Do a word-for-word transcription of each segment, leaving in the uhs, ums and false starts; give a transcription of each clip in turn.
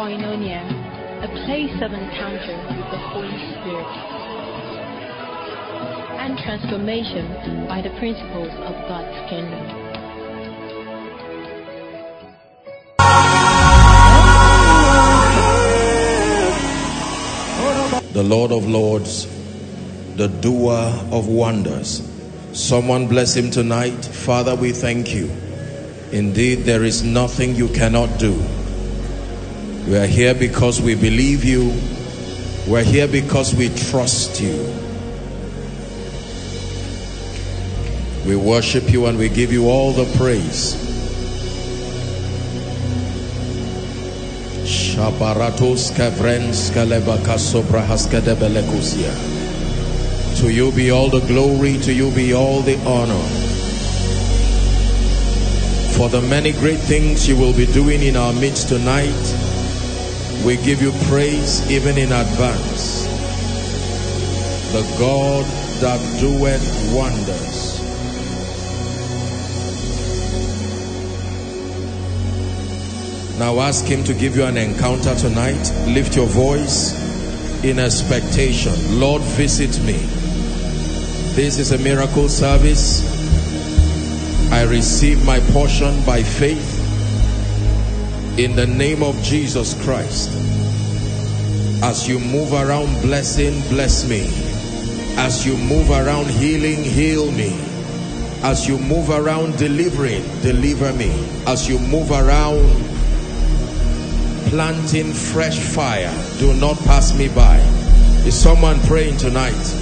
Koinonia, a place of encounter with the Holy Spirit and transformation by the principles of God's kingdom. The Lord of Lords, the doer of wonders. Someone bless him tonight. Father, we thank you. Indeed, there is nothing you cannot do. We are here because we believe you. We're here because we trust you. We worship you and we give you all the praise. To you be all the glory, to you be all the honor. For the many great things you will be doing in our midst tonight, we give you praise even in advance. The God that doeth wonders. Now ask him to give you an encounter tonight. Lift your voice in expectation. Lord, visit me. This is a miracle service. I receive my portion by faith in the name of Jesus Christ. As you move around blessing, bless me. As you move around healing, heal me. As you move around delivering, deliver me. As you move around planting fresh fire, do not pass me by. Is someone praying tonight?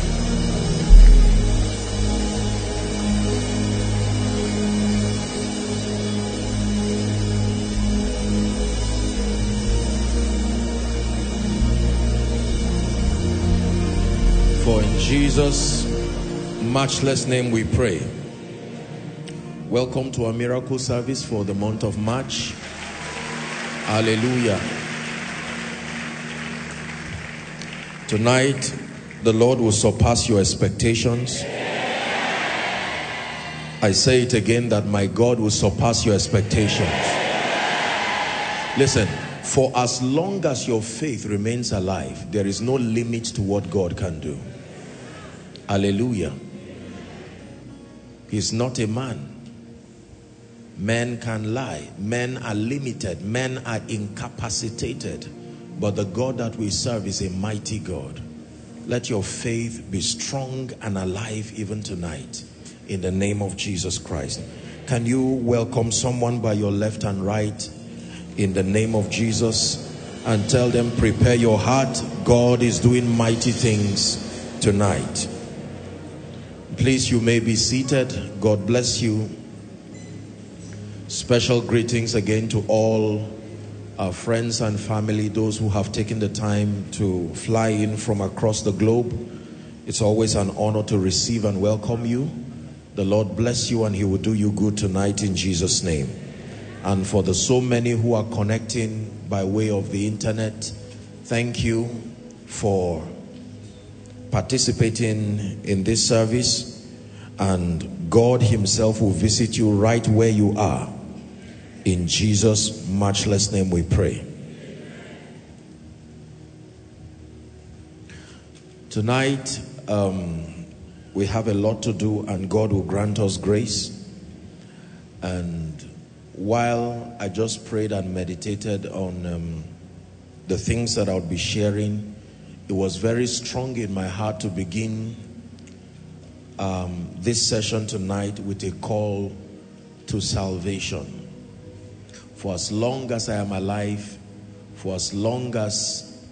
For in Jesus' matchless name we pray. Welcome to our miracle service for the month of March. Hallelujah. Tonight, the Lord will surpass your expectations. I say it again, that my God will surpass your expectations. Listen, for as long as your faith remains alive, there is no limit to what God can do. Hallelujah. He's not a man. Men can lie. Men are limited. Men are incapacitated. But the God that we serve is a mighty God. Let your faith be strong and alive even tonight, in the name of Jesus Christ. Can you welcome someone by your left and right in the name of Jesus, and tell them, prepare your heart. God is doing mighty things tonight. Please, you may be seated. God bless you. Special greetings again to all our friends and family, those who have taken the time to fly in from across the globe. It's always an honor to receive and welcome you. The Lord bless you and he will do you good tonight in Jesus' name. And for the so many who are connecting by way of the internet, thank you for participating in this service, and God himself will visit you right where you are. In Jesus' matchless name we pray. Tonight, um, we have a lot to do, and God will grant us grace. And while I just prayed and meditated on um, the things that I would be sharing, it was very strong in my heart to begin um, this session tonight with a call to salvation. For as long as I am alive, for as long as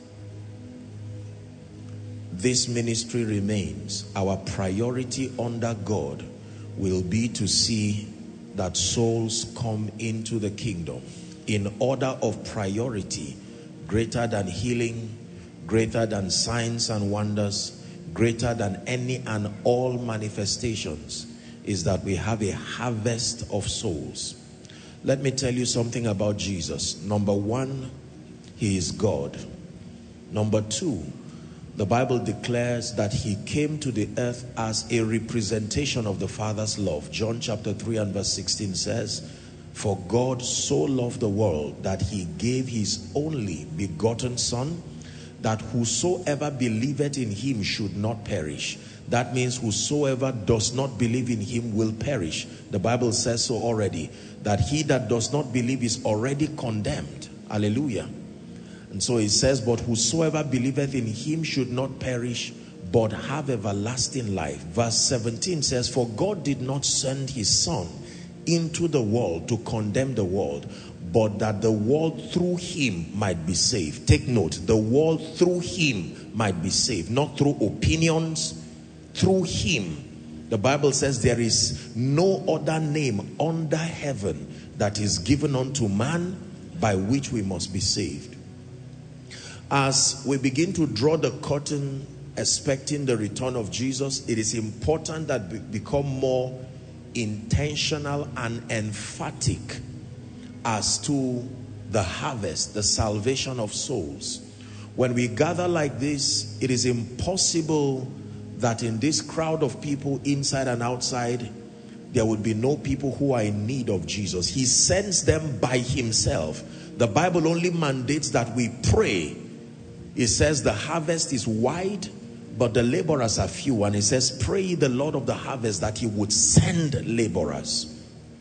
this ministry remains, our priority under God will be to see that souls come into the kingdom in order of priority, greater than healing, greater than signs and wonders, greater than any and all manifestations, is that we have a harvest of souls. Let me tell you something about Jesus. Number one, he is God. Number two, the Bible declares that he came to the earth as a representation of the Father's love. John chapter three and verse sixteen says For God so loved the world that he gave his only begotten Son, that whosoever believeth in him should not perish. That means whosoever does not believe in him will perish. The Bible says so already, that he that does not believe is already condemned. Hallelujah. And so it says, but whosoever believeth in him should not perish, but have everlasting life. Verse seventeen says, for God did not send his Son into the world to condemn the world, but that the world through him might be saved. Take note, the world through him might be saved, not through opinions, through him. The Bible says there is no other name under heaven that is given unto man by which we must be saved. As we begin to draw the curtain expecting the return of Jesus, it is important that we become more intentional and emphatic as to the harvest, the salvation of souls. When we gather like this, it is impossible that in this crowd of people inside and outside, there would be no people who are in need of Jesus. He sends them by himself. The Bible only mandates that we pray. It says the harvest is wide, but the laborers are few. And it says, pray the Lord of the harvest that he would send laborers.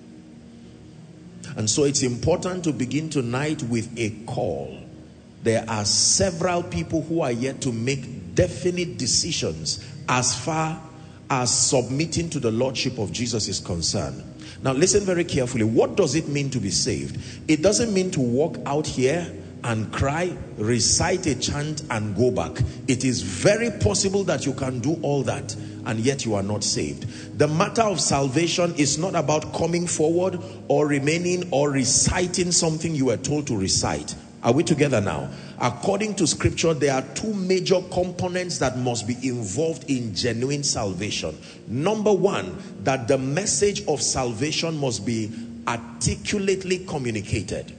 And so it's important to begin tonight with a call. There are several people who are yet to make definite decisions as far as submitting to the Lordship of Jesus is concerned. Now listen very carefully. What does it mean to be saved? It doesn't mean to walk out here and cry, recite a chant and go back. It is very possible that you can do all that and yet you are not saved. The matter of salvation is not about coming forward or remaining or reciting something you were told to recite. Are we together now? According to scripture, there are two major components that must be involved in genuine salvation. Number one, that the message of salvation must be articulately communicated.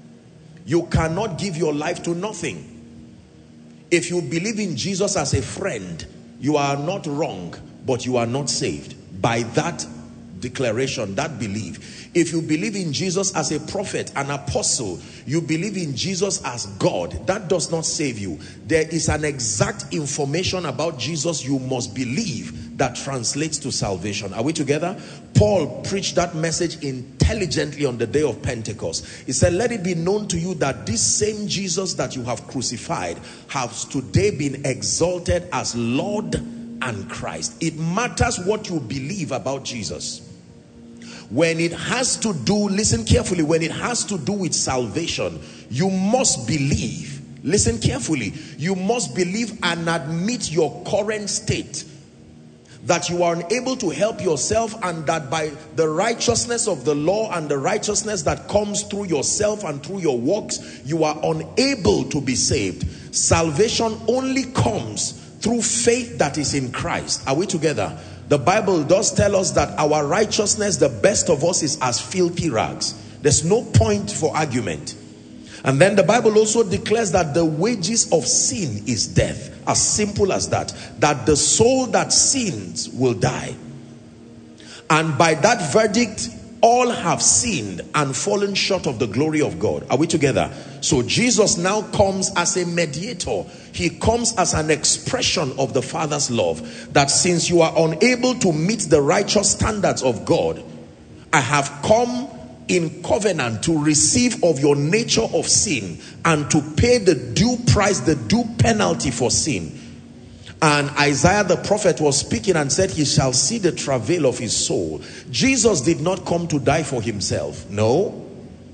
You cannot give your life to nothing. If you believe in Jesus as a friend, you are not wrong, but you are not saved by that declaration, that belief. If you believe in Jesus as a prophet, an apostle, you believe in Jesus as God, that does not save you. There is an exact information about Jesus you must believe that translates to salvation. Are we together? Paul preached that message intelligently on the day of Pentecost. He said, let it be known to you that this same Jesus that you have crucified has today been exalted as Lord and Christ. It matters what you believe about Jesus. When it has to do, listen carefully, when it has to do with salvation, you must believe, listen carefully, you must believe and admit your current state, that you are unable to help yourself, and that by the righteousness of the law and the righteousness that comes through yourself and through your works, you are unable to be saved. Salvation only comes through faith that is in Christ. Are we together? The Bible does tell us that our righteousness, the best of us, is as filthy rags. There's no point for argument. And then the Bible also declares that the wages of sin is death. As simple as that. That the soul that sins will die. And by that verdict, all have sinned and fallen short of the glory of God. Are we together? So Jesus now comes as a mediator. He comes as an expression of the Father's love. That since you are unable to meet the righteous standards of God, I have come in covenant to receive of your nature of sin and to pay the due price, the due penalty for sin. And Isaiah the prophet was speaking and said, he shall see the travail of his soul. Jesus did not come to die for himself. No.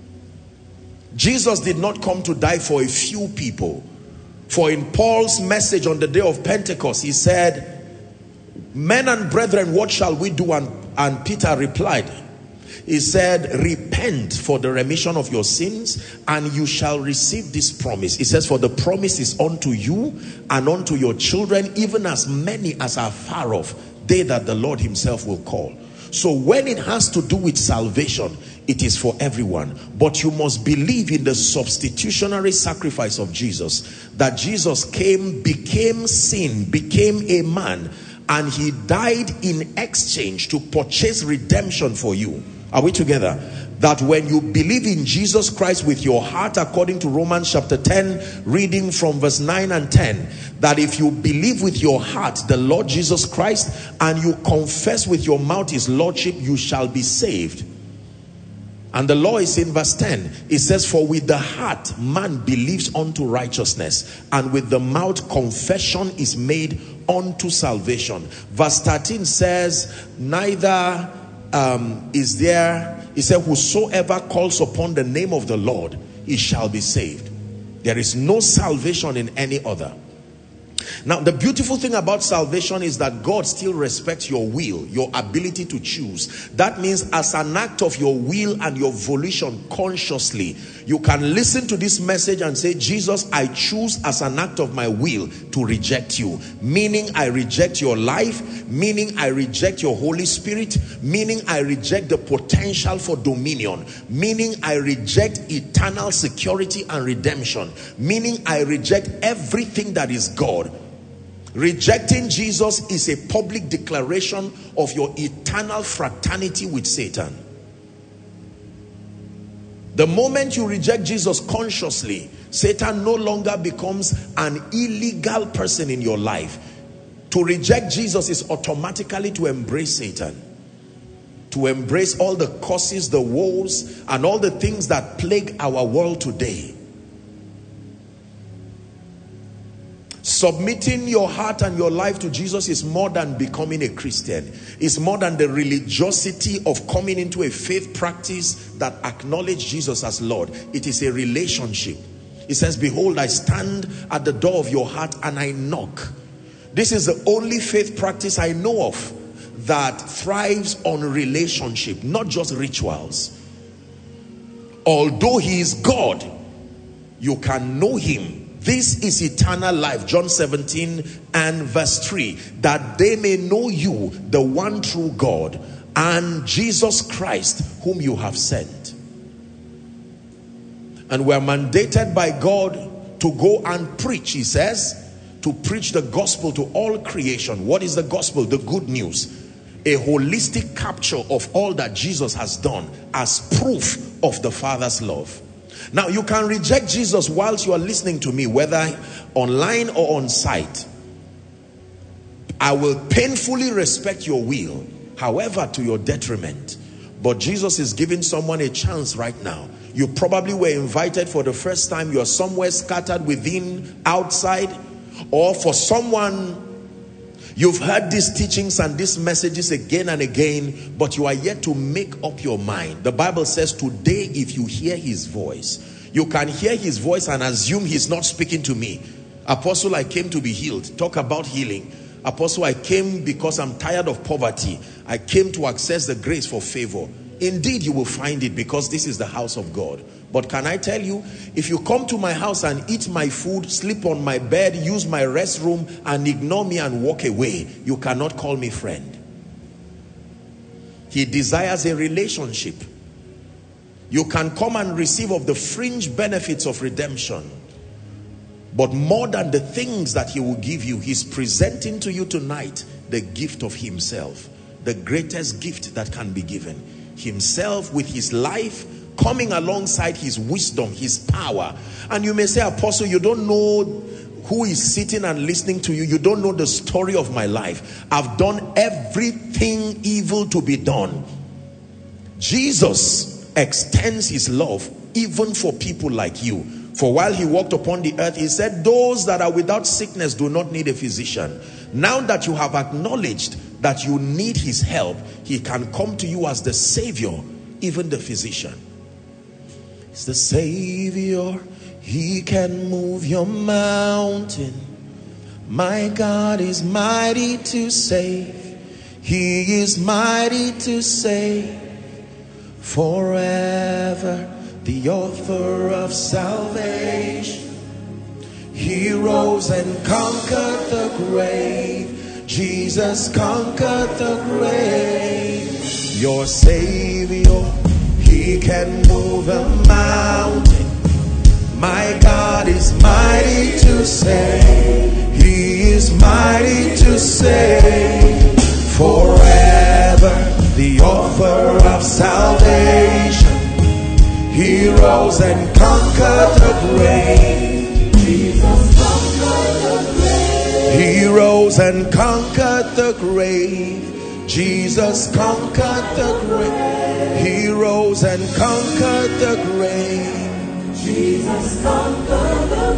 Jesus did not come to die for a few people. For in Paul's message on the day of Pentecost, he said, men and brethren, what shall we do? And, and Peter replied, he said, repent for the remission of your sins, and you shall receive this promise. He says, for the promise is unto you and unto your children, even as many as are far off, they that the Lord himself will call. So when it has to do with salvation, it is for everyone. But you must believe in the substitutionary sacrifice of Jesus. That Jesus came, became sin, became a man, and he died in exchange to purchase redemption for you. Are we together? that when you believe in Jesus Christ with your heart, according to Romans chapter ten, reading from verse nine and ten, that if you believe with your heart the Lord Jesus Christ and you confess with your mouth his lordship, you shall be saved. And the law is in verse ten. It says, for with the heart man believes unto righteousness, and with the mouth confession is made unto salvation. Verse thirteen says, neither um, is there, he said, whosoever calls upon the name of the Lord, he shall be saved. There is no salvation in any other. Now, the beautiful thing about salvation is that God still respects your will, your ability to choose. That means as an act of your will and your volition consciously, you can listen to this message and say, Jesus, I choose as an act of my will to reject you. Meaning I reject your life, meaning I reject your Holy Spirit, meaning I reject the potential for dominion, meaning I reject eternal security and redemption, meaning I reject everything that is God. Rejecting Jesus is a public declaration of your eternal fraternity with Satan. The moment you reject Jesus consciously, Satan no longer becomes an illegal person in your life. To reject Jesus is automatically to embrace Satan. To embrace all the curses, the woes, and all the things that plague our world today. Submitting your heart and your life to Jesus is more than becoming a Christian. It's more than the religiosity of coming into a faith practice that acknowledges Jesus as Lord. It is a relationship. It says, behold, I stand at the door of your heart and I knock. This is the only faith practice I know of that thrives on relationship, not just rituals. Although he is God, you can know him. This is eternal life, John seventeen and verse three, that they may know you, the one true God, and Jesus Christ, whom you have sent. And we're mandated by God to go and preach, he says, to preach the gospel to all creation. What is the gospel? The good news. A holistic capture of all that Jesus has done as proof of the Father's love. Now, you can reject Jesus whilst you are listening to me, whether online or on site. I will painfully respect your will, however, to your detriment. But Jesus is giving someone a chance right now. You probably were invited for the first time. You are somewhere scattered within, outside. Or for someone, you've heard these teachings and these messages again and again, but you are yet to make up your mind. The Bible says today, if you hear his voice, you can hear his voice and assume he's not speaking to me. Apostle, I came to be healed. Talk about healing. Apostle, I came because I'm tired of poverty. I came to access the grace for favor. Indeed, you will find it, because this is the house of God. But can I tell you, if you come to my house and eat my food, sleep on my bed, use my restroom, and ignore me and walk away, you cannot call me friend. He desires a relationship. You can come and receive of the fringe benefits of redemption. But more than the things that he will give you, he's presenting to you tonight the gift of himself. The greatest gift that can be given. Himself with his life, coming alongside his wisdom, his power. And you may say, Apostle, you don't know who is sitting and listening to you. You don't know the story of my life. I've done everything evil to be done. Jesus extends his love even for people like you. For while he walked upon the earth, he said, those that are without sickness do not need a physician. Now that you have acknowledged that you need his help, he can come to you as the Savior, even the physician. He's the Savior. He can move your mountain. My God is mighty to save. He is mighty to save. Forever, the author of salvation. He rose and conquered the grave. Jesus conquered the grave. Your Savior, he can move a mountain. My God is mighty to save. He is mighty to save. Forever, the author of salvation. He rose and conquered the grave. Jesus conquered the grave. He rose and conquered the grave. Jesus conquered the grave. He rose and conquered the grave. Jesus conquered the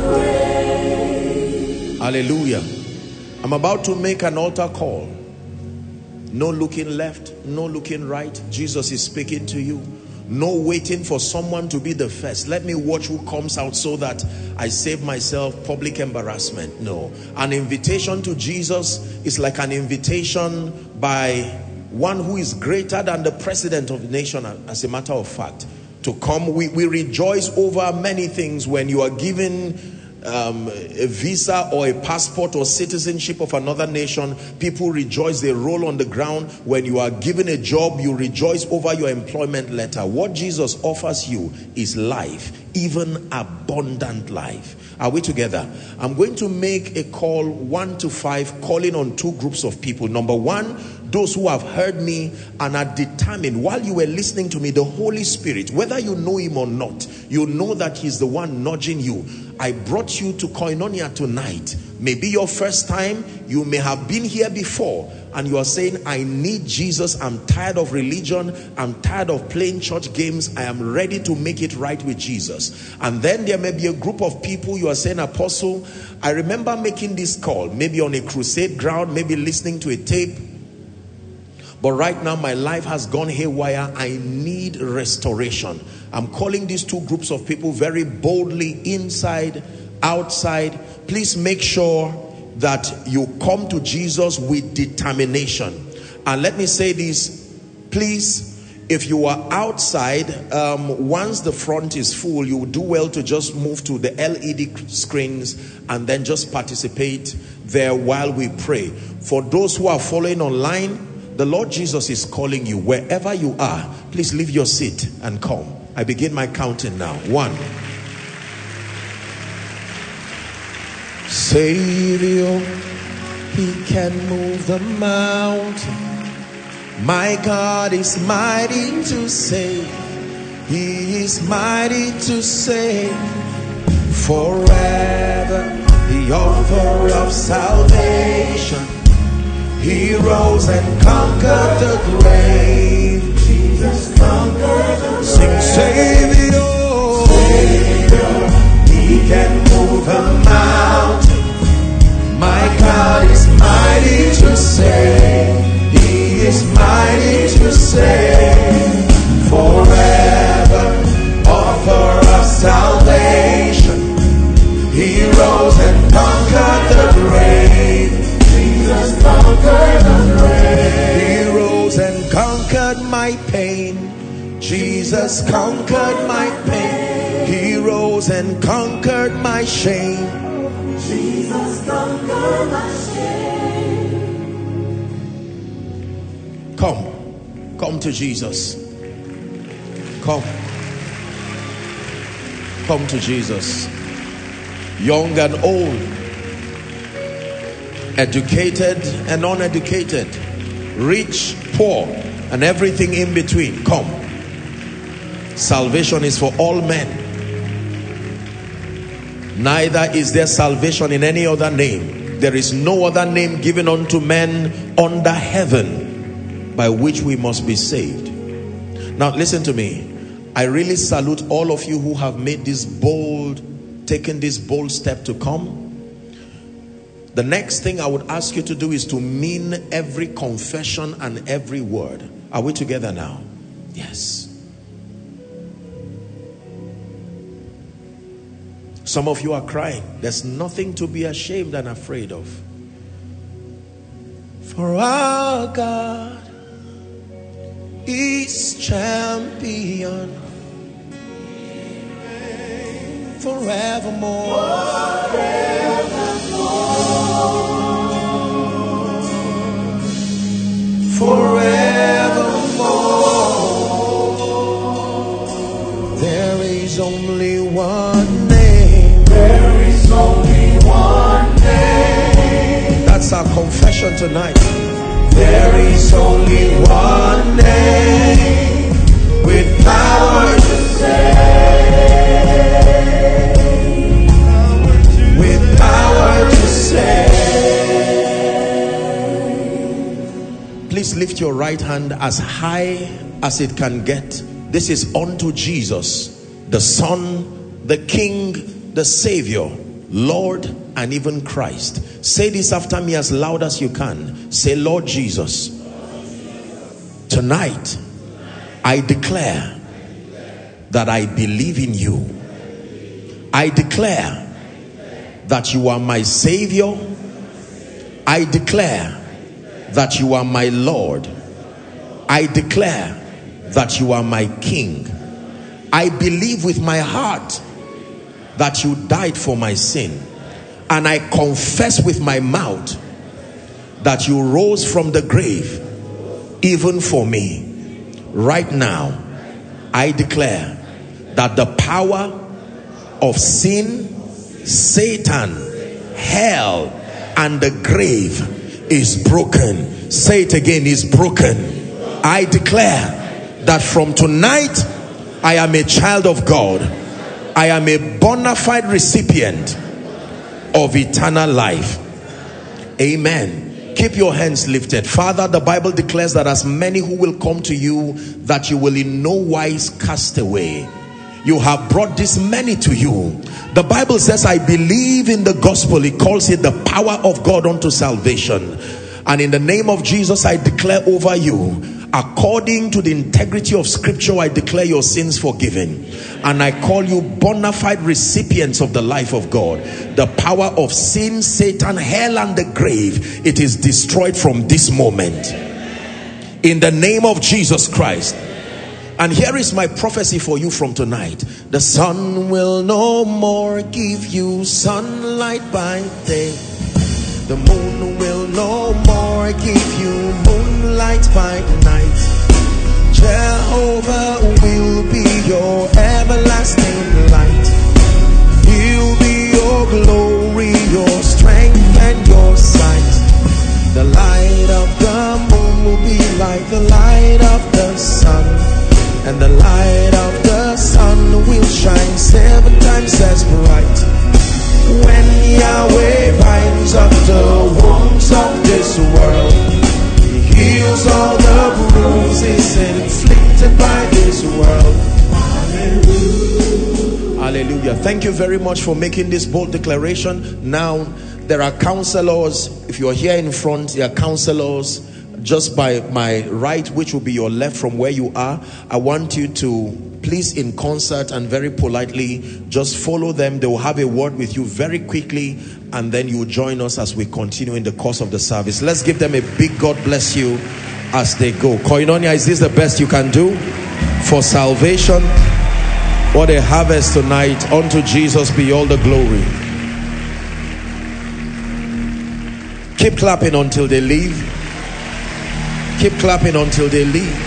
grave. Hallelujah. I'm about to make an altar call. No looking left, no looking right. Jesus is speaking to you. No waiting for someone to be the first. Let me watch who comes out so that I save myself public embarrassment. No. An invitation to Jesus is like an invitation by one who is greater than the president of the nation, as a matter of fact, to come. We, we rejoice over many things when you are given Um, a visa or a passport or citizenship of another nation. People rejoice, they roll on the ground. When you are given a job, you rejoice over your employment letter. What Jesus offers you is life, even abundant life. Are we together? I'm going to make a call, one to five, calling on two groups of people. Number one, those who have heard me and are determined, while you were listening to me, the Holy Spirit, whether you know him or not, you know that he's the one nudging you. I brought you to Koinonia tonight. Maybe your first time. You may have been here before and you are saying, I need Jesus. I'm tired of religion. I'm tired of playing church games. I am ready to make it right with Jesus. And then there may be a group of people, you are saying, Apostle, I remember making this call, maybe on a crusade ground, maybe listening to a tape, but right now my life has gone haywire. I need restoration. I'm calling these two groups of people very boldly, inside, outside. Please make sure that you come to Jesus with determination. And let me say this, please, if you are outside, um, once the front is full, you do well to just move to the L E D screens and then just participate there while we pray. For those who are following online, the Lord Jesus is calling you. Wherever you are, please leave your seat and come. I begin my counting now. One. Savior, he can move the mountain. My God is mighty to save. He is mighty to save. Forever, the author of salvation. He rose and conquered the grave. Jesus conquered the grave. Sing, Savior, Savior, he can move a mountain. My God is mighty to save. He is mighty to save. Forever, author of salvation. He rose and conquered the grave. Jesus conquered the grave. He rose and conquered my pain. Jesus conquered my pain. He rose and conquered my shame. Jesus conquered my shame. Come, come to Jesus. Come, come to Jesus. Young and old, educated and uneducated, rich, poor, and everything in between. Come. Salvation is for all men. Neither is there salvation in any other name. There is no other name given unto men under heaven by which we must be saved. Now listen to me. I really salute all of you who have made this bold, taken this bold step to come. The next thing I would ask you to do is to mean every confession and every word. Are we together now? Yes. Some of you are crying. There's nothing to be ashamed and afraid of. For our God is champion forevermore. Forevermore. There is only one name. There is only one name. That's our confession tonight. There is only one name with power to save. lift your right hand as high as it can get. This is unto Jesus, the Son, the King, the Savior, Lord, and even Christ. Say this after me as loud as you can. Say, Lord Jesus, tonight I declare that I believe in you. I declare that you are my Savior. I declare that you are my Lord. I declare that you are my King. I believe with my heart that you died for my sin, and I confess with my mouth that you rose from the grave even for me. Right now I declare that the power of sin, Satan, hell, and the grave is broken. Say it again, is broken. I declare that from tonight I am a child of God. I am a bona fide recipient of eternal life. Amen. Keep your hands lifted. Father, the Bible declares that as many who will come to you, that you will in no wise cast away. You have brought this many to you. The Bible says, I believe in the gospel. It calls it the power of God unto salvation. And in the name of Jesus, I declare over you, according to the integrity of scripture, I declare your sins forgiven. And I call you bona fide recipients of the life of God. The power of sin, Satan, hell, and the grave, it is destroyed from this moment. In the name of Jesus Christ. And here is my prophecy for you from tonight. The sun will no more give you sunlight by day. The moon will no more give you moonlight by night. Jehovah will be your everlasting light. He'll be your glory, your strength, and your sight. The light of the moon will be like the light of the sun. And the light of the sun will shine seven times as bright. When Yahweh binds up the wounds of this world, he heals all the bruises inflicted by this world. Hallelujah. Hallelujah. Thank you very much for making this bold declaration. Now, there are counselors. If you are here in front, there are counselors just by my right, which will be your left from where you are. I want you to please, in concert and very politely, just follow them. They will have a word with you very quickly, and then you will join us as we continue in the course of the service. Let's give them a big God bless you as they go. Koinonia, is this the best you can do for salvation? What a harvest tonight. Unto Jesus be all the glory. Keep clapping until they leave. Keep clapping until they leave.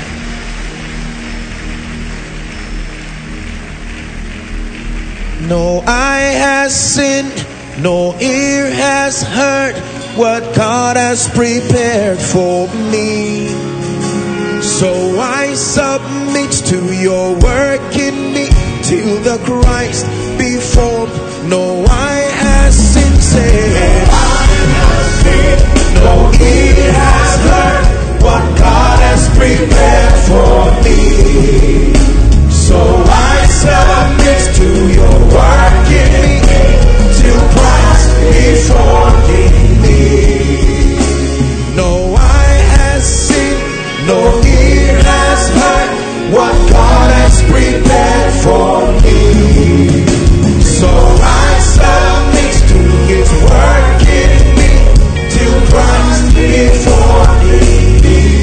No eye has sinned, no ear has heard what God has prepared for me. So I submit to your work in me till the Christ be formed. No eye has sinned, say, no eye has sinned, no ear has heard what God has prepared for me. So I submit to your work in me till Christ is formed in me. No eye has seen, no ear has heard what God has prepared for me. So I submit to his work in me till Christ is formed in me.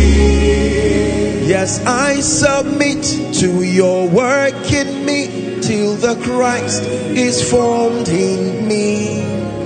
Yes, I submit to your work in me till the Christ is formed in me.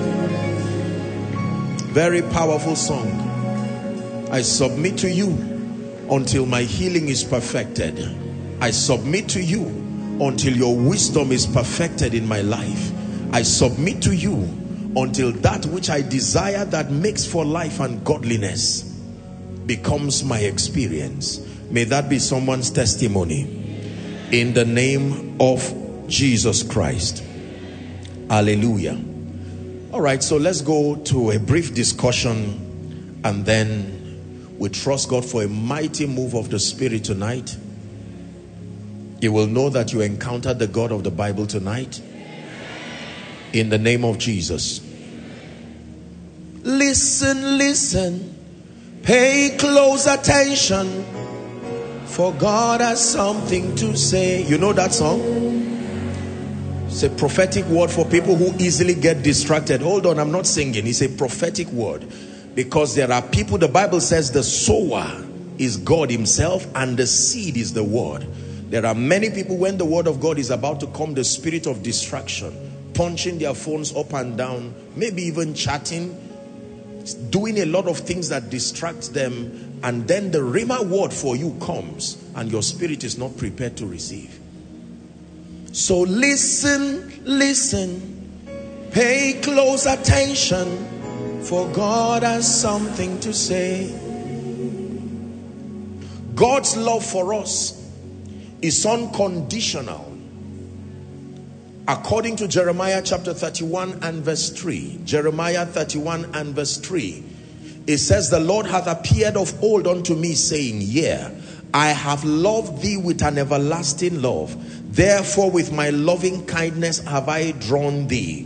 Very powerful song. I submit to you until my healing is perfected. I submit to you until your wisdom is perfected in my life. I submit to you until that which I desire that makes for life and godliness becomes my experience. May that be someone's testimony in the name of Jesus Christ. Hallelujah. All right, so let's go to a brief discussion, and then We trust God for a mighty move of the Spirit tonight. You will know that you encountered the God of the Bible tonight. In the name of Jesus. Listen, listen. Pay close attention. For God has something to say. You know that song? It's a prophetic word for people who easily get distracted. Hold on, I'm not singing. It's a prophetic word. Because there are people, the Bible says the sower is God himself and the seed is the word. There are many people, when the word of God is about to come, the spirit of distraction, punching their phones up and down, maybe even chatting, doing a lot of things that distract them, and then the Rhema word for you comes and your spirit is not prepared to receive. So listen, listen, pay close attention, for God has something to say. God's love for us is unconditional. According to Jeremiah chapter thirty-one and verse three, Jeremiah thirty-one and verse three, it says, the Lord hath appeared of old unto me, saying, yea, I have loved thee with an everlasting love. Therefore with my loving kindness have I drawn thee.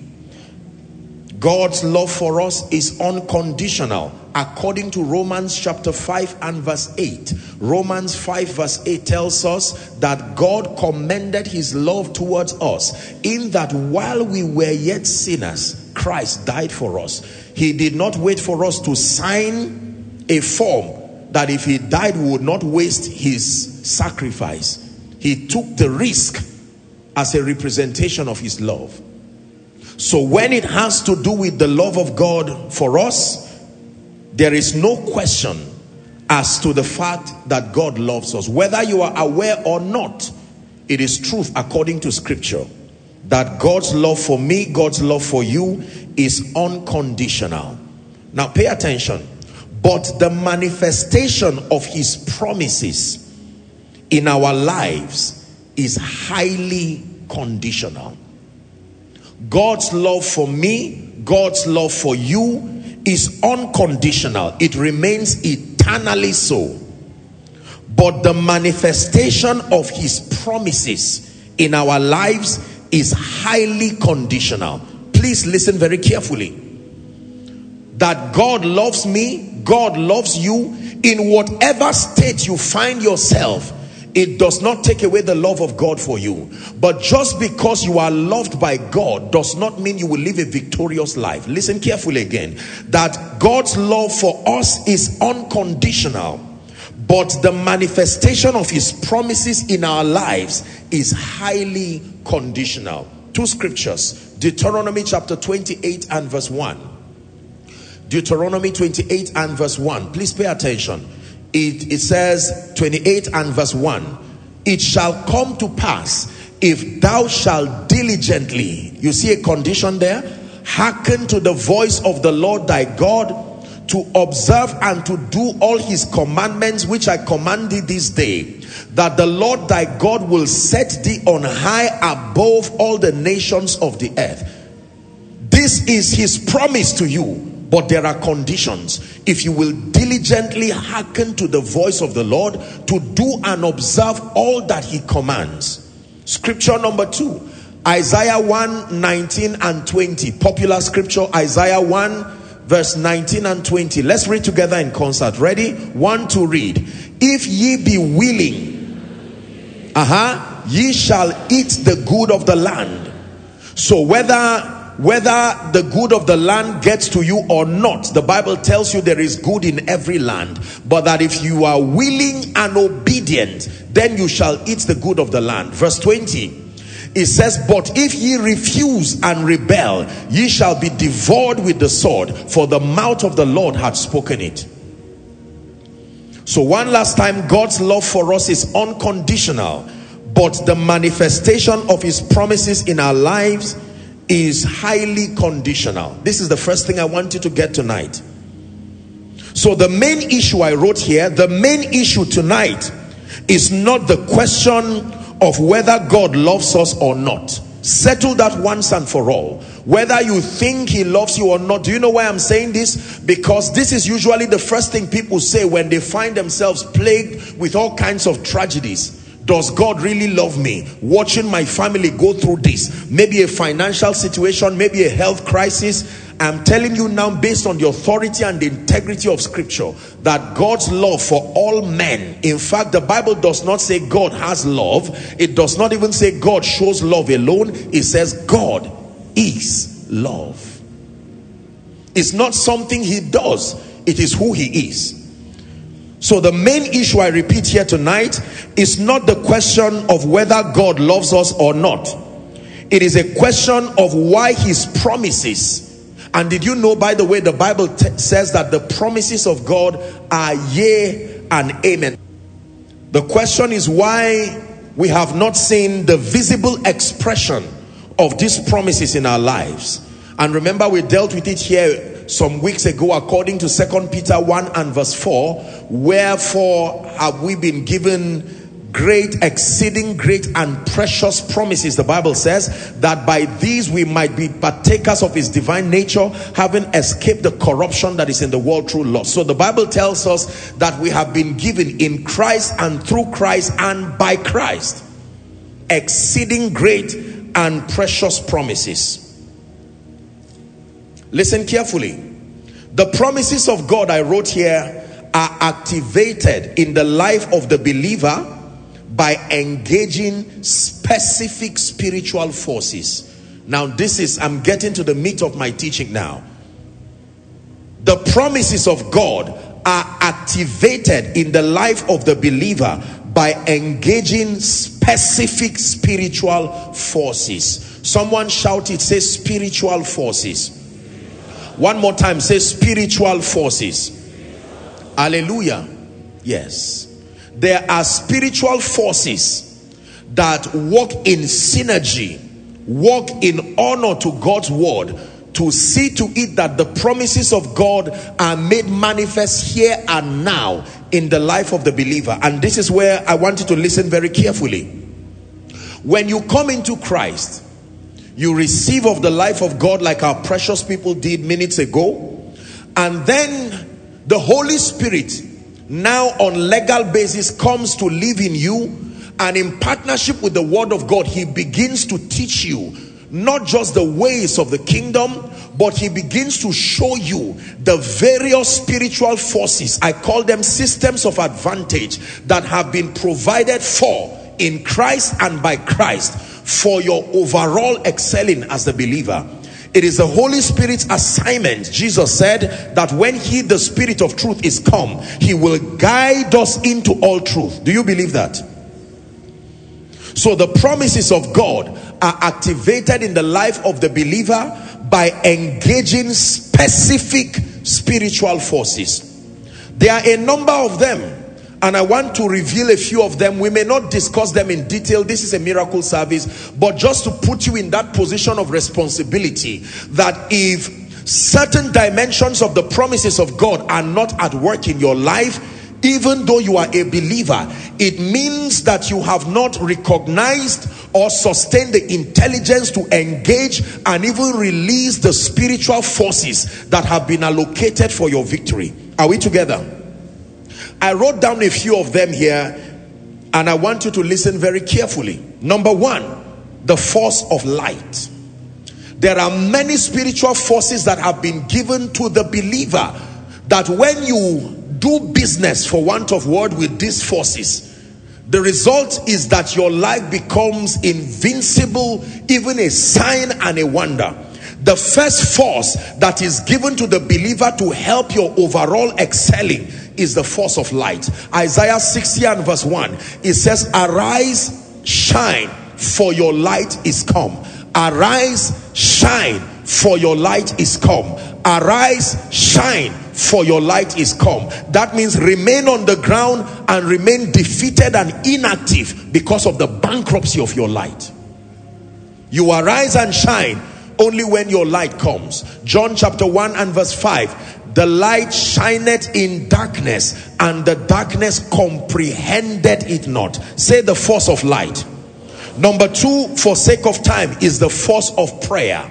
God's love for us is unconditional. According to Romans chapter five and verse eight, Romans five verse eight tells us that God commended his love towards us in that while we were yet sinners, Christ died for us. He did not wait for us to sign a form that if he died we would not waste his sacrifice. He took the risk as a representation of his love. So when it has to do with the love of God for us, there is no question as to the fact that God loves us. Whether you are aware or not, it is truth according to scripture that God's love for me, God's love for you is unconditional. Now pay attention. But the manifestation of his promises in our lives is highly conditional. God's love for me, God's love for you is unconditional. It remains eternally so. But the manifestation of his promises in our lives is highly conditional. Please listen very carefully. That God loves me, God loves you in whatever state you find yourself. It does not take away the love of God for you. But just because you are loved by God does not mean you will live a victorious life. Listen carefully again. That God's love for us is unconditional. But the manifestation of his promises in our lives is highly conditional. Two scriptures. Deuteronomy chapter twenty-eight and verse one. Deuteronomy twenty-eight and verse one. Please pay attention. It, it says twenty-eight and verse one, it shall come to pass if thou shalt diligently, you see a condition there, hearken to the voice of the Lord thy God, to observe and to do all his commandments which I command thee this day, that the Lord thy God will set thee on high above all the nations of the earth. This is his promise to you. But there are conditions. If you will diligently hearken to the voice of the Lord, to do and observe all that he commands. Scripture number two, Isaiah one, nineteen and twenty. Popular scripture, Isaiah one, verse nineteen and twenty. Let's read together in concert. Ready? One to read. If ye be willing, uh-huh, ye shall eat the good of the land. So whether Whether the good of the land gets to you or not, the Bible tells you there is good in every land. But that if you are willing and obedient, then you shall eat the good of the land. Verse twenty, it says, but if ye refuse and rebel, ye shall be devoured with the sword, for the mouth of the Lord hath spoken it. So one last time, God's love for us is unconditional. But the manifestation of his promises in our lives is highly conditional. This is the first thing I want you to get tonight. So the main issue I wrote here, the main issue tonight is not the question of whether God loves us or not. Settle that once and for all. Whether you think he loves you or not. Do you know why I'm saying this? Because this is usually the first thing people say when they find themselves plagued with all kinds of tragedies. Does God really love me? Watching my family go through this. Maybe a financial situation, maybe a health crisis. I'm telling you now, based on the authority and the integrity of scripture, that God's love for all men, in fact, the Bible does not say God has love. It does not even say God shows love alone. It says God is love. It's not something he does. It is who he is. So the main issue, I repeat here tonight, is not the question of whether God loves us or not. It is a question of why his promises. And did you know, by the way, the Bible t- says that the promises of God are yea and amen. The question is why we have not seen the visible expression of these promises in our lives. And remember, we dealt with it here some weeks ago according to Second Peter one and verse four. Wherefore have we been given great, exceeding great and precious promises, the Bible says, that by these we might be partakers of his divine nature, having escaped the corruption that is in the world through lust. So the Bible tells us that we have been given in Christ and through Christ and by Christ exceeding great and precious promises. Listen carefully. The promises of God, I wrote here, are activated in the life of the believer by engaging specific spiritual forces. Now this is, I'm getting to the meat of my teaching now. The promises of God are activated in the life of the believer by engaging specific spiritual forces. Someone shout it, say spiritual forces. One more time, say spiritual forces. Hallelujah. Yes. There are spiritual forces that walk in synergy, walk in honor to God's word, to see to it that the promises of God are made manifest here and now in the life of the believer. And this is where I want you to listen very carefully. When you come into Christ, you receive of the life of God like our precious people did minutes ago, and then the Holy Spirit now on legal basis comes to live in you, and in partnership with the word of God he begins to teach you not just the ways of the kingdom, but he begins to show you the various spiritual forces, I call them systems of advantage, that have been provided for in Christ and by Christ for your overall excelling as the believer. It is the Holy Spirit's assignment. Jesus said that when he, the Spirit of truth, is come, he will guide us into all truth. Do you believe that? So the promises of God are activated in the life of the believer by engaging specific spiritual forces. There are a number of them, and I want to reveal a few of them. We may not discuss them in detail. This is a miracle service, but just to put you in that position of responsibility, that if certain dimensions of the promises of God are not at work in your life, even though you are a believer, it means that you have not recognized or sustained the intelligence to engage and even release the spiritual forces that have been allocated for your victory. Are we together? I wrote down a few of them here, and I want you to listen very carefully. Number one, the force of light. There are many spiritual forces that have been given to the believer, that when you do business, for want of word, with these forces, the result is that your life becomes invincible, even a sign and a wonder. The first force that is given to the believer to help your overall excelling is the force of light. Isaiah sixty and verse one, it says, arise, shine, for your light is come. Arise, shine, for your light is come. Arise, shine, for your light is come. That means remain on the ground and remain defeated and inactive because of the bankruptcy of your light. You arise and shine only when your light comes. John chapter one and verse five, the light shineth in darkness, and the darkness comprehended it not. Say the force of light. Number two, for sake of time, is the force of prayer.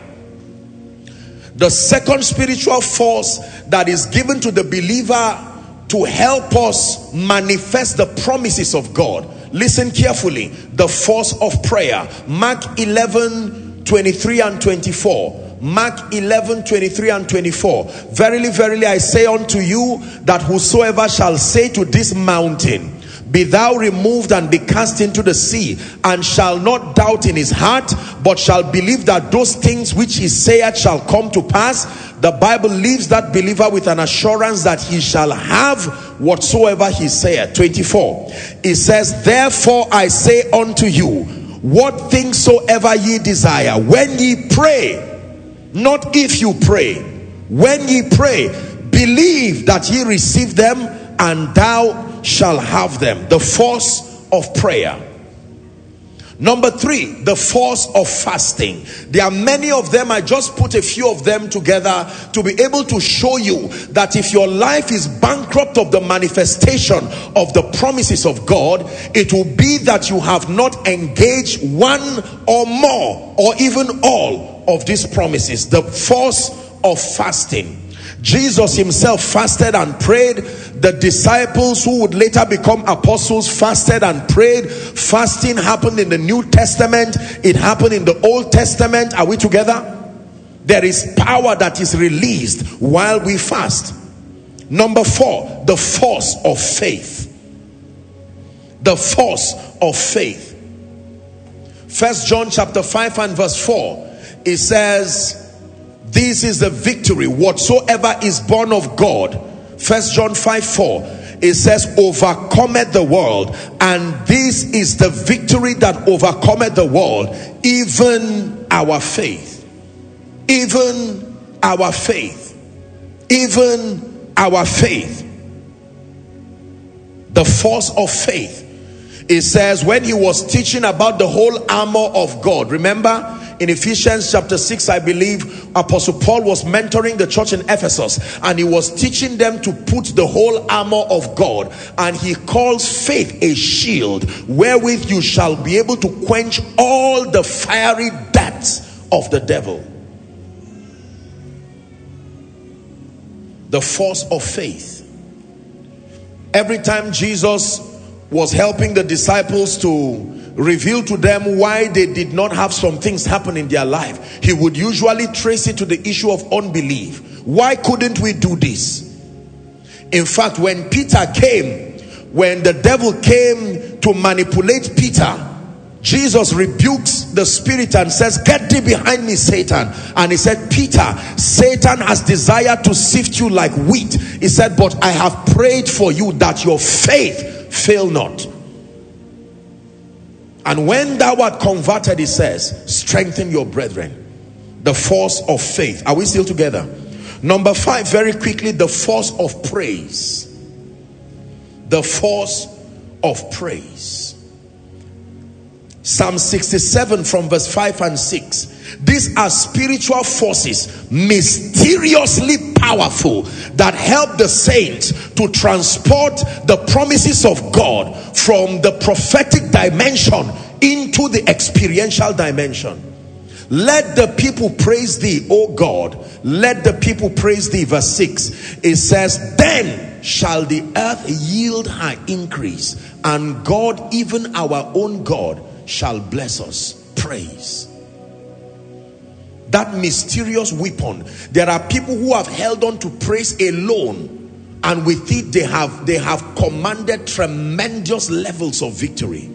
The second spiritual force that is given to the believer to help us manifest the promises of God. Listen carefully. The force of prayer. Mark eleven, twenty-three and twenty-four. Mark eleven, twenty-three and twenty-four. Verily, verily, I say unto you, that whosoever shall say to this mountain, be thou removed and be cast into the sea, and shall not doubt in his heart, but shall believe that those things which he saith shall come to pass, the Bible leaves that believer with an assurance that he shall have whatsoever he saith. twenty-four. It says, therefore I say unto you, what things soever ye desire, when ye pray, not if you pray, when ye pray, believe that ye receive them, and thou shall have them. The force of prayer. Number three, the force of fasting. There are many of them. I just put a few of them together to be able to show you that if your life is bankrupt of the manifestation of the promises of God, it will be that you have not engaged one or more or even all of these promises. The force of fasting. Jesus himself fasted and prayed. The disciples who would later become apostles fasted and prayed. Fasting happened in the New Testament. It happened in the Old Testament. Are we together? There is power that is released while we fast. Number four, the force of faith. The force of faith. First John chapter five and verse four. It says, this is the victory, whatsoever is born of God. First John five four. It says, overcometh the world. And this is the victory that overcometh the world, even our faith. Even our faith. Even our faith. The force of faith. It says, when he was teaching about the whole armor of God, remember in Ephesians chapter six, I believe Apostle Paul was mentoring the church in Ephesus, and he was teaching them to put the whole armor of God, and he calls faith a shield wherewith you shall be able to quench all the fiery darts of the devil. The force of faith. Every time Jesus was helping the disciples to reveal to them why they did not have some things happen in their life, he would usually trace it to the issue of unbelief. Why couldn't we do this? In fact, when Peter came, when the devil came to manipulate Peter, Jesus rebukes the spirit and says, get thee behind me, Satan. And he said, Peter, Satan has desired to sift you like wheat. He said, but I have prayed for you that your faith fail not. And when thou art converted, he says, strengthen your brethren. The force of faith. Are we still together? Number five, very quickly, the force of praise. The force of praise. Psalm sixty-seven from verse five and six. These are spiritual forces, mysteriously powerful, that help the saints to transport the promises of God from the prophetic dimension into the experiential dimension. Let the people praise thee, O God. Let the people praise thee. Verse six. It says, then shall the earth yield her increase, and God, even our own God, shall bless us. Praise. That mysterious weapon. There are people who have held on to praise alone, and with it they have they have commanded tremendous levels of victory.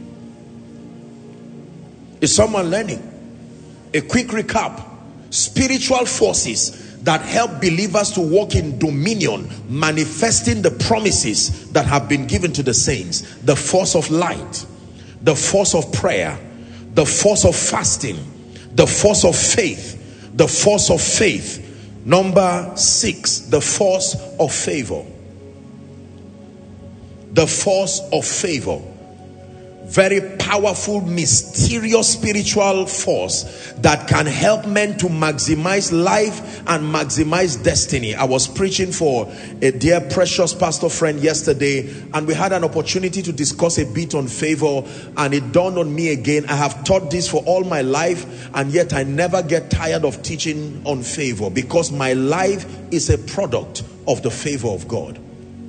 Is someone learning? A quick recap. Spiritual forces that help believers to walk in dominion, manifesting the promises that have been given to the saints. The force of light, the force of prayer, the force of fasting, the force of faith, the force of faith. Number six, the force of favor. The force of favor. very powerful, mysterious spiritual force that can help men to maximize life and maximize destiny. I was preaching for a dear precious pastor friend yesterday, and we had an opportunity to discuss a bit on favor, and it dawned on me again, I have taught this for all my life, and yet I never get tired of teaching on favor, because my life is a product of the favor of God.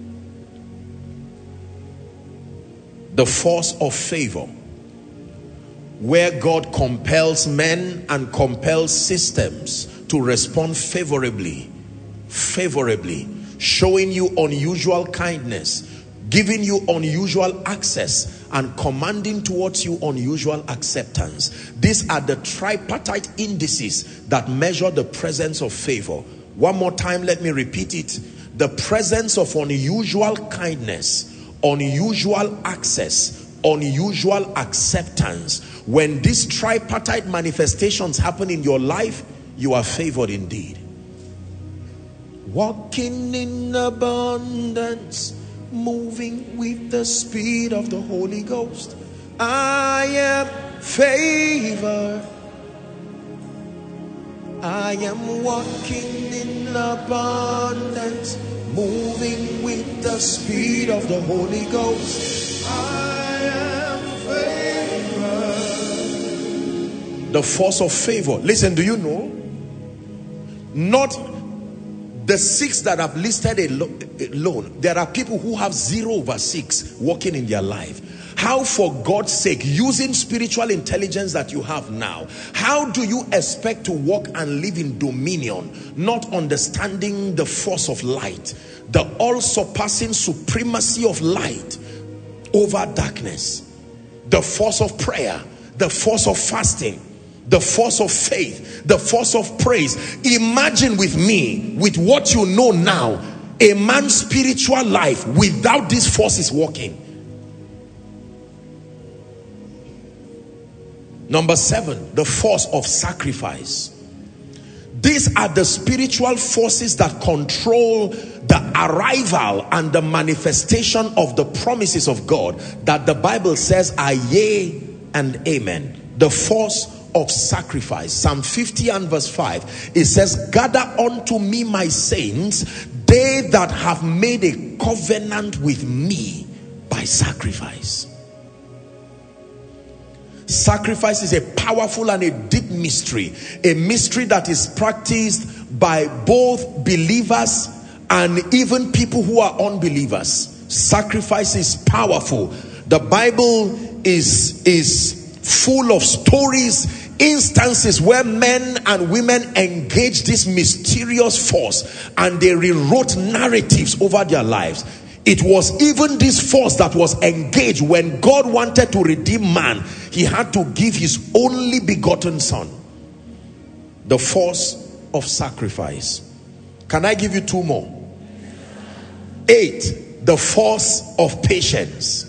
The force of favor, where God compels men and compels systems to respond favorably, favorably, showing you unusual kindness, giving you unusual access, and commanding towards you unusual acceptance. These are the tripartite indices that measure the presence of favor. One more time, let me repeat it. The presence of unusual kindness, unusual access, unusual acceptance. When these tripartite manifestations happen in your life, you are favored indeed. Walking in abundance, moving with the speed of the Holy Ghost. I am favored. I am walking in abundance, moving with the speed of the Holy Ghost. I am favored. The force of favor. Listen, do you know? Not the six that I've listed alone. There are people who have zero over six working in their life. How, for God's sake, using spiritual intelligence that you have now, how do you expect to walk and live in dominion, not understanding the force of light, the all-surpassing supremacy of light over darkness, the force of prayer, the force of fasting, the force of faith, the force of praise? Imagine with me, with what you know now, a man's spiritual life without these forces working. Number seven, the force of sacrifice. These are the spiritual forces that control the arrival and the manifestation of the promises of God that the Bible says are yea and amen. The force of sacrifice. Psalm fifty and verse five, it says, gather unto me my saints, they that have made a covenant with me by sacrifice. Sacrifice is a powerful and a deep mystery, a mystery that is practiced by both believers and even people who are unbelievers. Sacrifice is powerful. The Bible is is full of stories, instances where men and women engage this mysterious force and they rewrote narratives over their lives. It was even this force that was engaged when God wanted to redeem man. He had to give his only begotten son. The force of sacrifice. Can I give you two more? Eight, the force of patience.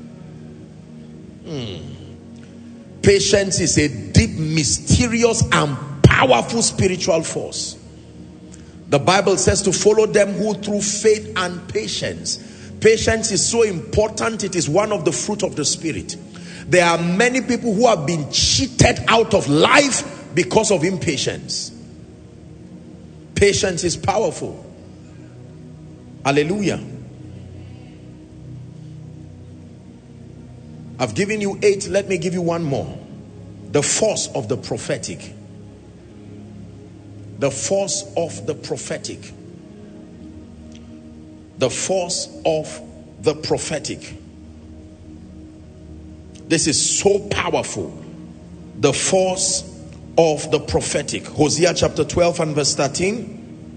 Hmm. Patience is a deep, mysterious, and powerful spiritual force. The Bible says to follow them who through faith and patience. Patience is so important. It is one of the fruit of the Spirit. There are many people who have been cheated out of life because of impatience. Patience is powerful. Hallelujah. I've given you eight. Let me give you one more. The force of the prophetic. The force of the prophetic. The force of the prophetic. This is so powerful. The force of the prophetic. Hosea chapter twelve and verse thirteen.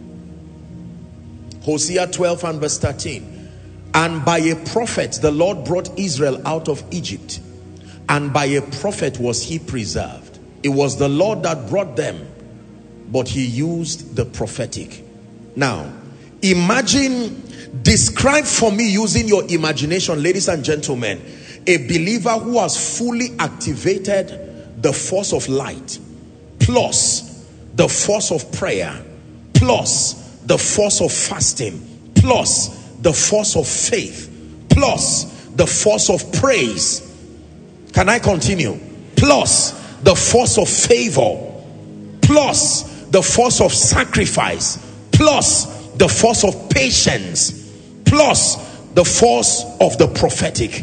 Hosea twelve and verse thirteen. And by a prophet the Lord brought Israel out of Egypt, and by a prophet was he preserved. It was the Lord that brought them, but he used the prophetic. Now, imagine, describe for me using your imagination, ladies and gentlemen, a believer who has fully activated the force of light, plus the force of prayer, plus the force of fasting, plus the force of faith, plus the force of praise, Can I continue? Plus the force of favor, plus the force of sacrifice, plus the force of patience, plus the force of the prophetic.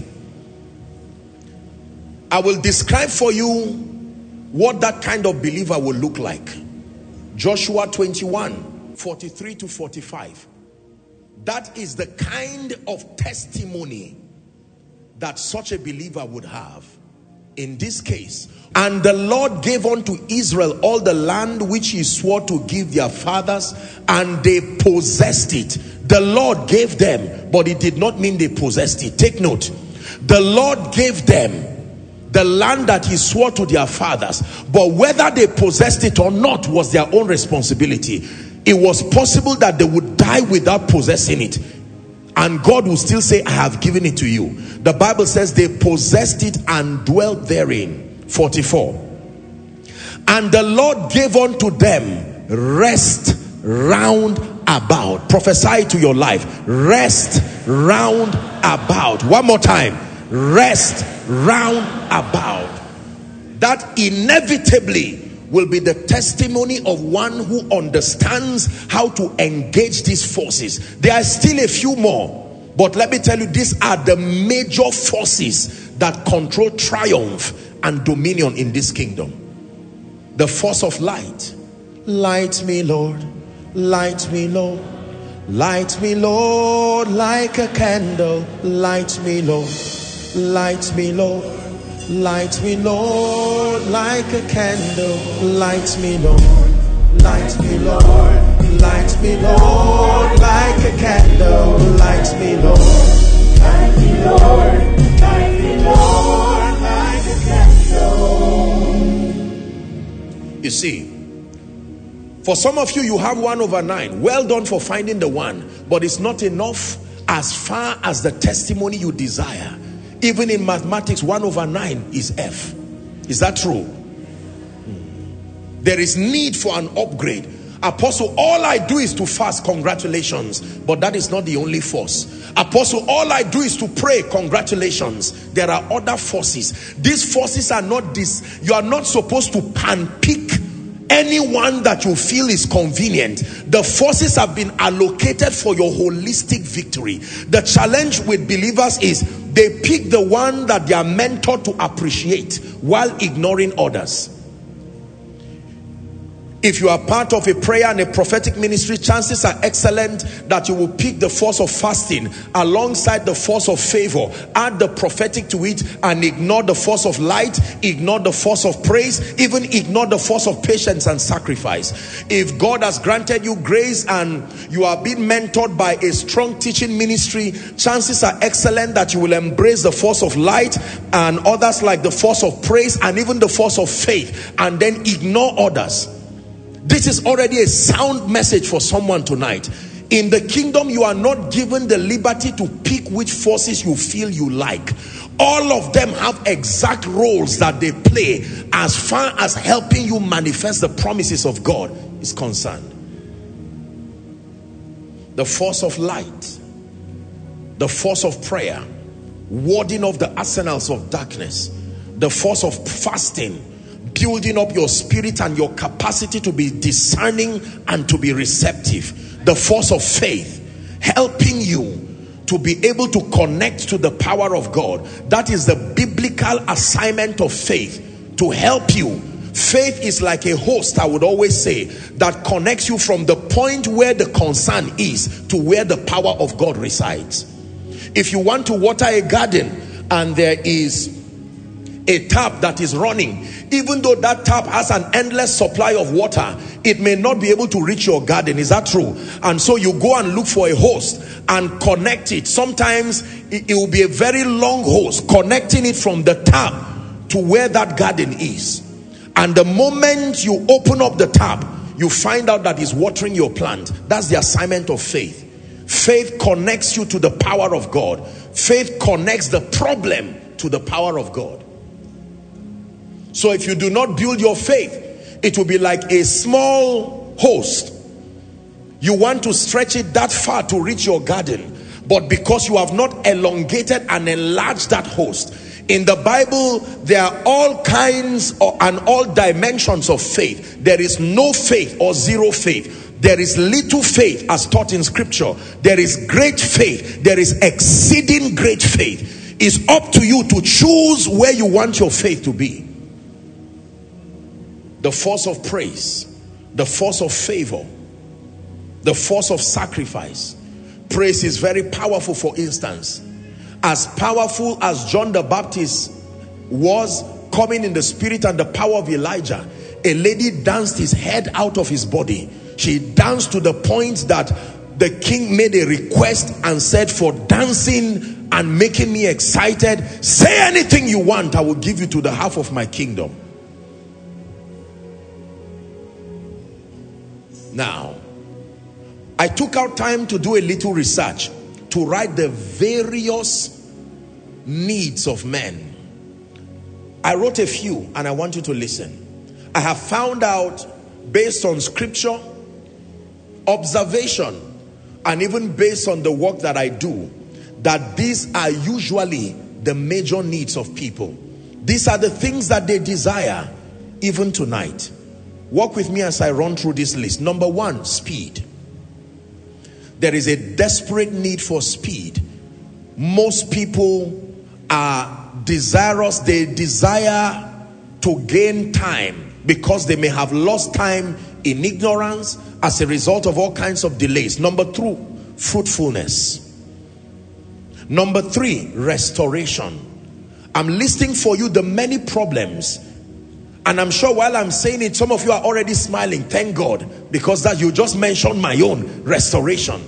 I will describe for you what that kind of believer will look like. Joshua twenty-one, forty-three to forty-five. That is the kind of testimony that such a believer would have. In this case, and the Lord gave unto Israel all the land which he swore to give their fathers, and they possessed it. The Lord gave them, but it did not mean they possessed it. Take note. The Lord gave them the land that he swore to their fathers, but whether they possessed it or not was their own responsibility. It was possible that they would die without possessing it, and God will still say, I have given it to you. The Bible says they possessed it and dwelt therein. forty-four. And the Lord gave unto them rest round about. Prophesy to your life. Rest round about. One more time. Rest round about. That inevitably will be the testimony of one who understands how to engage these forces. There are still a few more, but let me tell you, these are the major forces that control triumph and dominion in this kingdom. The force of light. Light me, Lord. Light me, Lord. Light me, Lord, like a candle. Light me, Lord. Light me, Lord. Light me, Lord, like a candle. Light me, Lord. Light me, Lord. Light me, Lord, like a candle. Light me, Lord. Light me, Lord. Light me, Lord, like a candle. You see, for some of you, you have one over nine. Well done for finding the one, but it's not enough as far as the testimony you desire. Even in mathematics, one over nine is F. Is that true? There is need for an upgrade. Apostle, all I do is to fast. Congratulations. But that is not the only force. Apostle, all I do is to pray. Congratulations. There are other forces. These forces are not this. You are not supposed to pan-pick anyone that you feel is convenient. The forces have been allocated for your holistic victory. The challenge with believers is they pick the one that they are mentored to appreciate while ignoring others. If you are part of a prayer and a prophetic ministry, chances are excellent that you will pick the force of fasting alongside the force of favor. Add the prophetic to it and ignore the force of light, ignore the force of praise, even ignore the force of patience and sacrifice. If God has granted you grace and you are being mentored by a strong teaching ministry, chances are excellent that you will embrace the force of light and others like the force of praise and even the force of faith, and then ignore others. This is already a sound message for someone tonight. In the kingdom, you are not given the liberty to pick which forces you feel you like. All of them have exact roles that they play as far as helping you manifest the promises of God is concerned. The force of light, the force of prayer, warding off the arsenals of darkness, the force of fasting, building up your spirit and your capacity to be discerning and to be receptive. The force of faith, helping you to be able to connect to the power of God. That is the biblical assignment of faith, to help you. Faith is like a host, I would always say, that connects you from the point where the concern is to where the power of God resides. If you want to water a garden and there is a tap that is running, even though that tap has an endless supply of water, it may not be able to reach your garden. Is that true? And so you go and look for a hose and connect it. Sometimes it, it will be a very long hose connecting it from the tap to where that garden is. And the moment you open up the tap, you find out that it's watering your plant. That's the assignment of faith. Faith connects you to the power of God. Faith connects the problem to the power of God. So if you do not build your faith, it will be like a small hose. You want to stretch it that far to reach your garden, but because you have not elongated and enlarged that hose, In the Bible, there are all kinds of, and all dimensions of faith. There is no faith or zero faith. There is little faith as taught in scripture. There is great faith. There is exceeding great faith. It's up to you to choose where you want your faith to be. The force of praise, the force of favor, the force of sacrifice. Praise is very powerful. For instance, as powerful as John the Baptist was, coming in the spirit and the power of Elijah, a lady danced his head out of his body. She danced to the point that the king made a request and said, for dancing and making me excited, say anything you want, I will give you to the half of my kingdom. Now, I took out time to do a little research, to write the various needs of men. I wrote a few and I want you to listen. I have found out, based on scripture, observation, and even based on the work that I do, that these are usually the major needs of people. These are the things that they desire even tonight. Walk with me as I run through this list. Number one, speed. There is a desperate need for speed. Most people are desirous, they desire to gain time because they may have lost time in ignorance as a result of all kinds of delays. Number two, fruitfulness. Number three, restoration. I'm listing for you the many problems, and I'm sure while I'm saying it, some of you are already smiling. Thank God, because that you just mentioned my own restoration.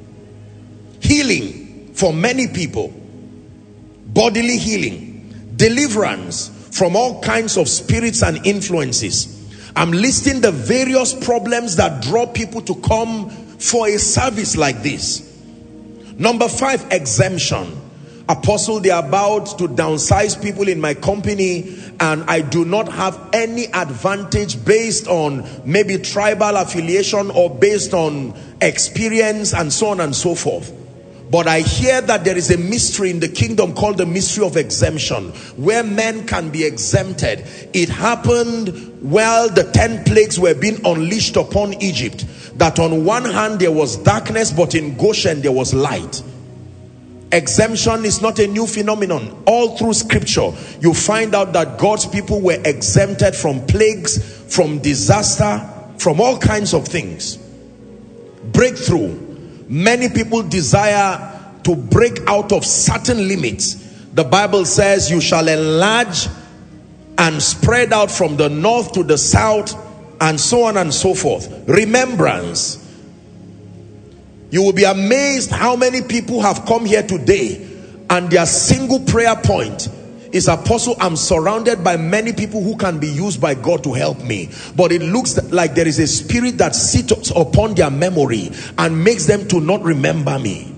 Healing for many people, bodily healing, deliverance from all kinds of spirits and influences. I'm listing the various problems that draw people to come for a service like this. Number five, exemption. Apostle, they are about to downsize people in my company, and I do not have any advantage based on maybe tribal affiliation or based on experience and so on and so forth. But I hear that there is a mystery in the kingdom called the mystery of exemption, where men can be exempted. It happened while the ten plagues were being unleashed upon Egypt, that on one hand there was darkness, but in Goshen there was light. Exemption is not a new phenomenon. All through scripture you find out that God's people were exempted from plagues, from disaster, from all kinds of things. Breakthrough. Many people desire to break out of certain limits. The Bible says you shall enlarge and spread out from the north to the south, and so on and so forth. Remembrance. You will be amazed how many people have come here today and their single prayer point is, Apostle, I'm surrounded by many people who can be used by God to help me, but it looks like there is a spirit that sits upon their memory and makes them to not remember me.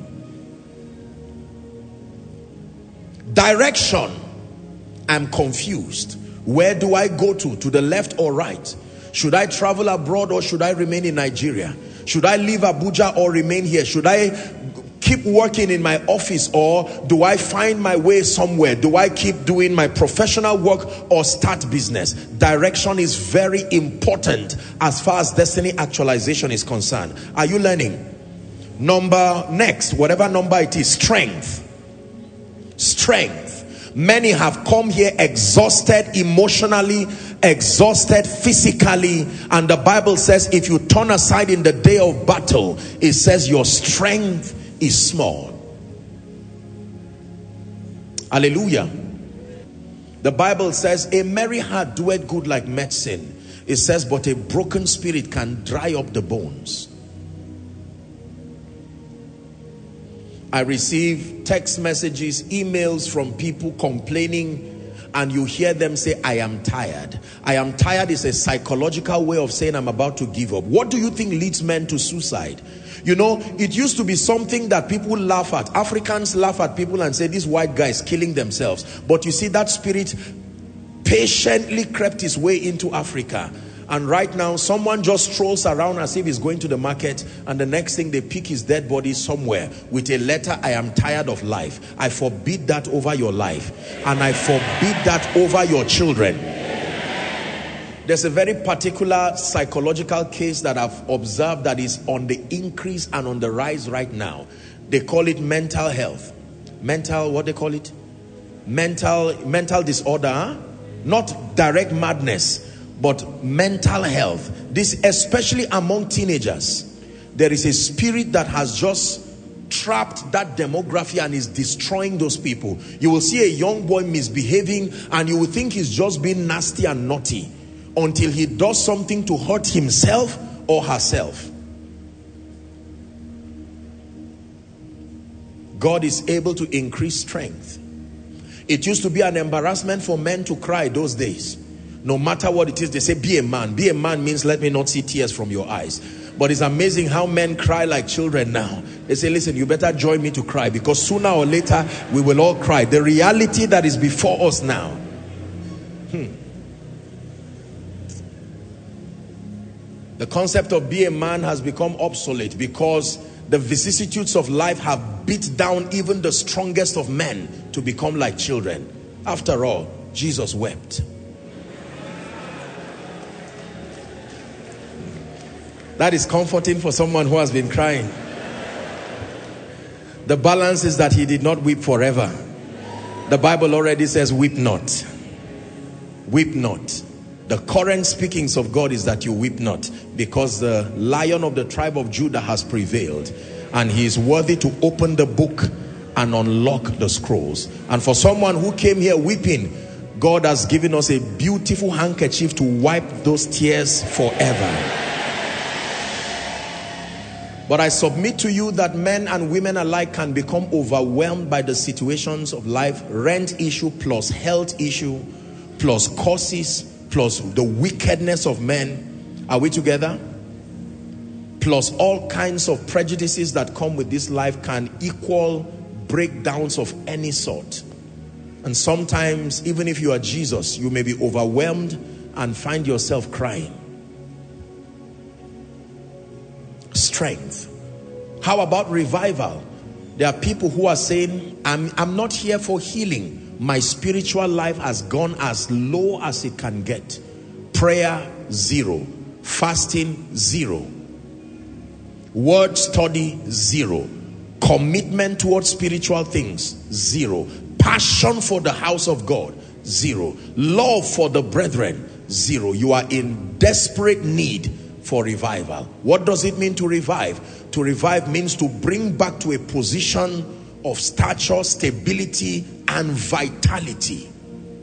Direction. I'm confused. Where do I go to? To the left or right? Should I travel abroad or should I remain in Nigeria? Should I leave Abuja or remain here? Should I keep working in my office, or do I find my way somewhere? Do I keep doing my professional work or start business? Direction is very important as far as destiny actualization is concerned. Are you learning? Number next, whatever number it is, strength. Strength. Many have come here exhausted emotionally, exhausted physically, and the Bible says if you turn aside in the day of battle, it says your strength is small. Hallelujah. The Bible says a merry heart doeth good like medicine. It says but a broken spirit can dry up the bones. I receive text messages, emails from people complaining, and you hear them say, I am tired. I am tired is a psychological way of saying I'm about to give up. What do you think leads men to suicide? You know, it used to be something that people laugh at. Africans laugh at people and say, these white guys killing themselves. But you see, that spirit patiently crept his way into Africa. And right now, someone just strolls around as if he's going to the market, and the next thing they pick his dead body somewhere with a letter, I am tired of life. I forbid that over your life. And I forbid that over your children. There's a very particular psychological case that I've observed that is on the increase and on the rise right now. They call it mental health. Mental, what they call it? Mental, mental disorder, huh? Not direct madness, but mental health. This, especially among teenagers, there is a spirit that has just trapped that demography and is destroying those people. You will see a young boy misbehaving and you will think he's just being nasty and naughty until he does something to hurt himself or herself. God is able to increase strength. It used to be an embarrassment for men to cry those days. No matter what it is, they say, be a man. Be a man means let me not see tears from your eyes. But it's amazing how men cry like children now. They say, listen, you better join me to cry, because sooner or later we will all cry. The reality that is before us now. Hmm. The concept of be a man has become obsolete because the vicissitudes of life have beat down even the strongest of men to become like children. After all, Jesus wept. That is comforting for someone who has been crying. The balance is that he did not weep forever. The Bible already says, weep not. Weep not. The current speakings of God is that you weep not, because the Lion of the tribe of Judah has prevailed, and he is worthy to open the book and unlock the scrolls. And for someone who came here weeping, God has given us a beautiful handkerchief to wipe those tears forever. But I submit to you that men and women alike can become overwhelmed by the situations of life. Rent issue plus health issue plus causes plus the wickedness of men. Are we together? Plus all kinds of prejudices that come with this life can equal breakdowns of any sort. And sometimes, even if you are Jesus, you may be overwhelmed and find yourself crying. Strength. How about revival? There are people who are saying, I'm, I'm not here for healing. My spiritual life has gone as low as it can get. Prayer, zero. Fasting, zero. Word study, zero. Commitment towards spiritual things, zero. Passion for the house of God, zero. Love for the brethren, zero. You are in desperate need for revival. What does it mean to revive? To revive means to bring back to a position of stature, stability, and vitality.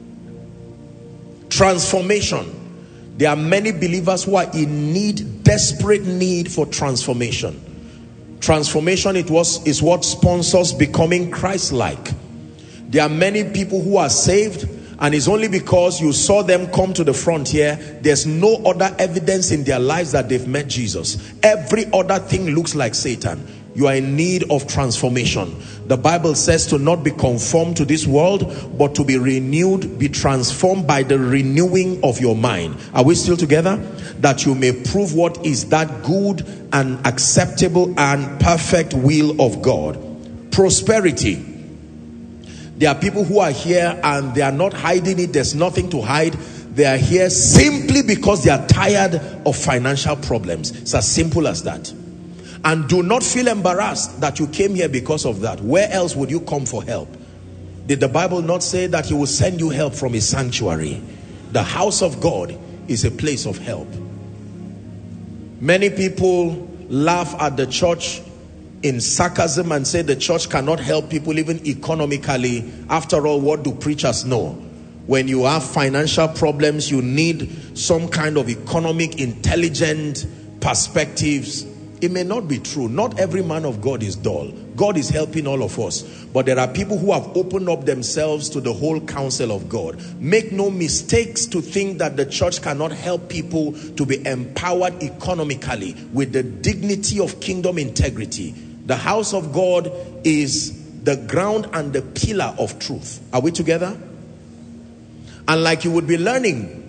Transformation. There are many believers who are in need, desperate need for transformation. Transformation it was, is what sponsors becoming Christ-like. There are many people who are saved, and it's only because you saw them come to the front here. There's no other evidence in their lives that they've met Jesus. Every other thing looks like Satan. You are in need of transformation. The Bible says to not be conformed to this world, but to be renewed, be transformed by the renewing of your mind. Are we still together? That you may prove what is that good and acceptable and perfect will of God. Prosperity. There are people who are here and they are not hiding it. There's nothing to hide. They are here simply because they are tired of financial problems. It's as simple as that. And do not feel embarrassed that you came here because of that. Where else would you come for help? Did the Bible not say that he will send you help from his sanctuary? The house of God is a place of help. Many people laugh at the church in sarcasm and say the church cannot help people even economically. After all, what do preachers know? When you have financial problems, you need some kind of economic, intelligent perspectives. It may not be true. Not every man of God is dull. God is helping all of us. But there are people who have opened up themselves to the whole counsel of God. Make no mistakes to think that the church cannot help people to be empowered economically with the dignity of kingdom integrity. The house of God is the ground and the pillar of truth. Are we together? And like you would be learning,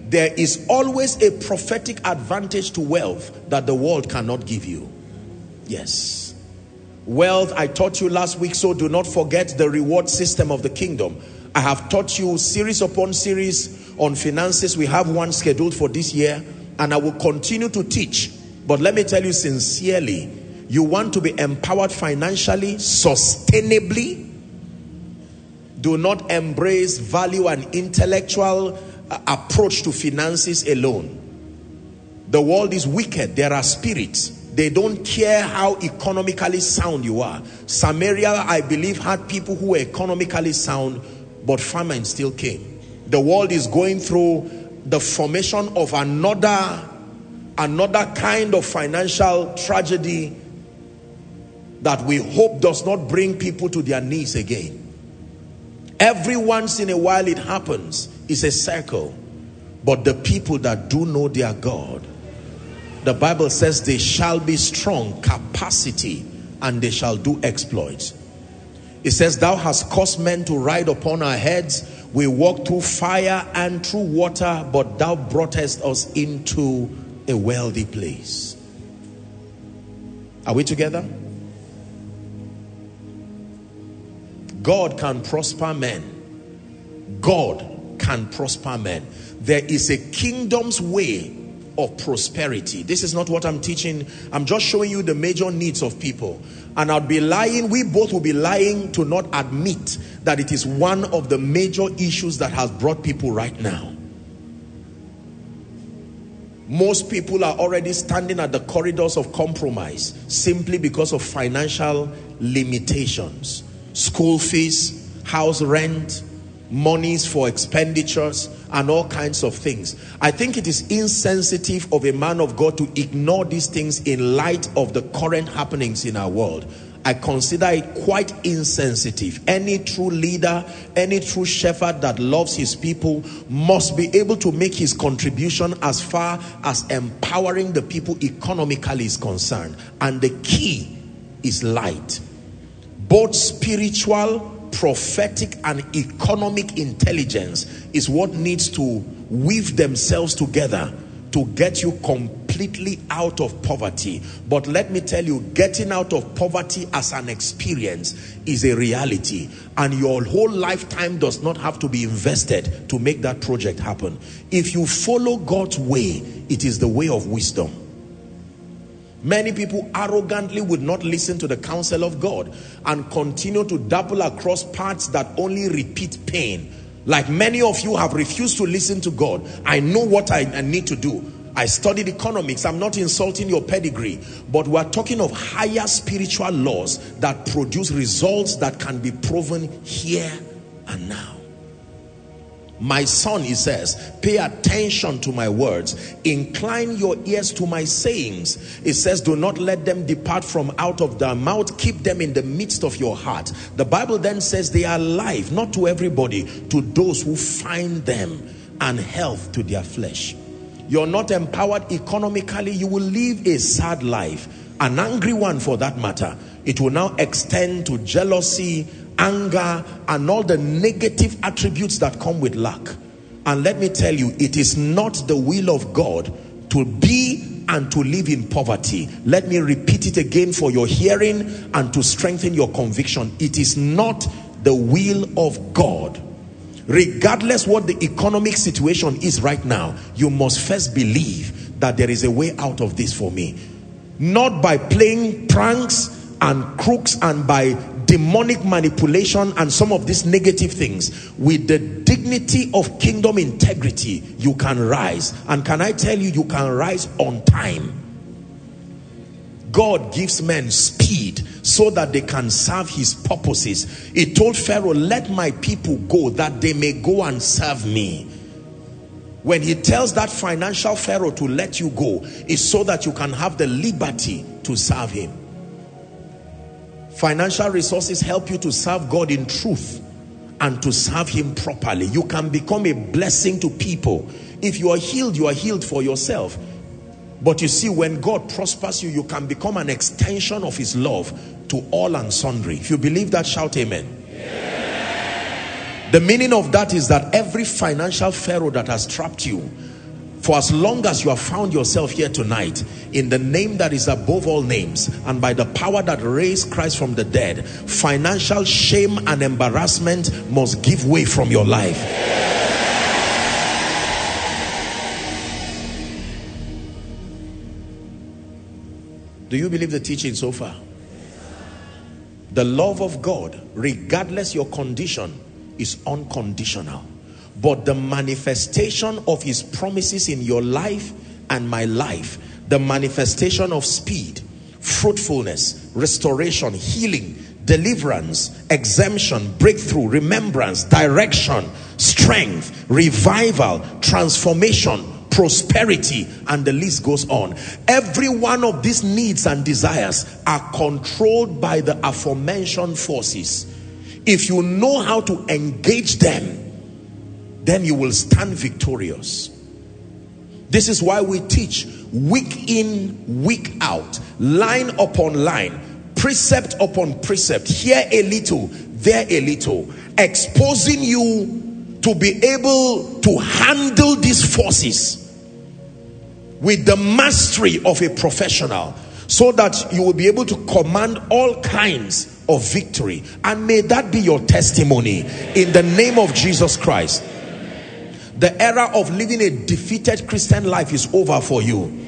there is always a prophetic advantage to wealth that the world cannot give you. Yes. Wealth, I taught you last week, so do not forget the reward system of the kingdom. I have taught you series upon series on finances. We have one scheduled for this year, and I will continue to teach. But let me tell you sincerely, you want to be empowered financially, sustainably. Do not embrace value and intellectual uh, approach to finances alone. The world is wicked. There are spirits. They don't care how economically sound you are. Samaria, I believe, had people who were economically sound, but famine still came. The world is going through the formation of another, another kind of financial tragedy that we hope does not bring people to their knees again. Every once in a while it happens. It's a circle. But the people that do know their God, the Bible says they shall be strong, capacity, and they shall do exploits. It says, thou hast caused men to ride upon our heads. We walk through fire and through water, but thou broughtest us into a wealthy place. Are we together? God can prosper men. God can prosper men. There is a kingdom's way of prosperity. This is not what I'm teaching. I'm just showing you the major needs of people. And I'll be lying, we both will be lying to not admit that it is one of the major issues that has brought people right now. Most people are already standing at the corridors of compromise simply because of financial limitations. School fees, house rent, monies for expenditures, and all kinds of things. I think it is insensitive of a man of God to ignore these things in light of the current happenings in our world. I consider it quite insensitive. Any true leader, any true shepherd that loves his people must be able to make his contribution as far as empowering the people economically is concerned. And the key is light. Both spiritual, prophetic, and economic intelligence is what needs to weave themselves together to get you completely out of poverty. But let me tell you, getting out of poverty as an experience is a reality, and your whole lifetime does not have to be invested to make that project happen. If you follow God's way, it is the way of wisdom. Many people arrogantly would not listen to the counsel of God and continue to dabble across paths that only repeat pain. Like many of you have refused to listen to God. I know what I, I need to do. I studied economics. I'm not insulting your pedigree, but we're talking of higher spiritual laws that produce results that can be proven here and now. My son, he says, pay attention to my words. Incline your ears to my sayings. It says, do not let them depart from out of thy mouth. Keep them in the midst of your heart. The Bible then says they are life, not to everybody, to those who find them, and health to their flesh. You're not empowered economically, you will live a sad life, an angry one for that matter. It will now extend to jealousy, anger, and all the negative attributes that come with lack. And let me tell you, it is not the will of God to be and to live in poverty. Let me repeat it again for your hearing and to strengthen your conviction. It is not the will of God. Regardless what the economic situation is right now, you must first believe that there is a way out of this for me. Not by playing pranks and crooks and by demonic manipulation and some of these negative things. With the dignity of kingdom integrity, you can rise. And can I tell you, you can rise on time. God gives men speed so that they can serve his purposes. He told Pharaoh, let my people go that they may go and serve me. When he tells that financial Pharaoh to let you go, it's so that you can have the liberty to serve him. Financial resources help you to serve God in truth and to serve him properly. You can become a blessing to people. If you are healed, you are healed for yourself. But you see, when God prospers you, you can become an extension of his love to all and sundry. If you believe that, shout amen. Yeah. The meaning of that is that every financial pharaoh that has trapped you For as long as you have found yourself here tonight, in the name that is above all names, and by the power that raised Christ from the dead, financial shame and embarrassment must give way from your life. Do you believe the teaching so far? The love of God, regardless your condition, is unconditional. But the manifestation of his promises in your life and my life, the manifestation of speed, fruitfulness, restoration, healing, deliverance, exemption, breakthrough, remembrance, direction, strength, revival, transformation, prosperity, and the list goes on. Every one of these needs and desires are controlled by the aforementioned forces. If you know how to engage them, then you will stand victorious. This is why we teach week in, week out, line upon line, precept upon precept, here a little, there a little, exposing you to be able to handle these forces with the mastery of a professional, so that you will be able to command all kinds of victory. And may that be your testimony in the name of Jesus Christ. The era of living a defeated Christian life is over for you.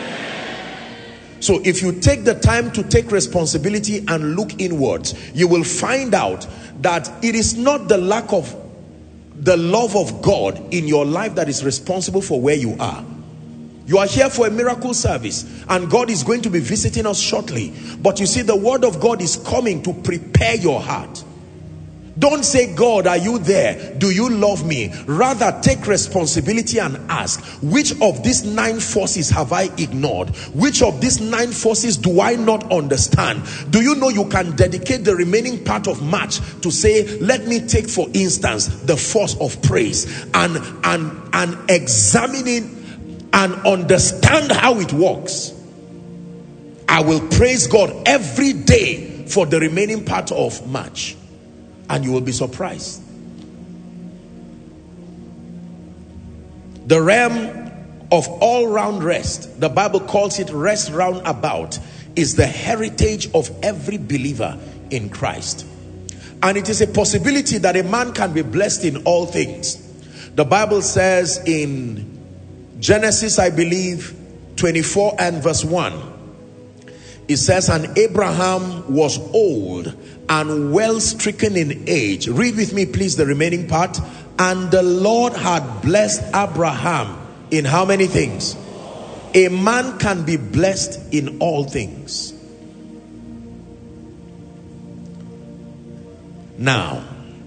So if you take the time to take responsibility and look inwards, you will find out that it is not the lack of the love of God in your life that is responsible for where you are. You are here for a miracle service, and God is going to be visiting us shortly. But you see, the word of God is coming to prepare your heart. Don't say, God, are you there? Do you love me? Rather, take responsibility and ask, which of these nine forces have I ignored? Which of these nine forces do I not understand? Do you know you can dedicate the remaining part of March to say, let me take, for instance, the force of praise and, and, and examine it and understand how it works. I will praise God every day for the remaining part of March. And you will be surprised. The realm of all-round rest, the Bible calls it rest round about, is the heritage of every believer in Christ. And it is a possibility that a man can be blessed in all things. The Bible says in Genesis, I believe, twenty-four and verse one, it says, and Abraham was old and well stricken in age. Read with me, please, the remaining part. And the Lord had blessed Abraham in how many things? A man can be blessed in all things. Now,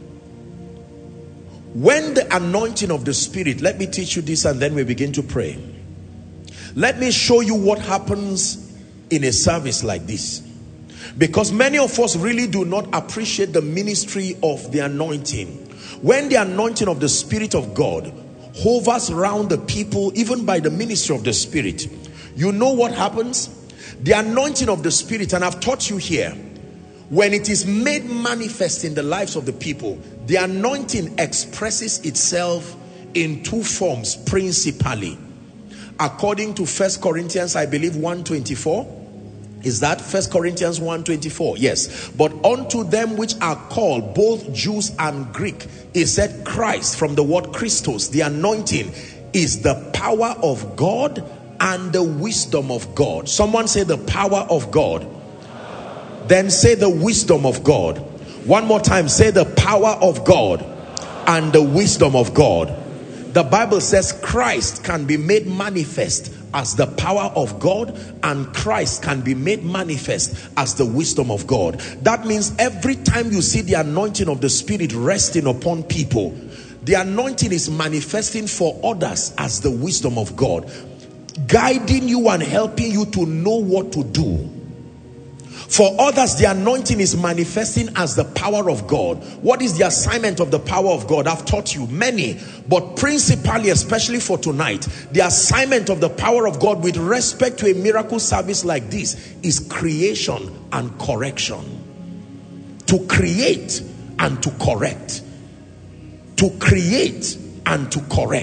when the anointing of the Spirit, let me teach you this and then we begin to pray. Let me show you what happens in a service like this, because many of us really do not appreciate the ministry of the anointing. When the anointing of the Spirit of God hovers around the people, even by the ministry of the Spirit, you know what happens? The anointing of the Spirit, and I've taught you here, when it is made manifest in the lives of the people, the anointing expresses itself in two forms principally. According to First Corinthians, I believe one twenty-four. Is that First Corinthians one twenty-four? Yes. But unto them which are called, both Jews and Greek, is said Christ, from the word Christos. The anointing is the power of God and the wisdom of God. Someone say the power of God. Then say the wisdom of God. One more time, say the power of God and the wisdom of God. The Bible says Christ can be made manifest as the power of God, and Christ can be made manifest as the wisdom of God. That means every time you see the anointing of the Spirit resting upon people, the anointing is manifesting for others as the wisdom of God, guiding you and helping you to know what to do. For others, the anointing is manifesting as the power of God. What is the assignment of the power of God? I've taught you many, but principally, especially for tonight, the assignment of the power of God with respect to a miracle service like this is creation and correction. To create and to correct. To create and to correct.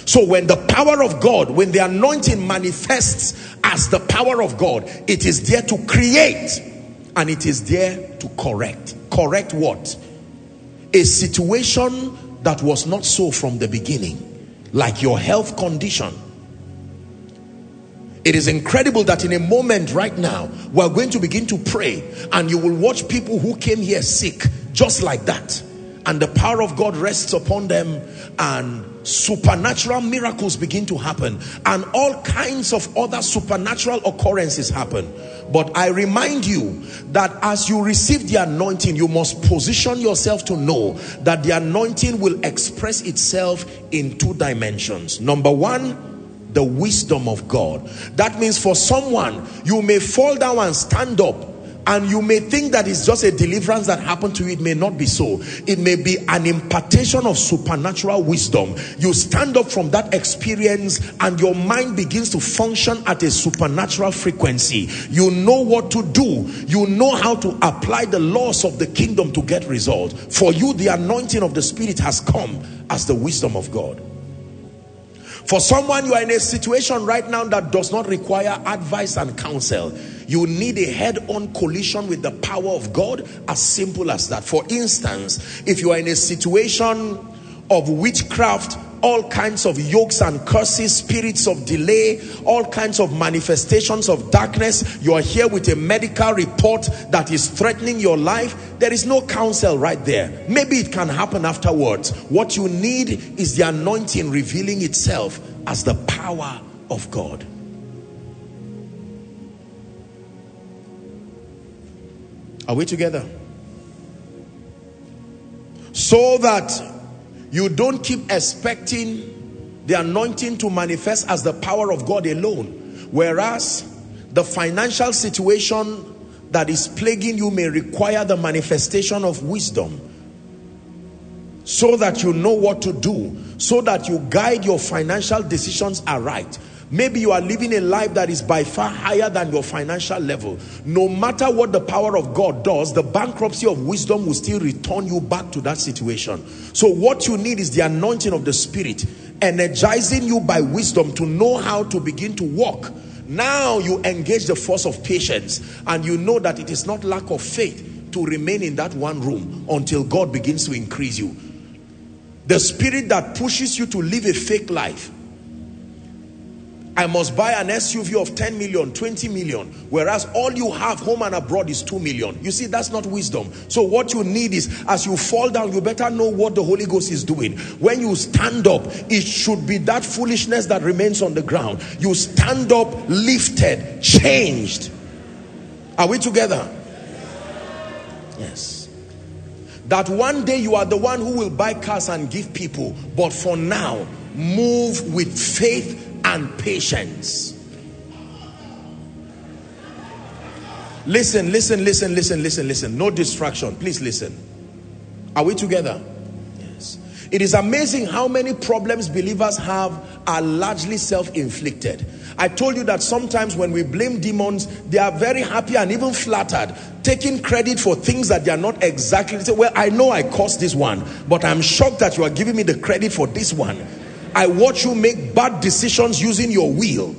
So when the power of God, when the anointing manifests as the power of God, it is there to create and it is there to correct. Correct what? A situation that was not so from the beginning, like your health condition. It is incredible that in a moment right now, we're going to begin to pray and you will watch people who came here sick, just like that. And the power of God rests upon them and supernatural miracles begin to happen. And all kinds of other supernatural occurrences happen. But I remind you that as you receive the anointing, you must position yourself to know that the anointing will express itself in two dimensions. Number one, the wisdom of God. That means for someone, you may fall down and stand up and you may think that it's just a deliverance that happened to you. It may not be so. It may be an impartation of supernatural wisdom. You stand up from that experience and your mind begins to function at a supernatural frequency. You know what to do. You know how to apply the laws of the kingdom to get results. For you, the anointing of the Spirit has come as the wisdom of God. For someone, you are in a situation right now that does not require advice and counsel. You need a head-on collision with the power of God, as simple as that. For instance, if you are in a situation of witchcraft, all kinds of yokes and curses, spirits of delay, all kinds of manifestations of darkness, you are here with a medical report that is threatening your life, there is no counsel right there. Maybe it can happen afterwards. What you need is the anointing revealing itself as the power of God. Are we together? So that you don't keep expecting the anointing to manifest as the power of God alone. Whereas the financial situation that is plaguing you may require the manifestation of wisdom. So that you know what to do. So that you guide your financial decisions aright. Maybe you are living a life that is by far higher than your financial level. No matter what the power of God does, the bankruptcy of wisdom will still return you back to that situation. So what you need is the anointing of the Spirit, energizing you by wisdom to know how to begin to walk. Now you engage the force of patience and you know that it is not lack of faith to remain in that one room until God begins to increase you. The spirit that pushes you to live a fake life. I must buy an S U V of ten million, twenty million, whereas all you have home and abroad is two million. You see, that's not wisdom. So what you need is, as you fall down, you better know what the Holy Ghost is doing. When you stand up, it should be that foolishness that remains on the ground. You stand up lifted, changed. Are we together? Yes. That one day you are the one who will buy cars and give people, but for now, move with faith and patience. Listen, listen, listen, listen, listen, listen. No distraction. Please listen. Are we together? Yes. It is amazing how many problems believers have are largely self-inflicted. I told you that sometimes when we blame demons, they are very happy and even flattered, taking credit for things that they are not exactly. Say, well, I know I caused this one, but I'm shocked that you are giving me the credit for this one. I watch you make bad decisions using your will.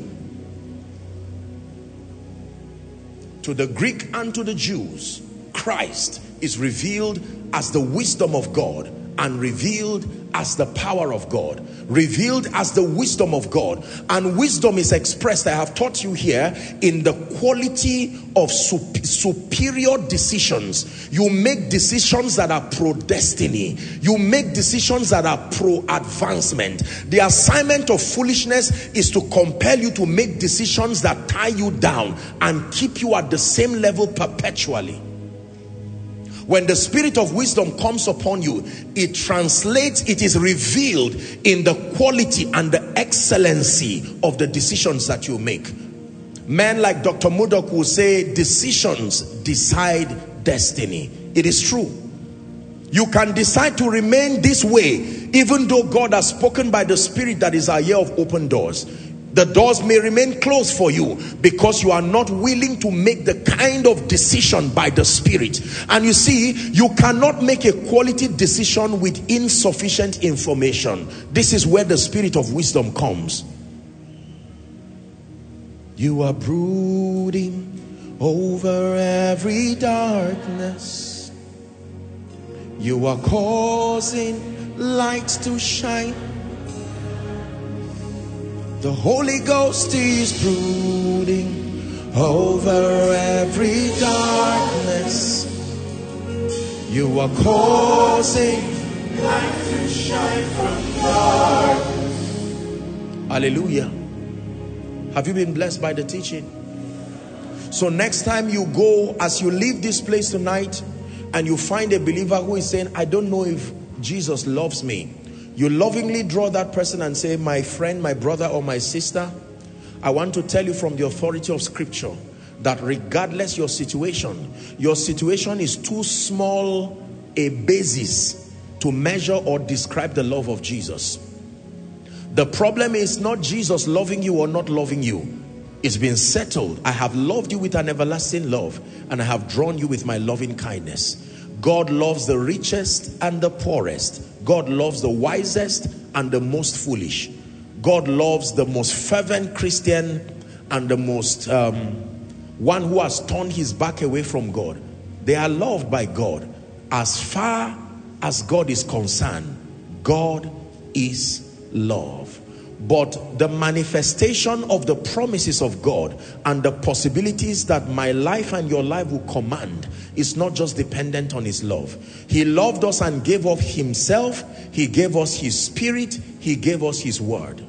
To the Greek and to the Jews, Christ is revealed as the wisdom of God and revealed as the power of God, revealed as the wisdom of God. And wisdom is expressed, I have taught you here, in the quality of sup superior decisions. You make decisions that are pro-destiny. You make decisions that are pro-advancement. The assignment of foolishness is to compel you to make decisions that tie you down and keep you at the same level perpetually. When the spirit of wisdom comes upon you, it translates, it is revealed in the quality and the excellency of the decisions that you make. Men like Doctor Murdoch will say, decisions decide destiny. It is true. You can decide to remain this way, even though God has spoken by the Spirit that is our year of open doors. The doors may remain closed for you because you are not willing to make the kind of decision by the Spirit. And you see, you cannot make a quality decision with insufficient information. This is where the spirit of wisdom comes. You are brooding over every darkness. You are causing light to shine. The Holy Ghost is brooding over every darkness. You are causing light to shine from darkness. Hallelujah. Have you been blessed by the teaching? So next time you go, as you leave this place tonight, and you find a believer who is saying, I don't know if Jesus loves me, you lovingly draw that person and say, my friend, my brother, or my sister, I want to tell you from the authority of Scripture that regardless your situation, your situation is too small a basis to measure or describe the love of Jesus. The problem is not Jesus loving you or not loving you. It's been settled. I have loved you with an everlasting love, and I have drawn you with my loving kindness. God loves the richest and the poorest. God loves the wisest and the most foolish. God loves the most fervent Christian and the most um, one who has turned his back away from God. They are loved by God. As far as God is concerned, God is love. But the manifestation of the promises of God and the possibilities that my life and your life will command is not just dependent on his love. He loved us and gave of himself. He gave us his spirit. He gave us his word.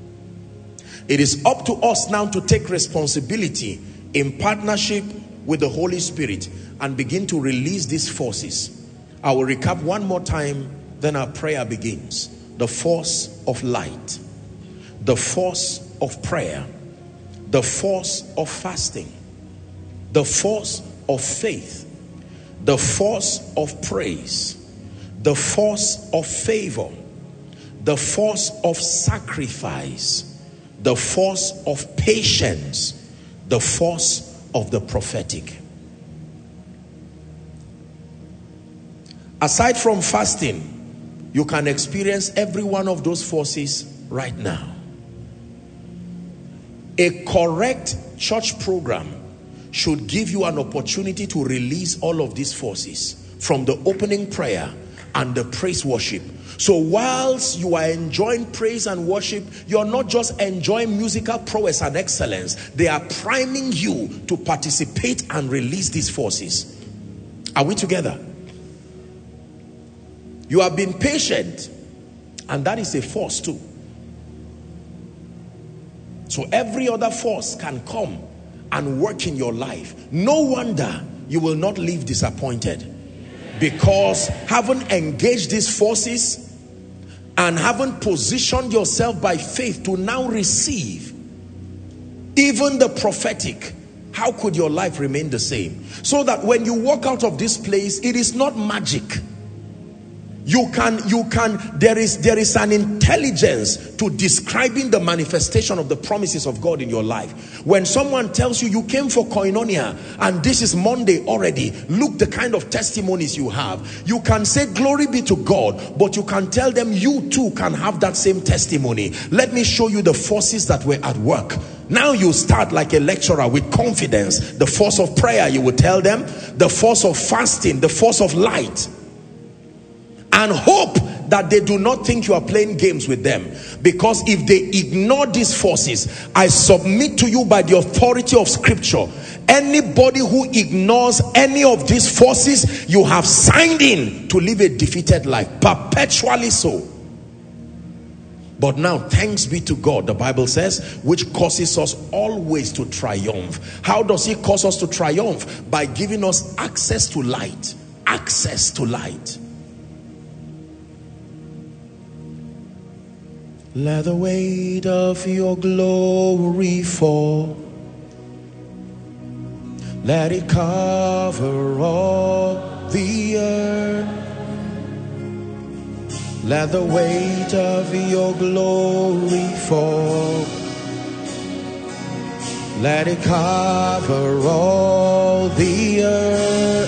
It is up to us now to take responsibility in partnership with the Holy Spirit and begin to release these forces. I will recap one more time, then our prayer begins. The force of light, the force of prayer, the force of fasting, the force of faith, the force of praise, the force of favor, the force of sacrifice, the force of patience, the force of the prophetic. Aside from fasting, you can experience every one of those forces right now. A correct church program should give you an opportunity to release all of these forces from the opening prayer and the praise worship. So whilst you are enjoying praise and worship, you're not just enjoying musical prowess and excellence. They are priming you to participate and release these forces. Are we together? You have been patient, and that is a force too. So every other force can come and work in your life. No wonder you will not leave disappointed, because having engaged these forces and haven't positioned yourself by faith to now receive even the prophetic, how could your life remain the same? So that when you walk out of this place, it is not magic. You can, you can, there is, there is an intelligence to describing the manifestation of the promises of God in your life. When someone tells you, you came for koinonia and this is Monday already, look the kind of testimonies you have. You can say glory be to God, but you can tell them you too can have that same testimony. Let me show you the forces that were at work. Now you start like a lecturer with confidence. The force of prayer, you will tell them. The force of fasting, the force of light. And hope that they do not think you are playing games with them. Because if they ignore these forces, I submit to you by the authority of Scripture, anybody who ignores any of these forces, you have signed in to live a defeated life, perpetually so. But now, thanks be to God, the Bible says, which causes us always to triumph. How does he cause us to triumph? By giving us access to light. Access to light. Let the weight of your glory fall. Let it cover all the earth. Let the weight of your glory fall. Let it cover all the earth.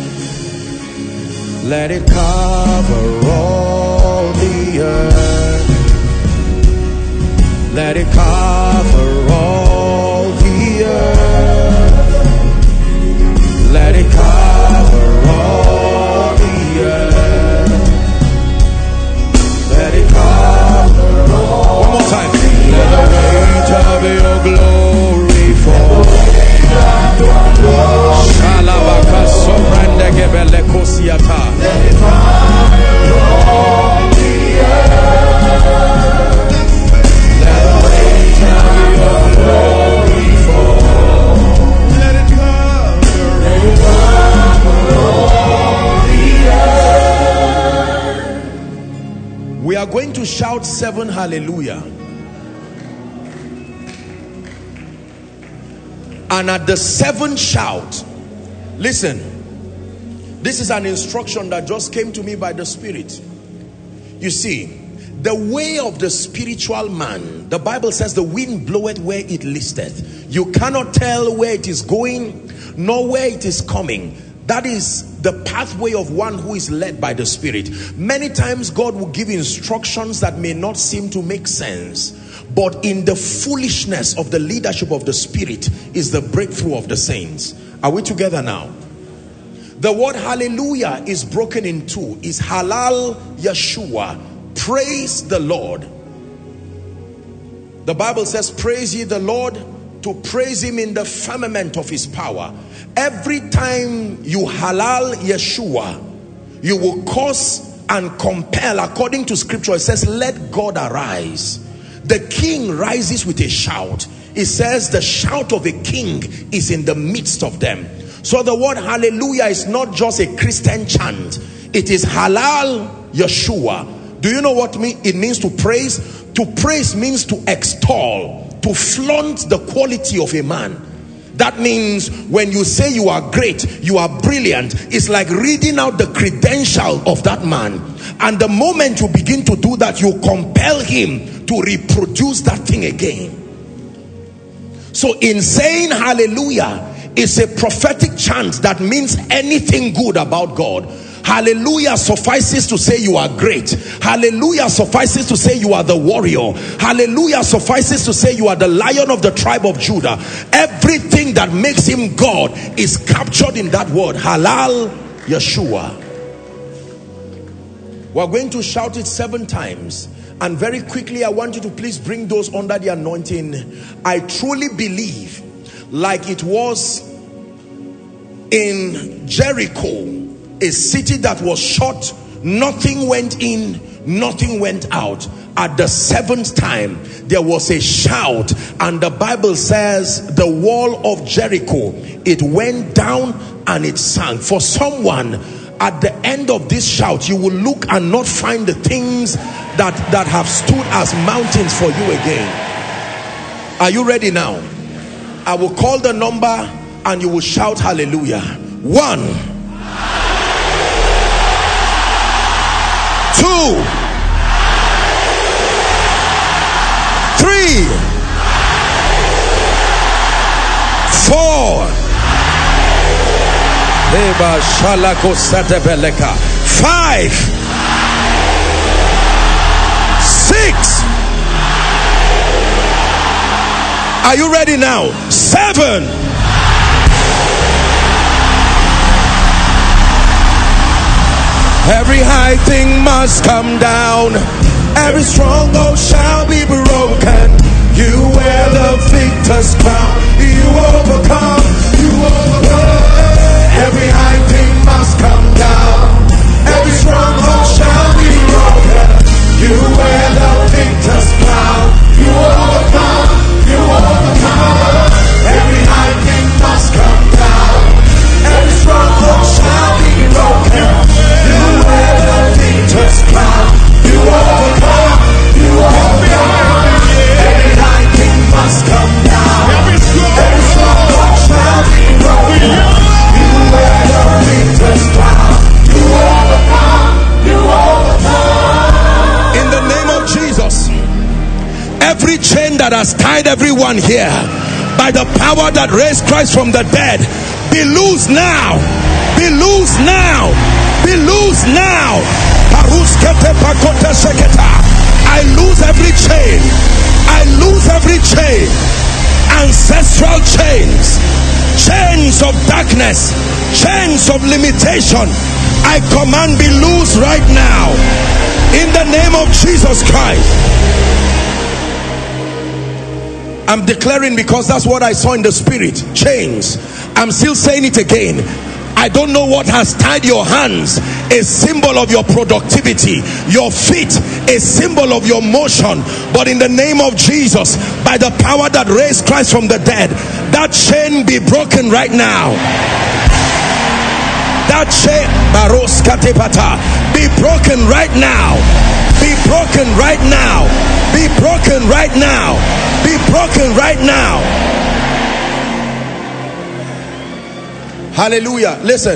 Let it cover all the earth. Let it cover all the earth. Let it cover all the earth. Let it cover all. One more time. Let the weight of your glory fall. Shalabaka sobrande gebele kosiata. Let it cover all the earth. Let the weight of your glory fall. Let it cover, let it cover all the earth. We are going to shout seven hallelujah. And at the seventh shout, listen, this is an instruction that just came to me by the Spirit. You see, the way of the spiritual man, the Bible says the wind bloweth where it listeth. You cannot tell where it is going, nor where it is coming. That is the pathway of one who is led by the Spirit. Many times God will give instructions that may not seem to make sense, but in the foolishness of the leadership of the Spirit is the breakthrough of the saints. Are we together now? The word hallelujah is broken in two. Is halal Yeshua. Praise the Lord. The Bible says, praise ye the Lord, to praise him in the firmament of his power. Every time you halal Yeshua, you will cause and compel. According to scripture, it says, let God arise. The king rises with a shout. It says the shout of a king is in the midst of them. So the word hallelujah is not just a Christian chant. It is halal Yeshua. Do you know what it means to praise? To praise means to extol, to flaunt the quality of a man. That means when you say you are great, you are brilliant, it's like reading out the credential of that man. And the moment you begin to do that, you compel him to reproduce that thing again. So in saying hallelujah, it's a prophetic chant that means anything good about God. Hallelujah suffices to say you are great. Hallelujah suffices to say you are the warrior. Hallelujah suffices to say you are the Lion of the tribe of Judah. Everything that makes him God is captured in that word, halal Yeshua. We're going to shout it seven times. And very quickly, I want you to please bring those under the anointing. I truly believe, like it was in Jericho, a city that was shut, nothing went in, nothing went out. At the seventh time, there was a shout, and the Bible says the wall of Jericho, it went down and it sank. For someone, at the end of this shout, you will look and not find the things that, that have stood as mountains for you again. Are you ready now? I will call the number and you will shout hallelujah. One. Two. Three. Four. Five. Six. Are you ready now? Seven. Every high thing must come down. Every stronghold shall be broken. You wear the victor's crown. You overcome. You overcome. Every high thing must come down. Every stronghold shall be broken. You wear the victor's crown. You overcome. You overcome. Every high thing must come down. Every stronghold shall be broken. You wear the victor's crown. You overcome. You overcome. Every high thing must come down. Every stronghold shall be broken. You wear the victor's crown. You overcome. You overcome. In the name of Jesus, every chain that has tied everyone here, by the power that raised Christ from the dead, be loose now, be loose now, be loose now. I lose every chain, I lose every chain, ancestral chains, chains of darkness, chains of limitation. I command be loose right now in the name of Jesus Christ. I'm declaring because that's what I saw in the spirit. Chains. I'm still saying it again. I don't know what has tied your hands. A symbol of your productivity. Your feet, a symbol of your motion. But in the name of Jesus, by the power that raised Christ from the dead, that chain be broken right now. That chain be broken right now. Be broken right now. Be broken right now. Be broken right now. Hallelujah. Listen.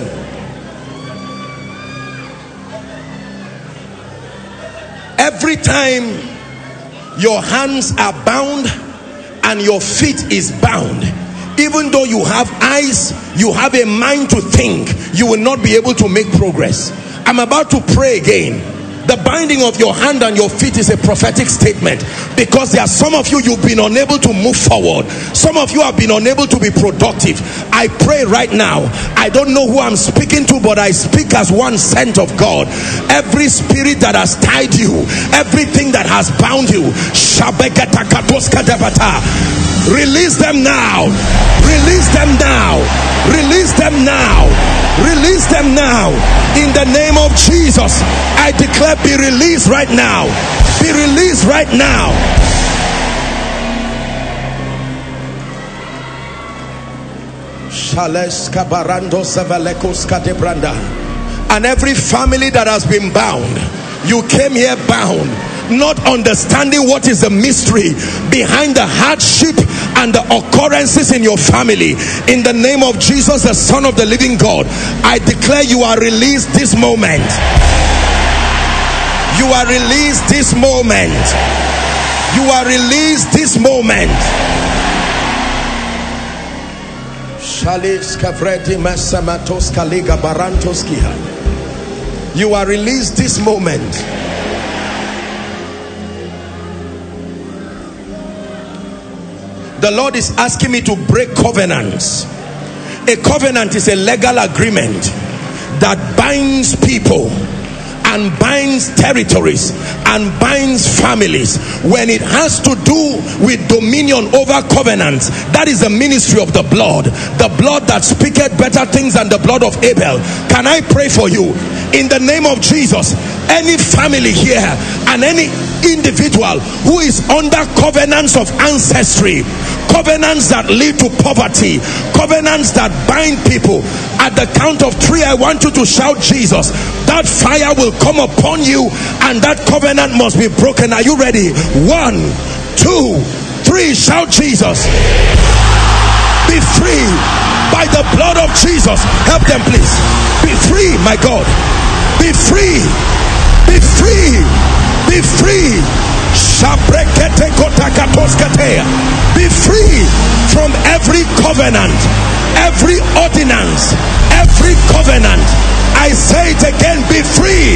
Every time your hands are bound and your feet is bound, even though you have eyes, you have a mind to think, you will not be able to make progress. I'm about to pray again. The binding of your hand and your feet is a prophetic statement, because there are some of you, you've been unable to move forward. Some of you have been unable to be productive. I pray right now, I don't know who I'm speaking to, but I speak as one sent of God. Every spirit that has tied you, everything that has bound you, release them now, release them now, release them now, release them now in the name of Jesus. I declare, be released right now, be released right now. And every family that has been bound, you came here bound, not understanding what is the mystery behind the hardship and the occurrences in your family. In the name of Jesus, the Son of the living God, I declare you are released this moment. You are released this moment. You are released this moment. You are released this moment. The Lord is asking me to break covenants. A covenant is a legal agreement that binds people and binds territories and binds families. When it has to do with dominion over covenants, that is the ministry of the blood. The blood that speaketh better things than the blood of Abel. Can I pray for you? In the name of Jesus, any family here and any individual who is under covenants of ancestry, covenants that lead to poverty, covenants that bind people, at the count of three I want you to shout Jesus. That fire will come upon you and that covenant must be broken. Are you ready? One, two, three. Shout Jesus. Be free by the blood of Jesus. Help them please. Be free, my God. Be free. Be free. Be free. Be free from every covenant, every ordinance, every covenant. I say it again, be free.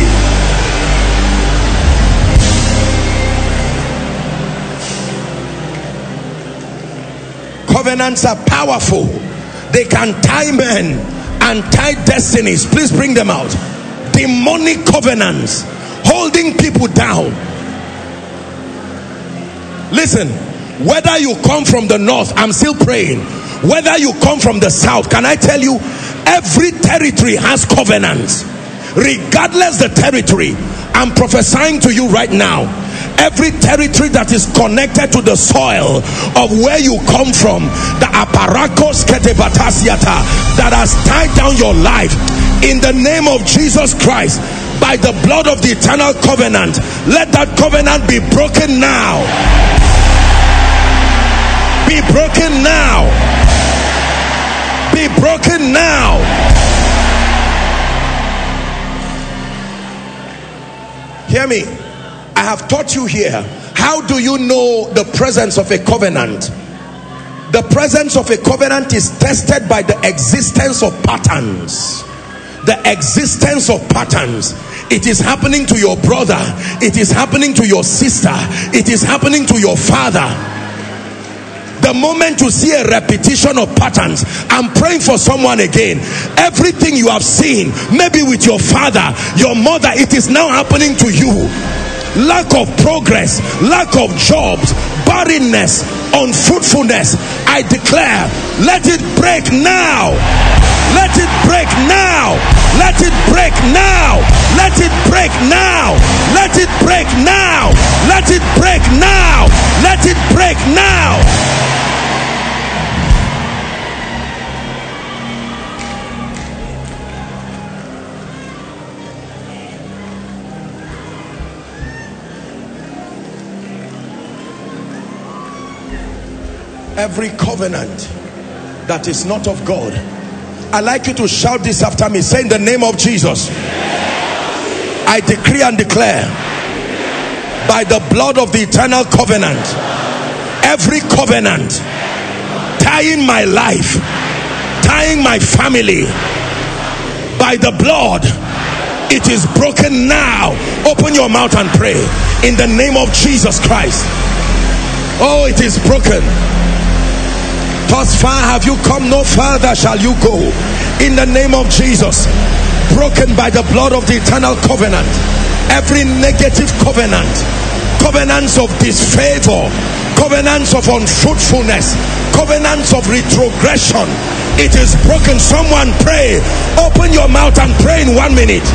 Covenants are powerful. They can tie men and tie destinies. Please bring them out. Demonic covenants holding people down. Listen, whether you come from the north, I'm still praying. Whether you come from the south, can I tell you, every territory has covenants. Regardless the territory, I'm prophesying to you right now. Every territory that is connected to the soil of where you come from, the aparakos ketebatasiata that has tied down your life, in the name of Jesus Christ, by the blood of the eternal covenant, let that covenant be broken now. Be broken now. Be broken now. Hear me. I have taught you here. How do you know the presence of a covenant? The presence of a covenant is tested by the existence of patterns. The existence of patterns. It is happening to your brother. It is happening to your sister. It is happening to your father. The moment you see a repetition of patterns, I'm praying for someone again. Everything you have seen, maybe with your father, your mother, it is now happening to you. Lack of progress, lack of jobs, barrenness, unfruitfulness. I declare, let it break now. Let it break now. Let it break now. Let it break now. Let it break now. Let it break now. Let it break now. Every covenant that is not of God, I'd like you to shout this after me. Say, in the name of Jesus, I decree and declare, by the blood of the eternal covenant, every covenant tying my life, tying my family, by the blood, it is broken now. Open your mouth and pray. In the name of Jesus Christ. Oh, it is broken. Thus far have you come, no further shall you go. In the name of Jesus, broken by the blood of the eternal covenant. Every negative covenant, covenants of disfavor, covenants of unfruitfulness, covenants of retrogression, it is broken. Someone pray. Open your mouth and pray in one minute.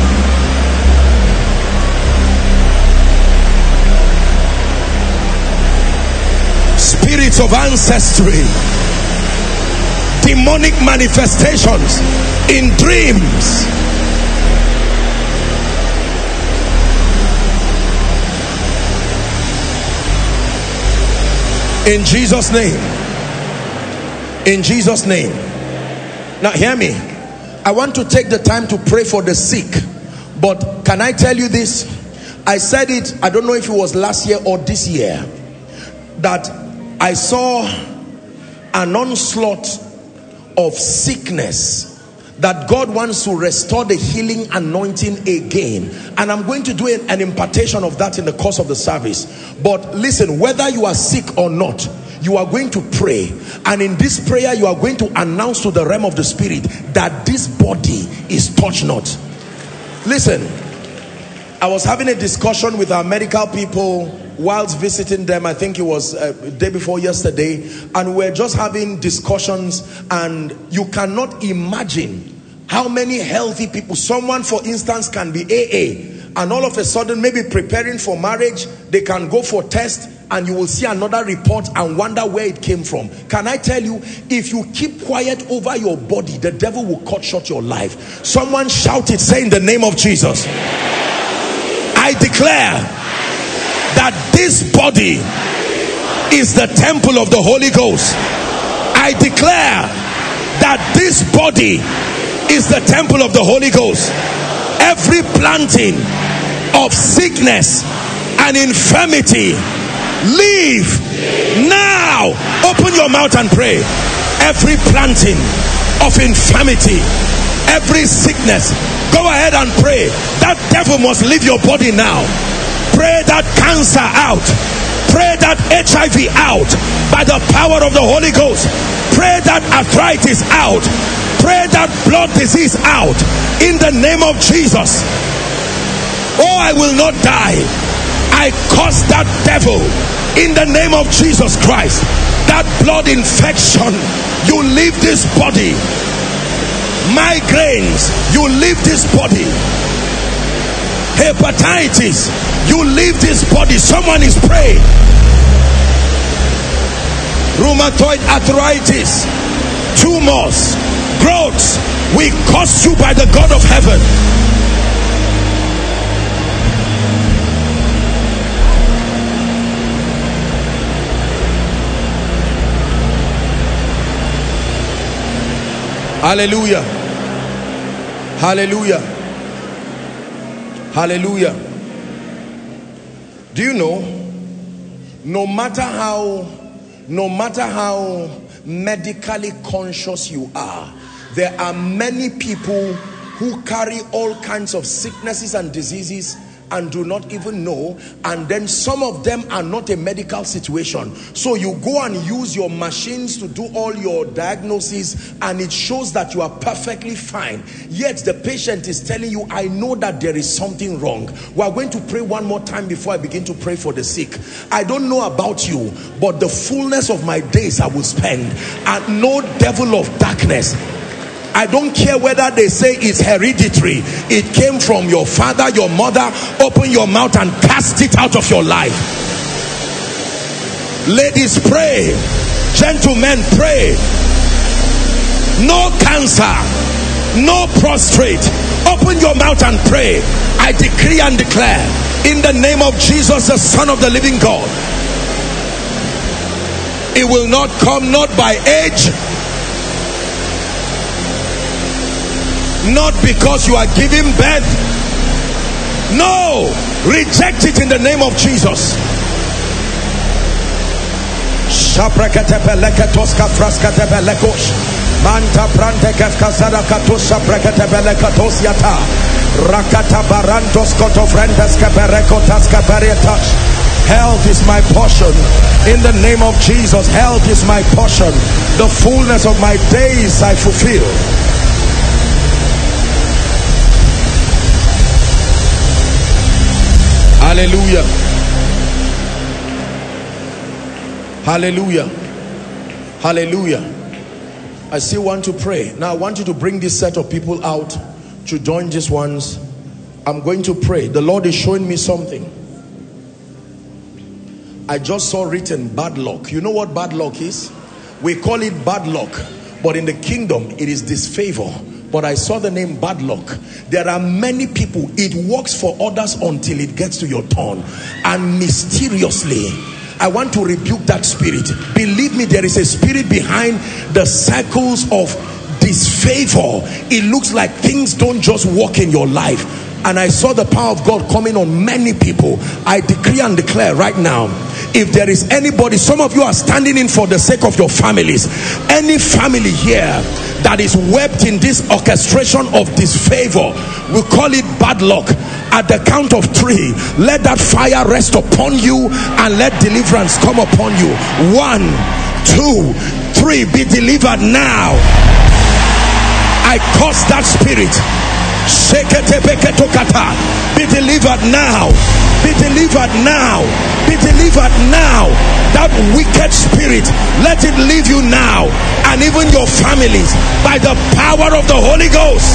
Spirits of ancestry, demonic manifestations in dreams, in Jesus' name, in Jesus' name. Now hear me, I want to take the time to pray for the sick, but can I tell you this? I said it, I don't know if it was last year or this year, that I saw an onslaught of sickness, that God wants to restore the healing anointing again, and I'm going to do an impartation of that in the course of the service. But listen, whether you are sick or not, you are going to pray, and in this prayer you are going to announce to the realm of the spirit that this body is touched not. Listen, I was having a discussion with our medical people whilst visiting them. I think it was uh, the day before yesterday, and we're just having discussions, and you cannot imagine how many healthy people, someone for instance can be A A, and all of a sudden maybe preparing for marriage, they can go for test and you will see another report and wonder where it came from. Can I tell you, if you keep quiet over your body, the devil will cut short your life. Someone shout it, say, in the name of Jesus, I declare that this body is the temple of the Holy Ghost. I declare that this body is the temple of the Holy Ghost. Every planting of sickness and infirmity, leave now. Open your mouth and pray. Every planting of infirmity, every sickness, go ahead and pray. That devil must leave your body now. Pray that cancer out. Pray that H I V out by the power of the Holy Ghost. Pray that arthritis out. Pray that blood disease out in the name of Jesus. Oh, I will not die. I curse that devil in the name of Jesus Christ. That blood infection, you leave this body. Migraines, you leave this body. Hepatitis, you leave this body. Someone is praying. Rheumatoid arthritis, tumors, growths, we curse you by the God of heaven. Hallelujah. Hallelujah. Hallelujah. Do you know, no matter how no matter how medically conscious you are, there are many people who carry all kinds of sicknesses and diseases and do not even know, and then some of them are not a medical situation. So you go and use your machines to do all your diagnoses and it shows that you are perfectly fine, yet the patient is telling you, I know that there is something wrong. We are going to pray one more time before I begin to pray for the sick. I don't know about you, but the fullness of my days I will spend, and no devil of darkness, I don't care whether they say it's hereditary, it came from your father, your mother, open your mouth and cast it out of your life. Ladies, pray. Gentlemen, pray. No cancer, no prostrate. Open your mouth and pray. I decree and declare in the name of Jesus, the Son of the living God, it will not come, not by age, not because you are giving birth. No, reject it in the name of Jesus. Manta prante kafkazada katosha brekatebelekatos yata rakata barantos kotofrendes kaberekotas kabarietash. Health is my portion in the name of Jesus. Health is my portion. The fullness of my days I fulfill. Hallelujah. Hallelujah. Hallelujah. I still want to pray. Now I want you to bring this set of people out to join these ones. I'm going to pray. The Lord is showing me something. I just saw written bad luck. You know what bad luck is? We call it bad luck, but in the kingdom it is disfavor. But I saw the name bad luck. There are many people, it works for others until it gets to your turn, and mysteriously, I want to rebuke that spirit. Believe me, there is a spirit behind the cycles of disfavor. It looks like things don't just work in your life, and I saw the power of God coming on many people. I decree and declare right now, if there is anybody, some of you are standing in for the sake of your families, any family here that is wept in this orchestration of disfavor, we call it bad luck. At the count of three, let that fire rest upon you and let deliverance come upon you. One, two, three. Be delivered now. I curse that spirit. Be delivered now. Be delivered now. Be delivered now. That wicked spirit, let it leave you now, and even your families, by the power of the Holy Ghost.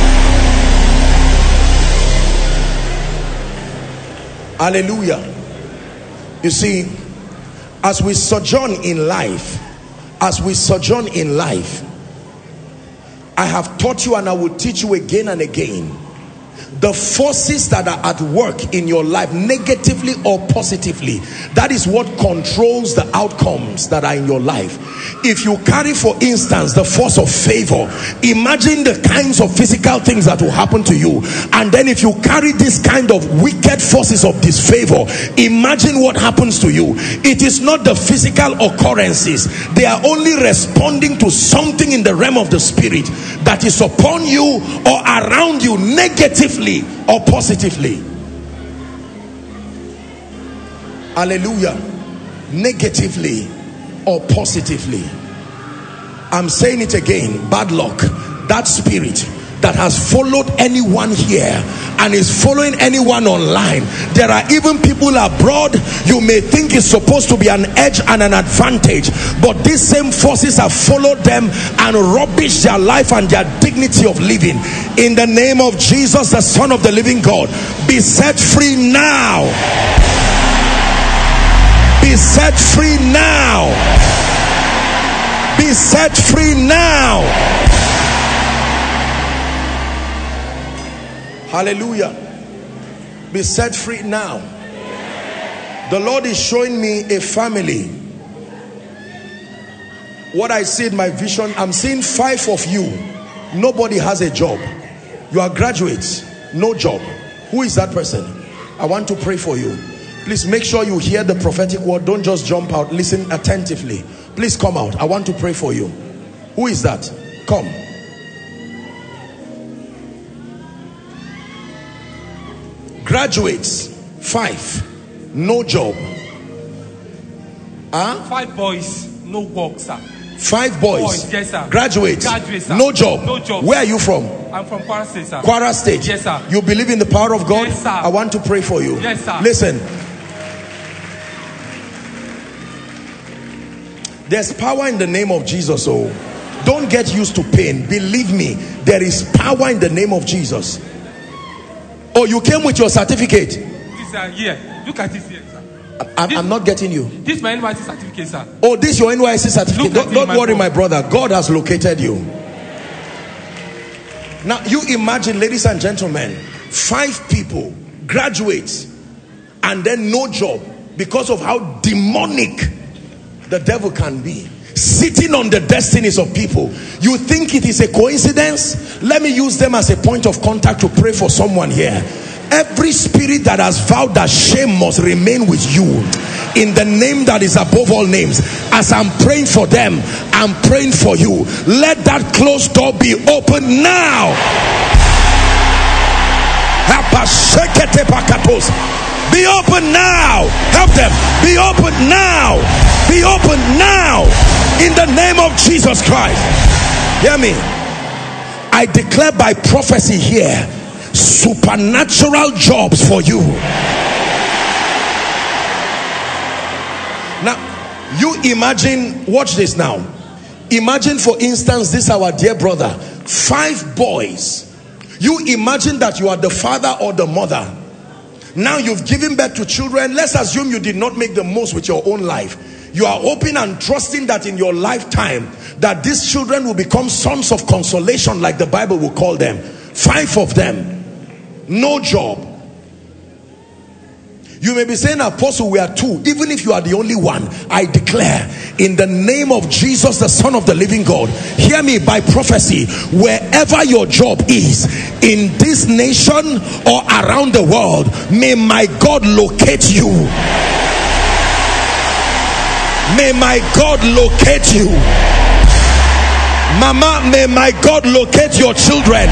Hallelujah. You see, as we sojourn in life, as we sojourn in life, I have taught you and I will teach you again and again. The forces that are at work in your life, negatively or positively, that is what controls the outcomes that are in your life. If you carry, for instance, the force of favor, imagine the kinds of physical things that will happen to you. And then if you carry this kind of wicked forces of disfavor, imagine what happens to you. It is not the physical occurrences. They are only responding to something in the realm of the spirit that is upon you or around you, negatively or positively. Hallelujah. Negatively or positively. I'm saying it again. Bad luck. That spirit that has followed anyone here and is following anyone online. There are even people abroad. You may think it's supposed to be an edge and an advantage, but these same forces have followed them and rubbished their life and their dignity of living. In the name of Jesus, the Son of the living God, be set free now. Be set free now. Be set free now. Hallelujah. Be set free now. The Lord is showing me a family. What I see in my vision, I'm seeing five of you. Nobody has a job. You are graduates, no job. Who is that person? I want to pray for you. Please make sure you hear the prophetic word. Don't just jump out. Listen attentively. Please come out. I want to pray for you. Who is that? Come. Graduates, five. No job. Huh? Five boys, no work, sir. Five boys. boys yes, sir. Graduates. Graduates, sir. No job. No job. Where are you from? I'm from Kwara State, sir. Kwara State. Yes, sir. You believe in the power of God? Yes, sir. I want to pray for you. Yes, sir. Listen. There's power in the name of Jesus. Oh, don't get used to pain. Believe me, there is power in the name of Jesus. Oh, you came with your certificate. This uh, here. Look at this here, sir. I'm, this, I'm not getting you. This is my N Y C certificate, sir. Oh, this is your N Y C certificate. Look Don't, don't my worry, phone. my brother. God has located you. Now, you imagine, ladies and gentlemen, five people, graduates, and then no job because of how demonic the devil can be, sitting on the destinies of people. You think it is a coincidence? Let me use them as a point of contact to pray for someone here. Every spirit that has vowed that shame must remain with you, in the name that is above all names, as I'm praying for them, I'm praying for you. Let that closed door be open now. Be open now. Help them. Be open now. Be open now. In the name of Jesus Christ. Hear me. I declare by prophecy here, supernatural jobs for you. Now, you imagine, watch this now. Imagine, for instance, this our dear brother, five boys. You imagine that you are the father or the mother. Now you've given birth to children. Let's assume you did not make the most with your own life. You are hoping and trusting that in your lifetime that these children will become sons of consolation, like the Bible will call them. Five of them, no job. You may be saying, Apostle, we are two. Even if you are the only one, I declare in the name of Jesus, the Son of the living God, hear me by prophecy, wherever your job is, in this nation or around the world, may my God locate you. May my God locate you. Mama, may my God locate your children.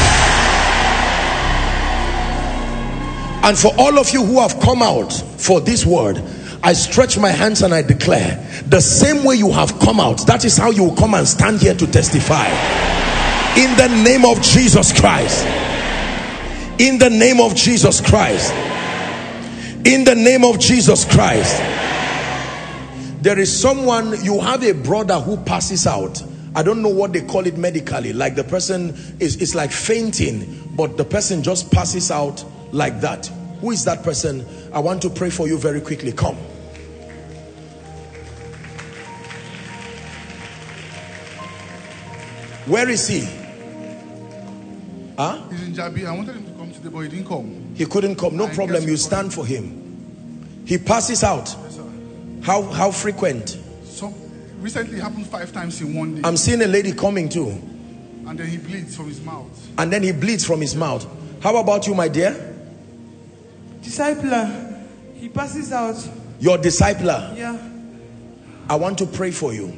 And for all of you who have come out for this word, I stretch my hands and I declare, the same way you have come out, that is how you will come and stand here to testify. In the name of Jesus Christ. In the name of Jesus Christ. In the name of Jesus Christ. There is someone, you have a brother who passes out. I don't know what they call it medically. Like the person is, it's like fainting, but the person just passes out like that. Who is that person? I want to pray for you very quickly. Come. Where is he? Huh? He's in Jabi. I wanted him to come today, but he didn't come. He couldn't come. No I problem. guess You he stand for him. He passes out. Yes, sir. How how frequent? So recently it happened five times in one day. I'm seeing a lady coming too. And then he bleeds from his mouth. And then he bleeds from his mouth. How about you, my dear? Discipler, he passes out. Your discipler. Yeah. I want to pray for you.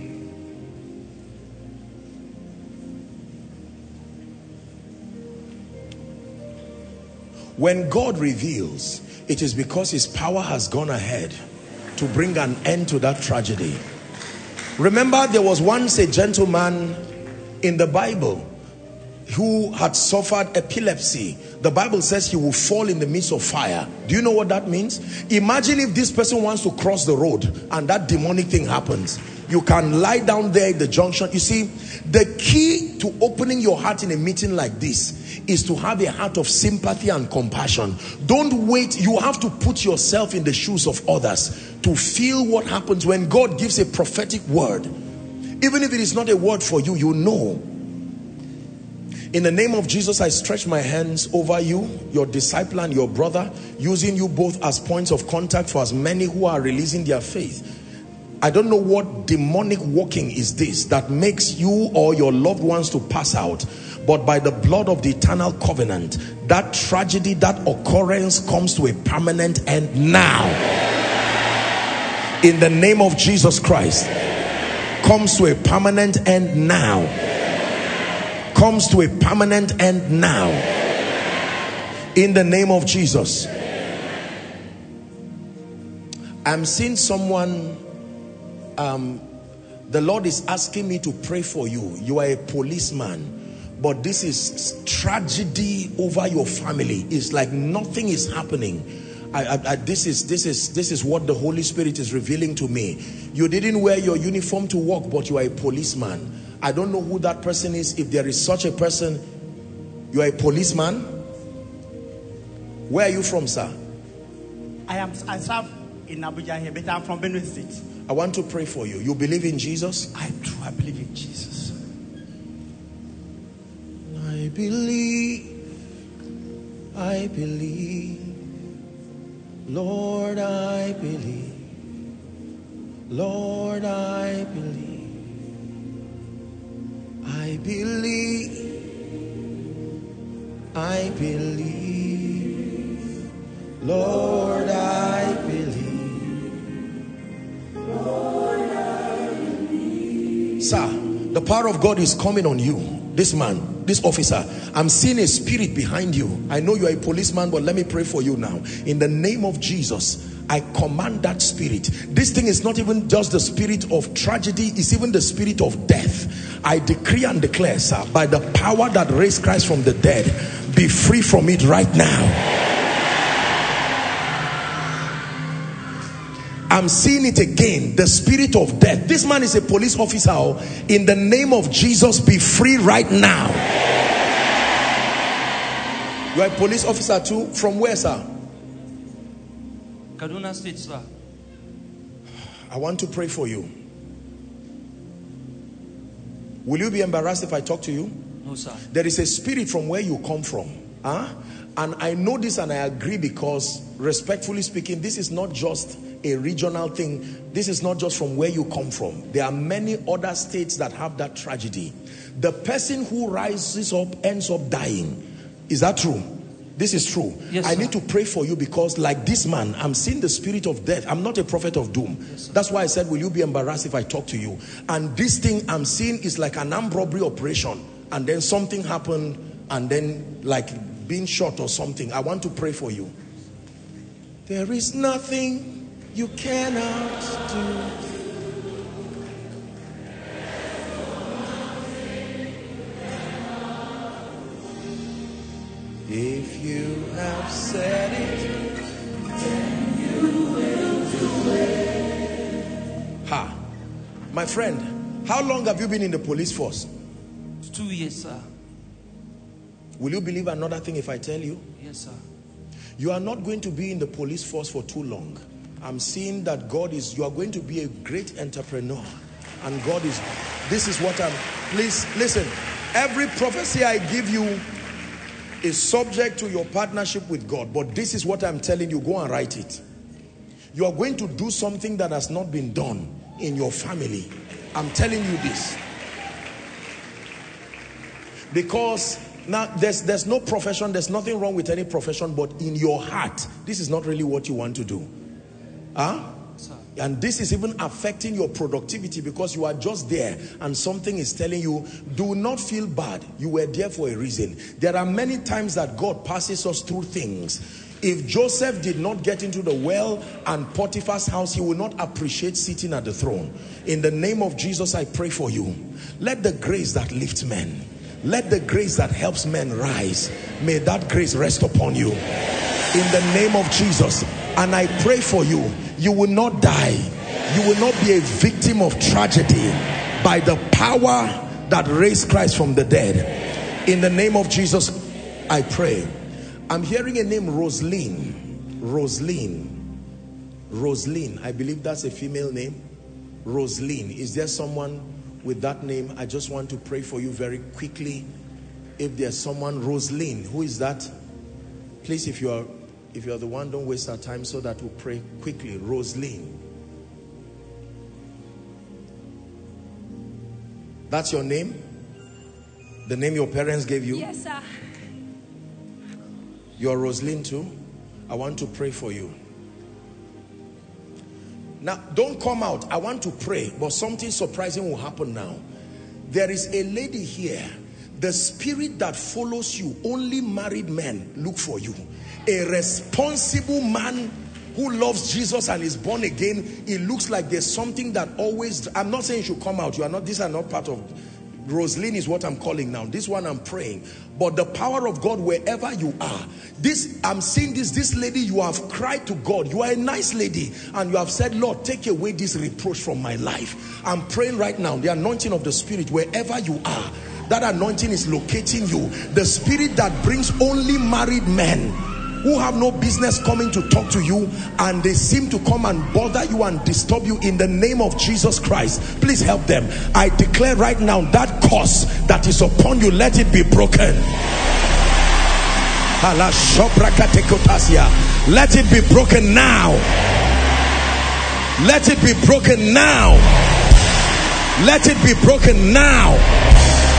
When God reveals, it is because his power has gone ahead to bring an end to that tragedy. Remember, there was once a gentleman in the Bible who had suffered epilepsy. The Bible says he will fall in the midst of fire. Do you know what that means? Imagine if this person wants to cross the road and that demonic thing happens. You can lie down there at the junction. You see, the key to opening your heart in a meeting like this is to have a heart of sympathy and compassion. Don't wait. You have to put yourself in the shoes of others to feel what happens when God gives a prophetic word. Even if it is not a word for you, you know. In the name of Jesus, I stretch my hands over you, your disciple and your brother, using you both as points of contact for as many who are releasing their faith. I don't know what demonic working is this that makes you or your loved ones to pass out, but by the blood of the eternal covenant, that tragedy, that occurrence comes to a permanent end now. In the name of Jesus Christ, comes to a permanent end now. Comes to a permanent end now. In the name of Jesus. I'm seeing someone, um, the Lord is asking me to pray for you. You are a policeman, but this is tragedy over your family. It's like nothing is happening. I, I, I, this is this is this is what the Holy Spirit is revealing to me. You didn't wear your uniform to work, but you are a policeman. I don't know who that person is. If there is such a person, you are a policeman. Where are you from, sir? I am. I serve in Abuja here, but I'm from Benue State. I want to pray for you. You believe in Jesus? I do. I believe in Jesus. I believe. I believe. Lord, I believe. Lord, I believe. I believe. I believe. Lord, I believe. Lord, I believe. Sir, the power of God is coming on you. This man, this officer, I'm seeing a spirit behind you. I know you are a policeman, but let me pray for you now. In the name of Jesus, I command that spirit. This thing is not even just the spirit of tragedy, it's even the spirit of death. I decree and declare, sir, by the power that raised Christ from the dead, be free from it right now. I'm seeing it again, the spirit of death. This man is a police officer. In the name of Jesus, be free right now. You are a police officer too? From where, sir? Kaduna State, sir. I want to pray for you. Will you be embarrassed if I talk to you? No, sir. There is a spirit from where you come from. Huh? And I know this and I agree because, respectfully speaking, this is not just a regional thing. This is not just from where you come from. There are many other states that have that tragedy. The person who rises up ends up dying. Is that true? This is true. Yes, I sir. need to pray for you because, like this man, I'm seeing the spirit of death. I'm not a prophet of doom. Yes, that's why I said, will you be embarrassed if I talk to you? And this thing I'm seeing is like an armed robbery operation, and then something happened, and then like being shot or something. I want to pray for you. There is nothing you cannot do. If you have said it, then you will do it. Ha. My friend, how long have you been in the police force? Two years, sir. Will you believe another thing if I tell you? Yes, sir. You are not going to be in the police force for too long. I'm seeing that God is, you are going to be a great entrepreneur. And God is, this is what I'm, please listen. Every prophecy I give you is subject to your partnership with God. But this is what I'm telling you, go and write it. You are going to do something that has not been done in your family. I'm telling you this. Because now there's, there's no profession, there's nothing wrong with any profession, but in your heart, this is not really what you want to do. Huh? And this is even affecting your productivity because you are just there and something is telling you, do not feel bad. You were there for a reason. There are many times that God passes us through things. If Joseph did not get into the well and Potiphar's house, he will not appreciate sitting at the throne. In the name of Jesus, I pray for you. Let the grace that lifts men, let the grace that helps men rise, may that grace rest upon you. In the name of Jesus. And I pray for you, you will not die. You will not be a victim of tragedy by the power that raised Christ from the dead. In the name of Jesus, I pray. I'm hearing a name, Roseline. Roseline. Roseline. I believe that's a female name. Roseline. Is there someone with that name? I just want to pray for you very quickly. If there's someone, Roseline, who is that? Please, if you are If you're the one, don't waste our time so that we'll pray quickly. Roseline. That's your name? The name your parents gave you? Yes, sir. You're Roslyn too? I want to pray for you. Now, don't come out. I want to pray, but something surprising will happen now. There is a lady here. The spirit that follows you, only married men look for you. A responsible man who loves Jesus and is born again. It looks like there's something that always, I'm not saying you should come out. You are not, these are not part of, Roslyn is what I'm calling now. This one I'm praying. But the power of God wherever you are. This, I'm seeing this, this lady, you have cried to God. You are a nice lady. And you have said, Lord, take away this reproach from my life. I'm praying right now. The anointing of the Spirit, wherever you are, that anointing is locating you. The spirit that brings only married men who have no business coming to talk to you, and they seem to come and bother you and disturb you, in the name of Jesus Christ, please help them. I declare right now, that curse that is upon you, let it be broken. Let it be broken now. Let it be broken now. Let it be broken now.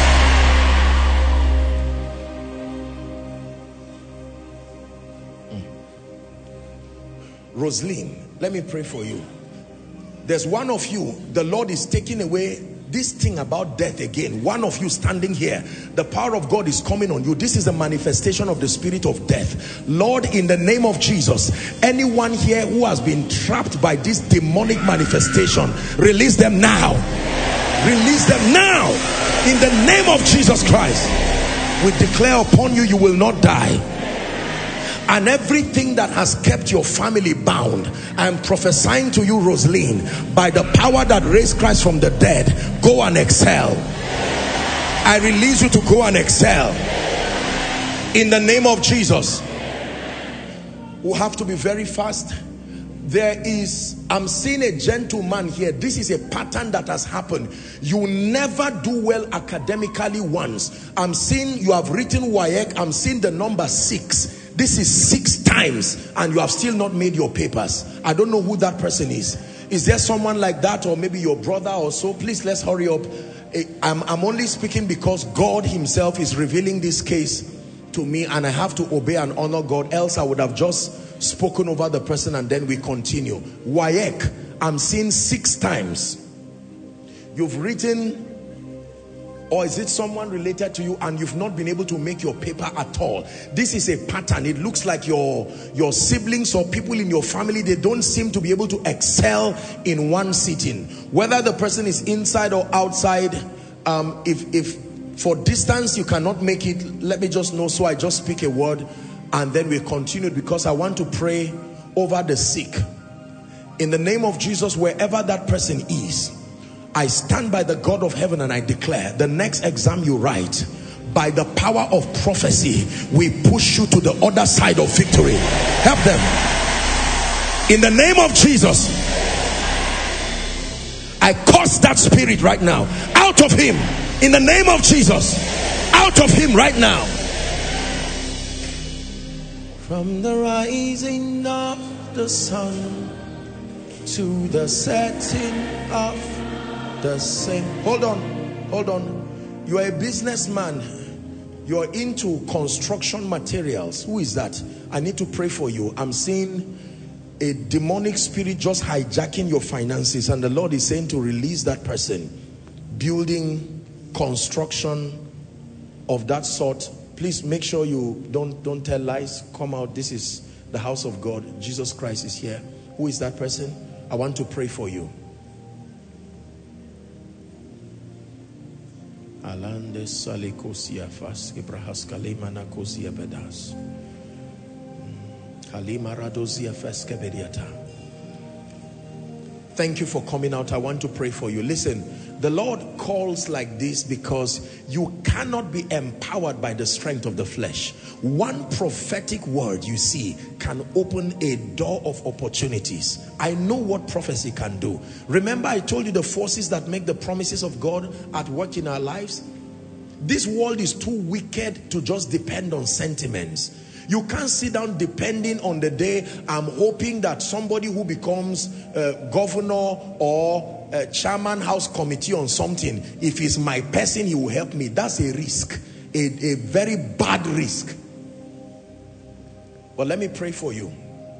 Roslyn, let me pray for you. There's one of you, the Lord is taking away this thing about death again. One of you standing here, the power of God is coming on you. This is a manifestation of the spirit of death. Lord, in the name of Jesus, anyone here who has been trapped by this demonic manifestation, release them now. Release them now. In the name of Jesus Christ, we declare upon you, you will not die. And everything that has kept your family bound, I am prophesying to you, Roslyn, by the power that raised Christ from the dead, go and excel. I release you to go and excel. In the name of Jesus. We have to be very fast. There is, I'm seeing a gentleman here. This is a pattern that has happened. You never do well academically once. I'm seeing you have written W A E C. I'm seeing the number six. This is six times and you have still not made your papers. I don't know who that person is. Is there someone like that, or maybe your brother or so? Please, let's hurry up. I'm, I'm only speaking because God himself is revealing this case to me, and I have to obey and honor God, else I would have just spoken over the person and then we continue. W A E C, I'm seeing six times. You've written, or is it someone related to you and you've not been able to make your paper at all? This is a pattern. It looks like your, your siblings or people in your family, they don't seem to be able to excel in one sitting. Whether the person is inside or outside, um, if, if for distance you cannot make it, let me just know, so I just speak a word and then we continue, because I want to pray over the sick. In the name of Jesus, wherever that person is, I stand by the God of heaven and I declare, the next exam you write, by the power of prophecy, we push you to the other side of victory. Help them. In the name of Jesus, I curse that spirit right now. Out of him. In the name of Jesus. Out of him right now. From the rising of the sun to the setting of the same. Hold on, hold on. You are a businessman. You are into construction materials. Who is that? I need to pray for you. I'm seeing a demonic spirit just hijacking your finances, and the Lord is saying to release that person. Building, construction of that sort. Please make sure you don't don't tell lies. Come out. This is the house of God. Jesus Christ is here. Who is that person? I want to pray for you. Alande salikosia fas ibrahas kalimana kosia bedas. Kalima radozia fas kebediata. Thank you for coming out. I want to pray for you. Listen, the Lord calls like this because you cannot be empowered by the strength of the flesh. One prophetic word you see can open a door of opportunities. I know what prophecy can do. Remember, I told you the forces that make the promises of God at work in our lives. This world is too wicked to just depend on sentiments. You can't sit down depending on the day. I'm hoping that somebody who becomes uh, governor or uh, chairman house committee on something, if he's my person, he will help me. That's a risk, a, a very bad risk. But let me pray for you.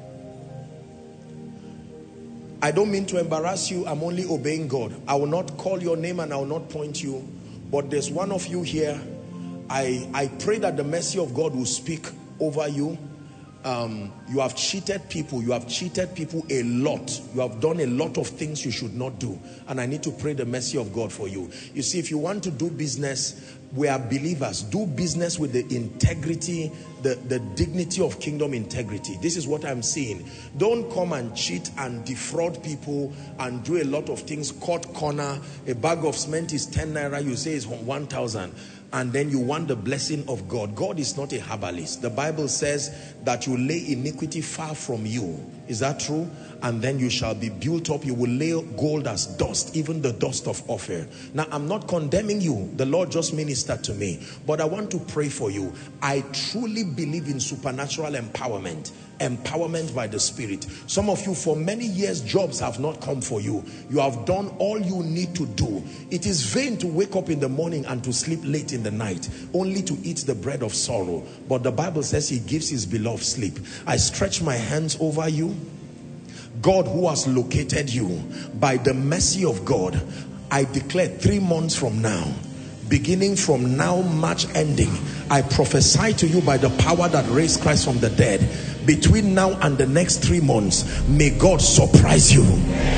I don't mean to embarrass you. I'm only obeying God. I will not call your name and I will not point you. But there's one of you here. I, I pray that the mercy of God will speak over you. Um, you have cheated people. You have cheated people a lot. You have done a lot of things you should not do. And I need to pray the mercy of God for you. You see, if you want to do business, we are believers. Do business with the integrity, the, the dignity of kingdom integrity. This is what I'm seeing. Don't come and cheat and defraud people and do a lot of things. Cut corner. A bag of cement is ten naira. You say it's one thousand. And then you want the blessing of God. God is not a herbalist. The Bible says that you lay iniquity far from you. Is that true? And then you shall be built up. You will lay gold as dust, even the dust of Ophir. Now, I'm not condemning you. The Lord just ministered to me. But I want to pray for you. I truly believe in supernatural empowerment. Empowerment by the Spirit. Some of you, for many years, jobs have not come for you. You have done all you need to do. It is vain to wake up in the morning and to sleep late in the night, only to eat the bread of sorrow. But the Bible says he gives his beloved sleep. I stretch my hands over you. God who has located you, by the mercy of God, I declare three months from now, beginning from now, March ending, I prophesy to you by the power that raised Christ from the dead, between now and the next three months, may God surprise you.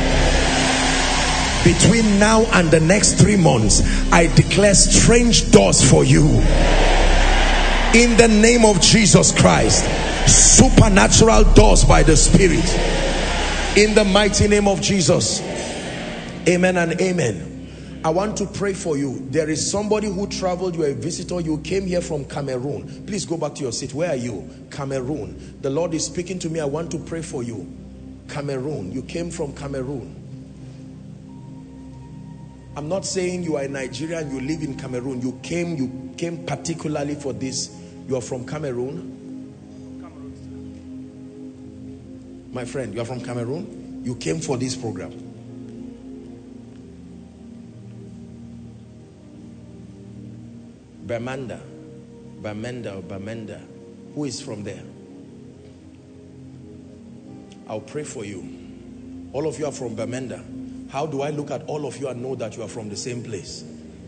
Between now and the next three months, I declare strange doors for you. In the name of Jesus Christ, supernatural doors by the Spirit. In the mighty name of Jesus. Amen and amen. I want to pray for you. There is somebody who traveled. You are a visitor. You came here from Cameroon. Please go back to your seat. Where are you? Cameroon. The Lord is speaking to me. I want to pray for you. Cameroon. You came from Cameroon. I'm not saying you are a Nigerian, you live in Cameroon. You came, you came particularly for this. You are from Cameroon. My friend, you are from Cameroon. You came for this program. Bamenda, Bamenda or Bamenda. Who is from there? I'll pray for you. All of you are from Bamenda. How do I look at all of you and know that you are from the same place?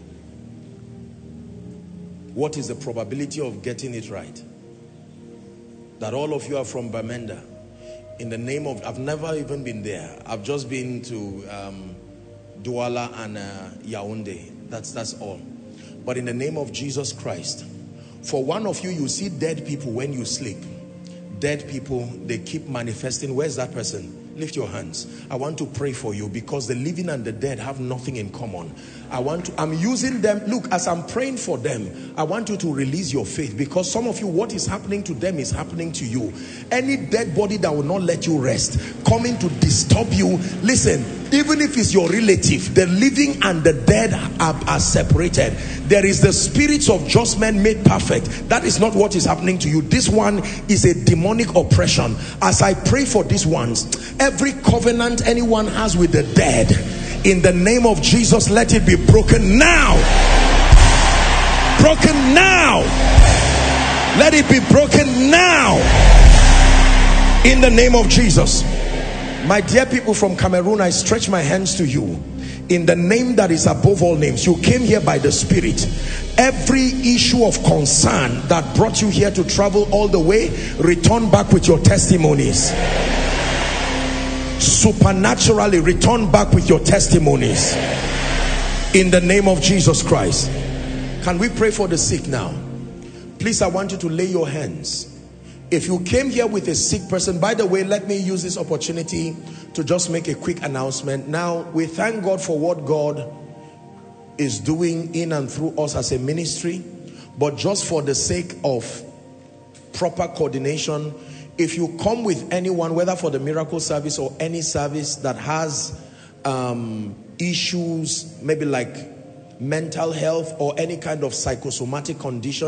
What is the probability of getting it right? That all of you are from Bamenda. In the name of, I've never even been there. I've just been to um, Douala and uh, Yaoundé. That's, that's all. But in the name of Jesus Christ, for one of you, you see dead people when you sleep. Dead people, they keep manifesting. Where's that person? Lift your hands. I want to pray for you because the living and the dead have nothing in common. I want to, I'm using them. Look, as I'm praying for them, I want you to release your faith, because some of you, what is happening to them is happening to you. Any dead body that will not let you rest, coming to disturb you. Listen, even if it's your relative, the living and the dead are, are separated. There is the spirits of just men made perfect. That is not what is happening to you. This one is a demonic oppression. As I pray for these ones, every covenant anyone has with the dead, in the name of Jesus, let it be broken now. Broken now. Let it be broken now. In the name of Jesus. My dear people from Cameroon, I stretch my hands to you. In the name that is above all names, you came here by the Spirit. Every issue of concern that brought you here to travel all the way, return back with your testimonies. Supernaturally return back with your testimonies. In the name of Jesus Christ. Can we pray for the sick now? Please, I want you to lay your hands. If you came here with a sick person, by the way, let me use this opportunity to just make a quick announcement. Now, we thank God for what God is doing in and through us as a ministry, but just for the sake of proper coordination, if you come with anyone, whether for the miracle service or any service that has um, issues, maybe like mental health or any kind of psychosomatic condition,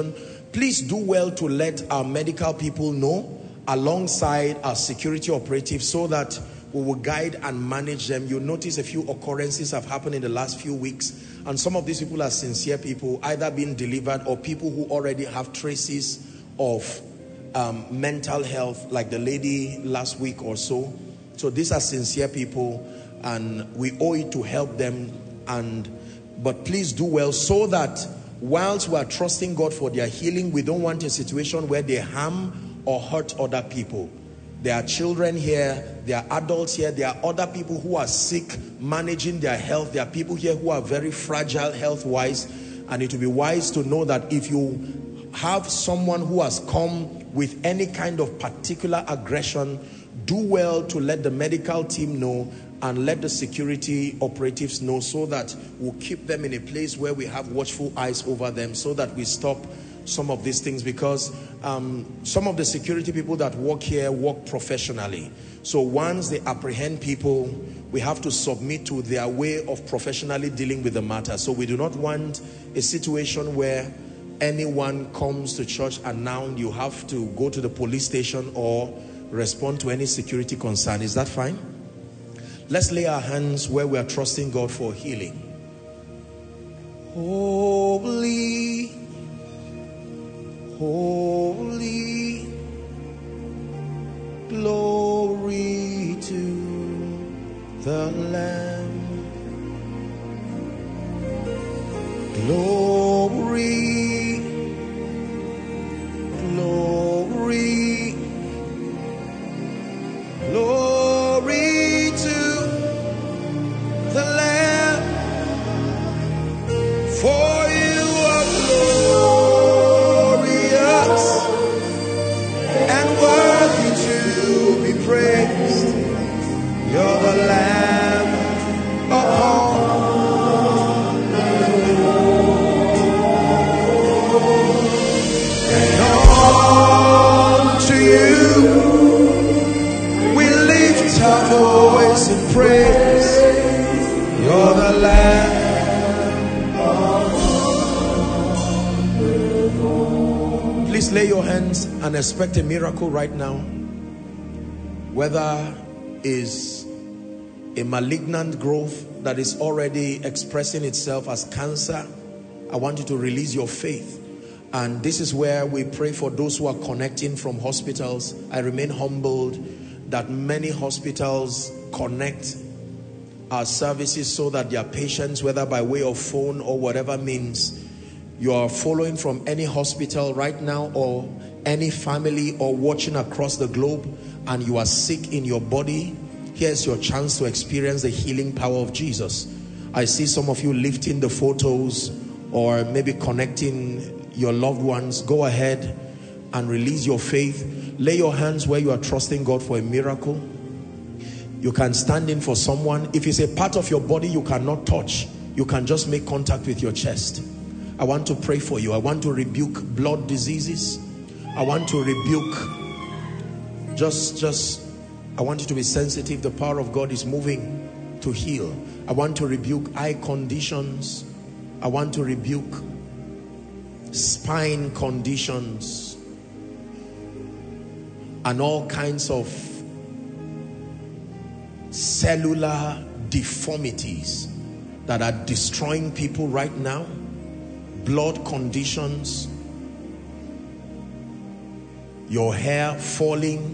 Please do well to let our medical people know alongside our security operatives so that we will guide and manage them. You'll notice a few occurrences have happened in the last few weeks, and some of these people are sincere people, either being delivered or people who already have traces of um, mental health, like the lady last week or so. So these are sincere people, and we owe it to help them. And but please do well so that whilst we are trusting God for their healing, we don't want a situation where they harm or hurt other people. There are children here, there are adults here, there are other people who are sick, managing their health. There are people here who are very fragile health-wise, and it will be wise to know that if you have someone who has come with any kind of particular aggression, do well to let the medical team know and let the security operatives know, so that we'll keep them in a place where we have watchful eyes over them, so that we stop some of these things, because um, some of the security people that work here work professionally. So once they apprehend people, we have to submit to their way of professionally dealing with the matter. So we do not want a situation where anyone comes to church and now you have to go to the police station or respond to any security concern. Is that fine? Let's lay our hands where we are trusting God for healing. Holy, holy, glory to the Lamb. Glory, glory, glory to the Lamb. For you are glorious and worthy to be praised. You're the Lamb upon the throne. And unto you we lift our voice in praise. You're the Lamb. Please lay your hands and expect a miracle right now. Whether is a malignant growth that is already expressing itself as cancer, I want you to release your faith. And this is where we pray for those who are connecting from hospitals. I remain humbled that many hospitals connect our services so that their patients, whether by way of phone or whatever means, you are following from any hospital right now, or any family, or watching across the globe, and you are sick in your body, here's your chance to experience the healing power of Jesus. I see some of you lifting the photos or maybe connecting your loved ones. Go ahead and release your faith. Lay your hands where you are trusting God for a miracle. You can stand in for someone. If it's a part of your body you cannot touch, you can just make contact with your chest. I want to pray for you. I want to rebuke blood diseases. I want to rebuke just just I want you to be sensitive. The power of God is moving to heal. I want to rebuke eye conditions. I want to rebuke spine conditions and all kinds of cellular deformities that are destroying people right now. Blood conditions, your hair falling,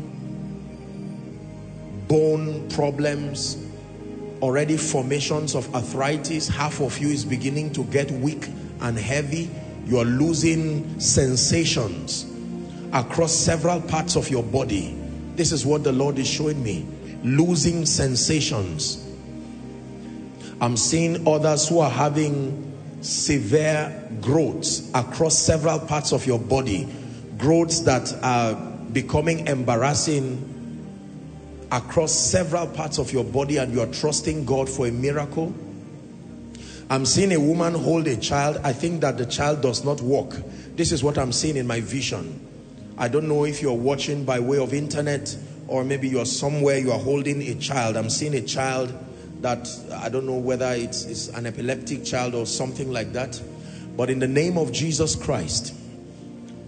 bone problems, already formations of arthritis. Half of you is beginning to get weak and heavy. You are losing sensations across several parts of your body. This is what the Lord is showing me. Losing sensations. I'm seeing others who are having severe growths across several parts of your body. Growths that are becoming embarrassing across several parts of your body, and you are trusting God for a miracle. I'm seeing a woman hold a child. I think that the child does not walk. This is what I'm seeing in my vision. I don't know if you're watching by way of internet, or maybe you're somewhere, you are holding a child. I'm seeing a child that I don't know whether it's, it's an epileptic child or something like that. But in the name of Jesus Christ,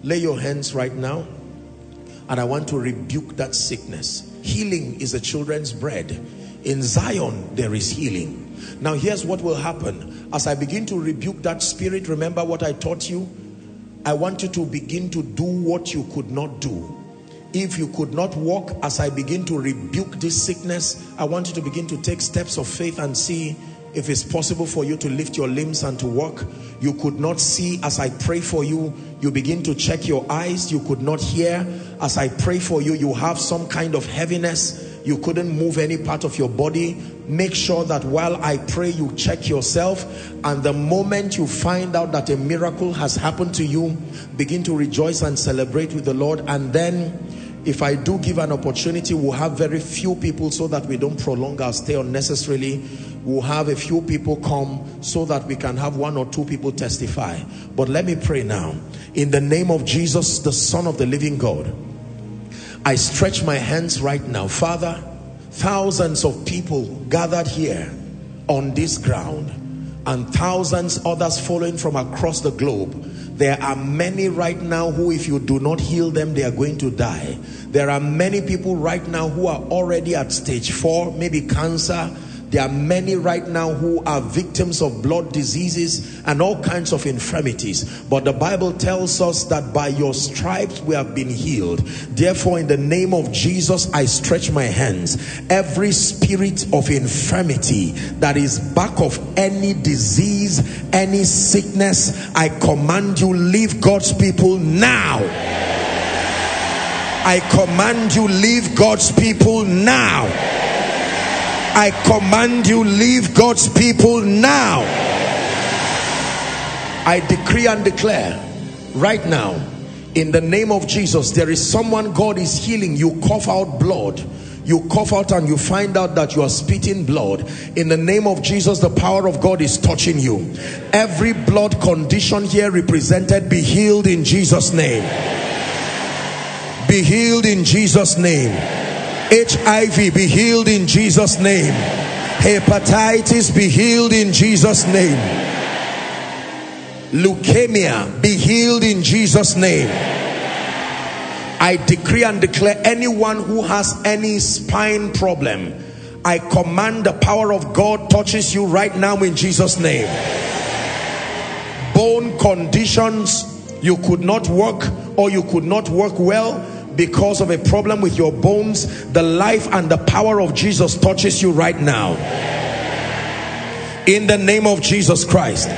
Lay your hands right now, and I want to rebuke that sickness. Healing is the children's bread. In Zion, there is healing. Now here's what will happen. As I begin to rebuke that spirit, remember what I taught you? I want you to begin to do what you could not do. If you could not walk, as I begin to rebuke this sickness, I want you to begin to take steps of faith and see if it's possible for you to lift your limbs and to walk. You could not see, as I pray for you, you begin to check your eyes. You could not hear. As I pray for you, you have some kind of heaviness. You couldn't move any part of your body. Make sure that while I pray, you check yourself. And the moment you find out that a miracle has happened to you, begin to rejoice and celebrate with the Lord. And then, if I do give an opportunity, we'll have very few people so that we don't prolong our stay unnecessarily. We'll have a few people come so that we can have one or two people testify. But let me pray now. In the name of Jesus, the Son of the living God, I stretch my hands right now. Father, thousands of people gathered here on this ground, and thousands others following from across the globe. There are many right now who, if you do not heal them, they are going to die. There are many people right now who are already at stage four, maybe cancer. There are many right now who are victims of blood diseases and all kinds of infirmities. But the Bible tells us that by your stripes we have been healed. Therefore, in the name of Jesus, I stretch my hands. Every spirit of infirmity that is back of any disease, any sickness, I command you, leave God's people now. I command you, leave God's people now. I command you, leave God's people now. I decree and declare right now, in the name of Jesus, there is someone God is healing. You cough out blood. You cough out and you find out that you are spitting blood. In the name of Jesus, the power of God is touching you. Every blood condition here represented, be healed in Jesus' name. Be healed in Jesus' name. H I V, be healed in Jesus' name. Hepatitis, be healed in Jesus' name. Leukemia, be healed in Jesus' name. I decree and declare, anyone who has any spine problem, I command the power of God touches you right now in Jesus' name. Bone conditions, you could not work or you could not work well because of a problem with your bones, the life and the power of Jesus touches you right now. In the name of Jesus Christ.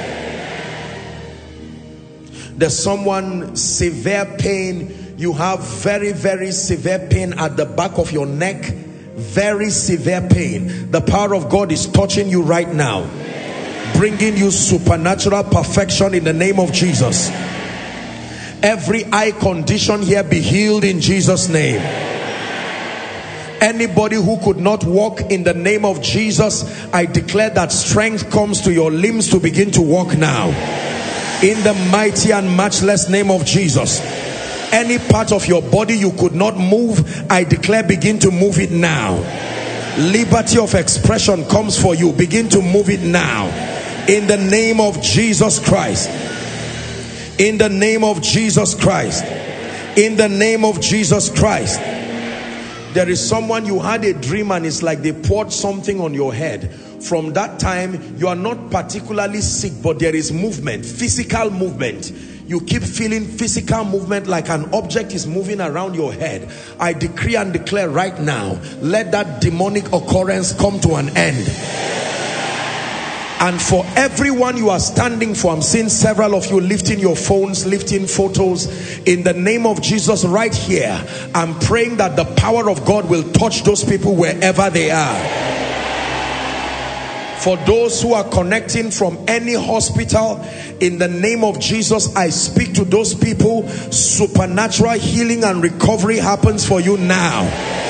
There's someone, severe pain. You have very, very severe pain at the back of your neck. Very severe pain. The power of God is touching you right now, bringing you supernatural perfection in the name of Jesus. Every eye condition here, be healed in Jesus' name. Anybody who could not walk, in the name of Jesus, I declare that strength comes to your limbs to begin to walk now. In the mighty and matchless name of Jesus. Any part of your body you could not move, I declare, begin to move it now. Liberty of expression comes for you. Begin to move it now. In the name of Jesus Christ. In the name of Jesus Christ. In the name of Jesus Christ. There is someone, you had a dream and it's like they poured something on your head. From that time, you are not particularly sick, but there is movement, physical movement. You keep feeling physical movement, like an object is moving around your head. I decree and declare right now, let that demonic occurrence come to an end. And for everyone you are standing for, I'm seeing several of you lifting your phones, lifting photos. In the name of Jesus, right here, I'm praying that the power of God will touch those people wherever they are. For those who are connecting from any hospital, in the name of Jesus, I speak to those people. Supernatural healing and recovery happens for you now.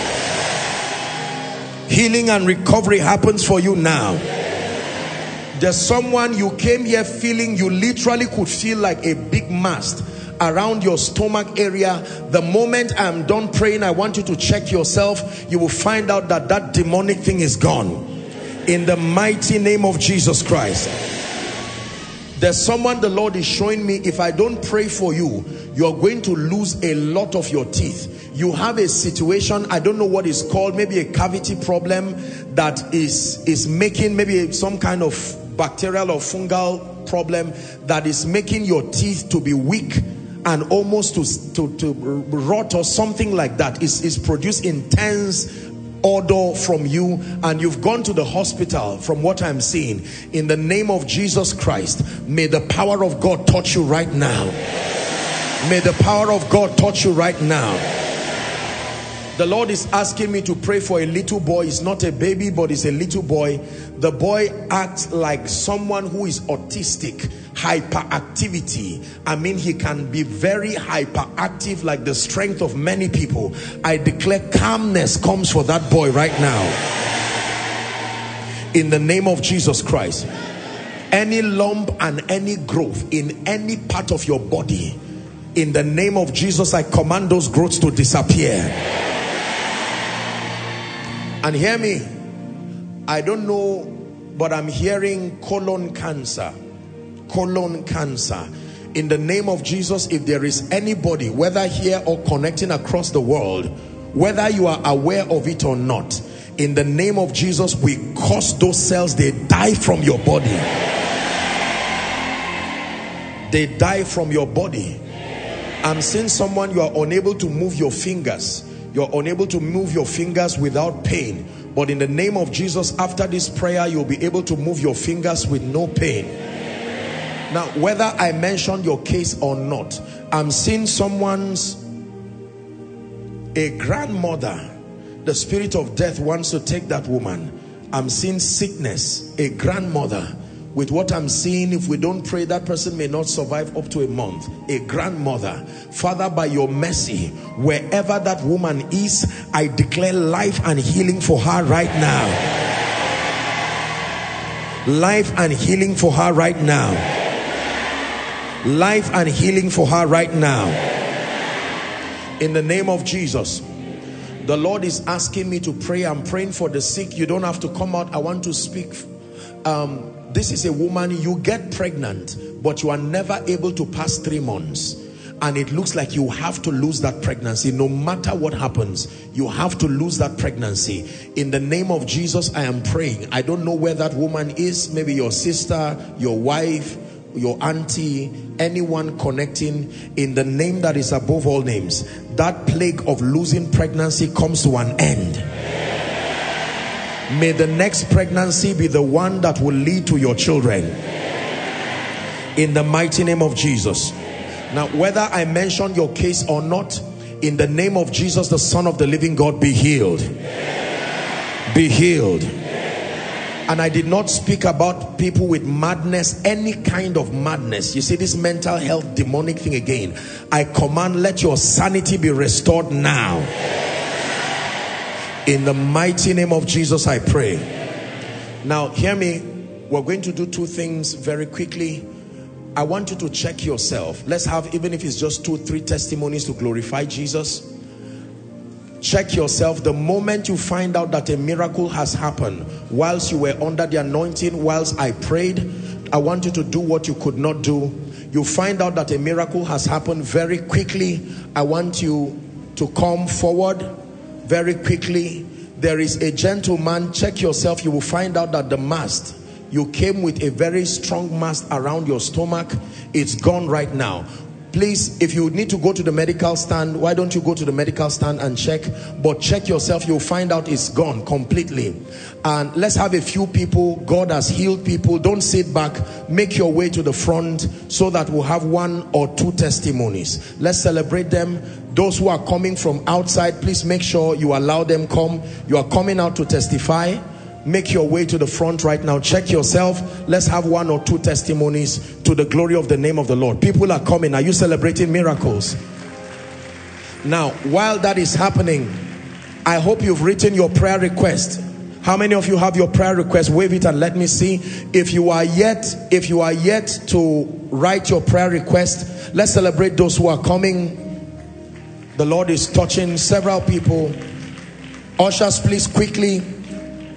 Healing and recovery happens for you now. There's someone, you came here feeling, you literally could feel like a big mass around your stomach area. The moment I'm done praying, I want you to check yourself. You will find out that that demonic thing is gone. In the mighty name of Jesus Christ. There's someone the Lord is showing me, if I don't pray for you, you're going to lose a lot of your teeth. You have a situation, I don't know what it's called, maybe a cavity problem that is, is making maybe some kind of bacterial or fungal problem that is making your teeth to be weak and almost to, to, to rot or something like that. Is is produced intense odor from you, and you've gone to the hospital. From what I'm seeing, in the name of Jesus Christ, may the power of God touch you right now. May the power of God touch you right now. The Lord is asking me to pray for a little boy. It's not a baby, but it's a little boy. The boy acts like someone who is autistic, hyperactivity. I mean, he can be very hyperactive, like the strength of many people. I declare calmness comes for that boy right now. In the name of Jesus Christ. Any lump and any growth in any part of your body, in the name of Jesus, I command those growths to disappear. And hear me, I don't know, but I'm hearing colon cancer. Colon cancer. In the name of Jesus, if there is anybody, whether here or connecting across the world, whether you are aware of it or not, in the name of Jesus, we cause those cells, they die from your body. They die from your body. I'm seeing someone, you are unable to move your fingers. You're unable to move your fingers without pain. But in the name of Jesus, after this prayer, you'll be able to move your fingers with no pain. Now, whether I mentioned your case or not, I'm seeing someone's, a grandmother, the spirit of death wants to take that woman. I'm seeing sickness, a grandmother. With what I'm seeing, if we don't pray, that person may not survive up to a month. A grandmother. Father, by your mercy, wherever that woman is, I declare life and healing for her right now. Life and healing for her right now. Life and healing for her right now. In the name of Jesus. The Lord is asking me to pray. I'm praying for the sick. You don't have to come out. I want to speak. Um, this is a woman, you get pregnant, but you are never able to pass three months. And it looks like you have to lose that pregnancy. No matter what happens, you have to lose that pregnancy. In the name of Jesus, I am praying. I don't know where that woman is. Maybe your sister, your wife, your auntie, anyone connecting. In the name that is above all names, that plague of losing pregnancy comes to an end. May the next pregnancy be the one that will lead to your children. In the mighty name of Jesus. Now, whether I mention your case or not, in the name of Jesus, the Son of the living God, be healed. Be healed. And I did not speak about people with madness, any kind of madness. You see this mental health demonic thing again. I command, let your sanity be restored now. In the mighty name of Jesus, I pray. Now, hear me. We're going to do two things very quickly. I want you to check yourself. Let's have, even if it's just two, three testimonies to glorify Jesus. Check yourself. The moment you find out that a miracle has happened whilst you were under the anointing, whilst I prayed, I want you to do what you could not do. You find out that a miracle has happened very quickly. I want you to come forward very quickly. There is a gentleman. Check yourself. You will find out that the mast, you came with a very strong mast around your stomach. It's gone right now. Please, if you need to go to the medical stand, why don't you go to the medical stand and check? But check yourself, you'll find out it's gone completely. And let's have a few people. God has healed people. Don't sit back. Make your way to the front so that we'll have one or two testimonies. Let's celebrate them. Those who are coming from outside, please make sure you allow them come. You are coming out to testify. Make your way to the front right now. Check yourself. Let's have one or two testimonies to the glory of the name of the Lord. People are coming. Are you celebrating miracles? Now, while that is happening, I hope you've written your prayer request. How many of you have your prayer request? Wave it and let me see. If you are yet, if you are yet to write your prayer request, let's celebrate those who are coming. The Lord is touching several people. Ushers, please quickly.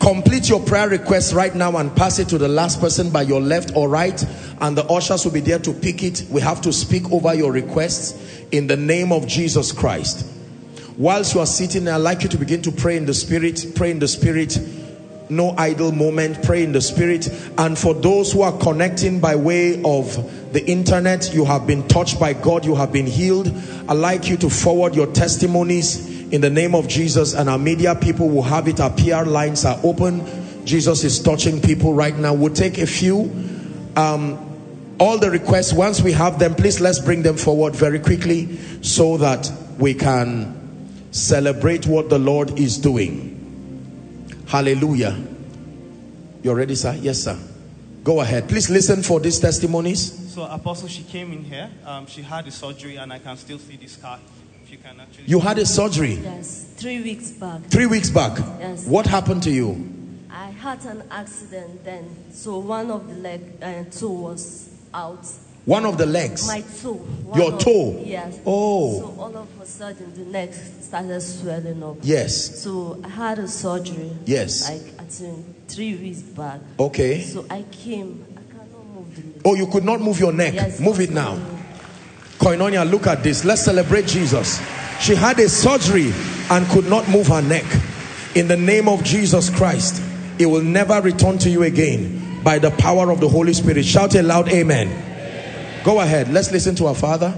Complete your prayer request right now and pass it to the last person by your left or right, and the ushers will be there to pick it. We have to speak over your requests in the name of Jesus Christ. Whilst you are sitting there, I'd like you to begin to pray in the spirit. Pray in the spirit. No idle moment. Pray in the spirit. And for those who are connecting by way of the internet, you have been touched by God, you have been healed. I'd like you to forward your testimonies in the name of Jesus, and our media people will have it. Our P R lines are open. Jesus is touching people right now. We'll take a few. Um, all the requests, once we have them, please let's bring them forward very quickly so that we can celebrate what the Lord is doing. Hallelujah. You're ready, sir? Yes, sir. Go ahead. Please listen for these testimonies. So, Apostle, she came in here. Um, she had a surgery, and I can still see the scar. If you can actually. You had a surgery? Yes, three weeks back. Three weeks back? Yes. What happened to you? I had an accident then, so one of the leg uh, toe was out. One of the legs? My toe. One Your of, toe? Yes. Oh. So all of a sudden the neck started swelling up. Yes. So I had a surgery. Yes. Like I think three weeks back. Okay. So I came. I cannot move the leg. Oh, you could not move your neck? Yes, move it now. Koinonia, look at this. Let's celebrate Jesus. She had a surgery and could not move her neck. In the name of Jesus Christ, it will never return to you again by the power of the Holy Spirit. Shout a loud amen. Go ahead. Let's listen to our father.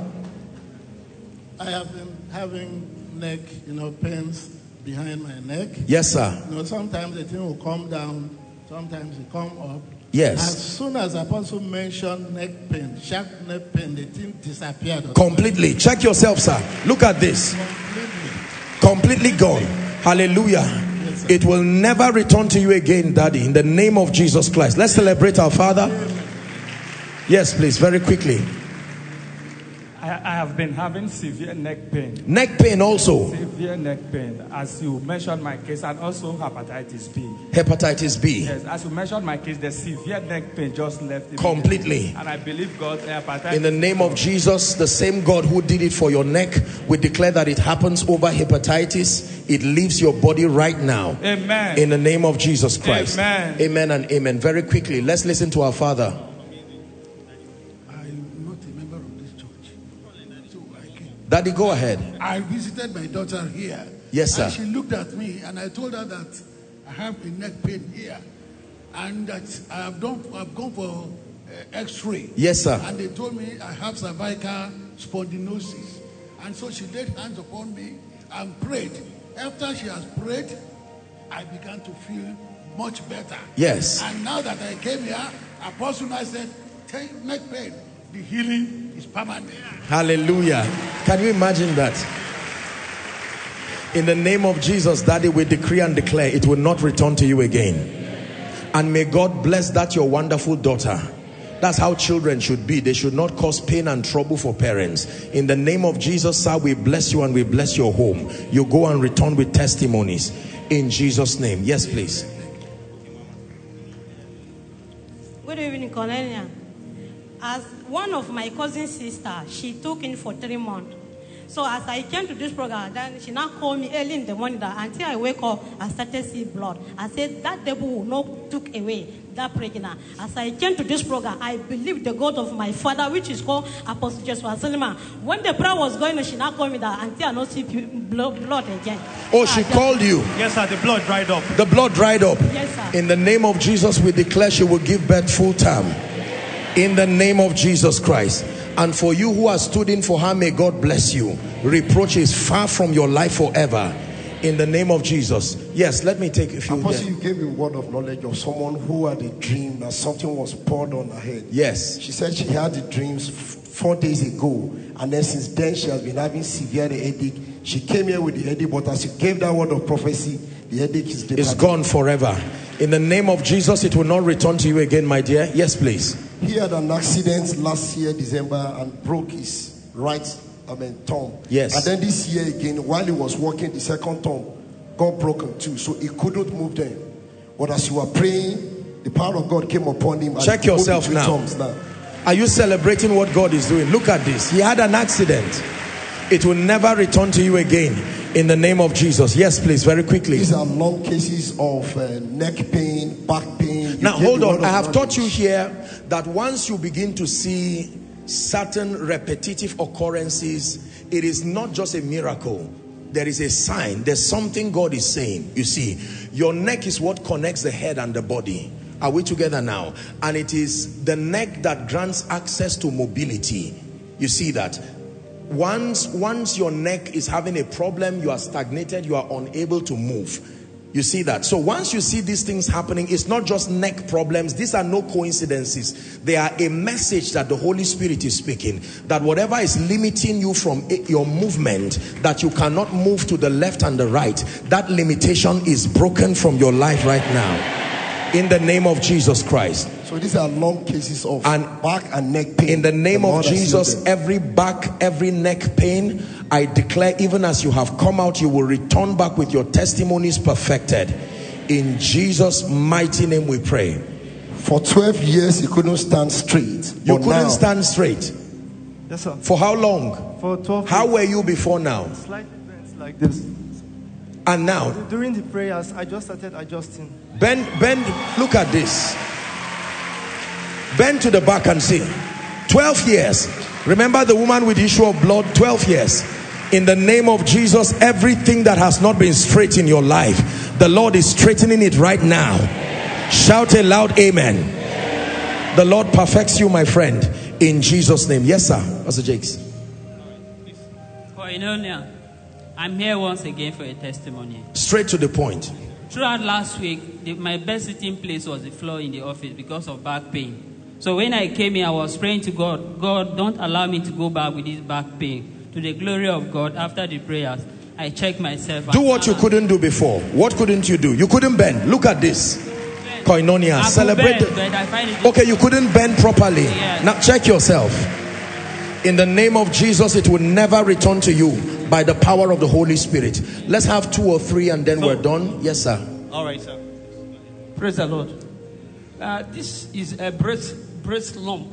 I have been having neck, you know, pains behind my neck. Yes, sir. You know, sometimes the thing will come down, sometimes it come up. Yes. As soon as Apostle mentioned neck pain, sharp neck pain, the thing disappeared. Completely. Check yourself, sir. Look at this. Completely, Completely gone. Hallelujah. Yes, it will never return to you again, Daddy, in the name of Jesus Christ. Let's celebrate our Father. Yes, please, very quickly. I, I have been having severe neck pain. Neck pain also? Severe neck pain. As you mentioned my case, and also hepatitis B. Hepatitis B? Yes, as you mentioned my case, the severe neck pain just left. Completely. And I believe God, hepatitis. In the name of Jesus, the same God who did it for your neck, we declare that it happens over hepatitis. It leaves your body right now. Amen. In the name of Jesus Christ. Amen. Amen and amen. Very quickly, let's listen to our Father. Daddy, go ahead. I visited my daughter here. Yes, sir. And she looked at me and I told her that I have a neck pain here. And that I have done, I've gone for uh, x-ray. Yes, sir. And they told me I have cervical spondylosis. And so she laid hands upon me and prayed. After she has prayed, I began to feel much better. Yes. And now that I came here, Apostle I said, take neck pain. The healing is permanent. Hallelujah. Can you imagine that? In the name of Jesus, Daddy, we decree and declare it will not return to you again. And may God bless that your wonderful daughter. That's how children should be. They should not cause pain and trouble for parents. In the name of Jesus, sir, we bless you and we bless your home. You go and return with testimonies. In Jesus' name. Yes, please. Good evening, Cornelia. As one of my cousin's sister, she took in for three months. So as I came to this program, then she now called me early in the morning that until I wake up, I started seeing blood. I said, that devil will not took away that pregnant. As I came to this program, I believe the God of my father, which is called Apostle Joshua Solomon. When the prayer was going on, she now called me that until I not see blood, blood again. Oh, she called you? Yes, sir. The blood dried up. The blood dried up? Yes, sir. In the name of Jesus, we declare she will give birth full term. In the name of Jesus Christ. And for you who are stood in for her, may God bless you. Reproach is far from your life forever. In the name of Jesus. Yes, let me take a few. Apostle, you gave me a word of knowledge of someone who had a dream that something was poured on her head. Yes. She said she had the dreams four days ago. And then since then she has been having severe headache. She came here with the headache, but as you gave that word of prophecy, the headache is departed. It's gone forever. In the name of Jesus, it will not return to you again, my dear. Yes, please. He had an accident last year, December, and broke his right, I mean, thumb. Yes. And then this year again, while he was walking, the second thumb got broken too, so he couldn't move them. But as you were praying, the power of God came upon him. And check yourself now. now. Are you celebrating what God is doing? Look at this. He had an accident. It will never return to you again. In the name of Jesus. Yes, please, very quickly. These are long cases of uh, neck pain, back pain. You Now, gave hold the on. word I of have knowledge. taught you here that once you begin to see certain repetitive occurrences, it is not just a miracle. There is a sign. There's something God is saying. You see, your neck is what connects the head and the body. Are we together now? And it is the neck that grants access to mobility. You see that? Once, once your neck is having a problem, you are stagnated, you are unable to move. You see that? So once you see these things happening, it's not just neck problems. These are no coincidences. They are a message that the Holy Spirit is speaking. That whatever is limiting you from your movement, that you cannot move to the left and the right, that limitation is broken from your life right now. In the name of Jesus Christ. So these are long cases of and back and neck pain. In the name The of Lord has Jesus, healed them. every back, every neck pain, I declare, even as you have come out, you will return back with your testimonies perfected. In Jesus' mighty name we pray. For twelve years, you couldn't stand straight. You but couldn't now, stand straight. Yes, sir. For how long? For twelve How years. were you before now? Slight events like this. And now? During the prayers, I just started adjusting. Bend, bend, look at this. Bend to the back and see. twelve years. Remember the woman with the issue of blood? twelve years. In the name of Jesus, everything that has not been straight in your life, the Lord is straightening it right now. Shout a loud amen. The Lord perfects you, my friend, in Jesus' name. Yes, sir. Pastor Jakes. Koinonia, I'm here once again for a testimony. Straight to the point. Throughout last week, the, my best sitting place was the floor in the office because of back pain. So when I came here, I was praying to God, God, don't allow me to go back with this back pain. To the glory of God, after the prayers, I checked myself. Do what you couldn't do before. What couldn't you do? You couldn't bend. Look at this. Koinonia. I Celebrate. could bend, but I find it Okay, you couldn't bend properly. Yes. Now check yourself. In the name of Jesus, it will never return to you by the power of the Holy Spirit. Let's have two or three and then we're done. Yes, sir. All right, sir. Praise the Lord. Uh, this is a breast breast lump.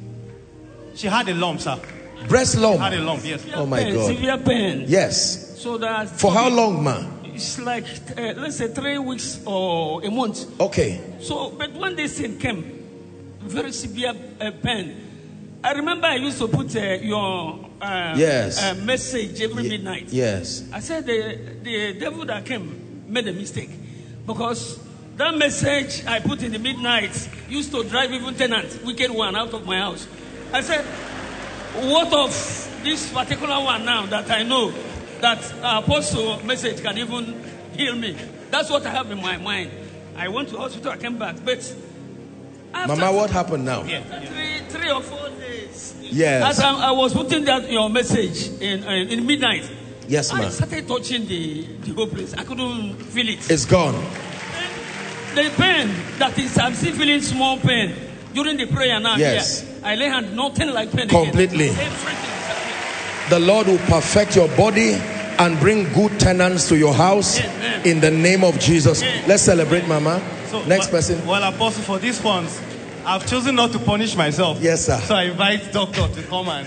She had a lump, sir. Breast lump. She had a lump, yes. Oh my Pain, God. severe pain. Yes. So that For how long, ma? It's like uh, let's say three weeks or a month. Okay. So, but when this thing came, very severe uh, pain. I remember I used to put uh, your uh, Yes. uh, message every midnight. Yes. I said the the devil that came made a mistake because that message I put in the midnight used to drive even tenant, wicked one, out of my house. I said, what of this particular one now that I know that uh, apostle message can even heal me? That's what I have in my mind. I went to hospital, I came back, but after Mama, what happened now? yeah, three, three or four days. Yes. As I, I was putting that your message in uh, in midnight. Yes, I ma'am. started touching the, the whole place. I couldn't feel it. It's gone. The pain that is, I'm still feeling small pain during the prayer now. Yes. Here, I lay hand, nothing like pain Completely. again. Everything. The Lord will perfect your body and bring good tenants to your house in the name of Jesus. Let's celebrate, Mama. So, Next well, person. Well, Apostle, for these ones, I've chosen not to punish myself. Yes, sir. So I invite Doctor to come and.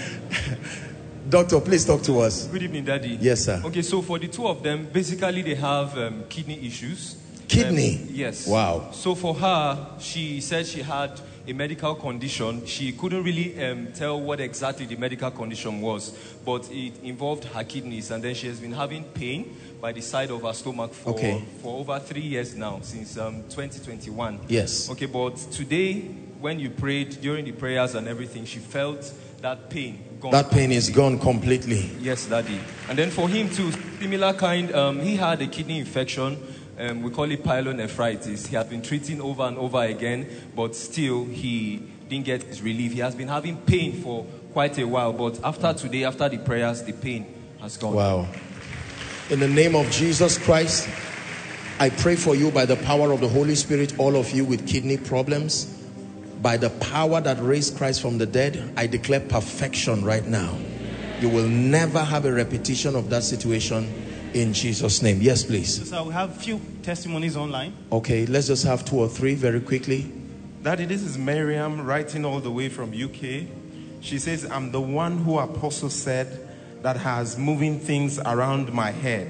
Doctor, please talk to us. Good evening, Daddy. Yes, sir. Okay, so for the two of them, basically they have um, kidney issues. Kidney? Um, yes. Wow. So for her, she said she had a medical condition. She couldn't really um, tell what exactly the medical condition was, but it involved her kidneys, and then she has been having pain by the side of her stomach for, Okay. for over three years now, since um, twenty twenty-one. Yes. Okay, but today, when you prayed, during the prayers and everything, she felt that pain gone. That pain is gone completely. Yes, Daddy. And then for him too, similar kind, um, he had a kidney infection. Um, we call it pyelonephritis. He had been treating over and over again, but still he didn't get his relief. He has been having pain for quite a while, but after today, after the prayers, the pain has gone. Wow. In the name of Jesus Christ, I pray for you by the power of the Holy Spirit, all of you with kidney problems. By the power that raised Christ from the dead, I declare perfection right now. You will never have a repetition of that situation in Jesus' name. Yes, please. So we have a few testimonies online. Okay, let's just have two or three very quickly. Daddy, this is Miriam writing all the way from U K. She says, I'm the one who Apostle said that has moving things around my head.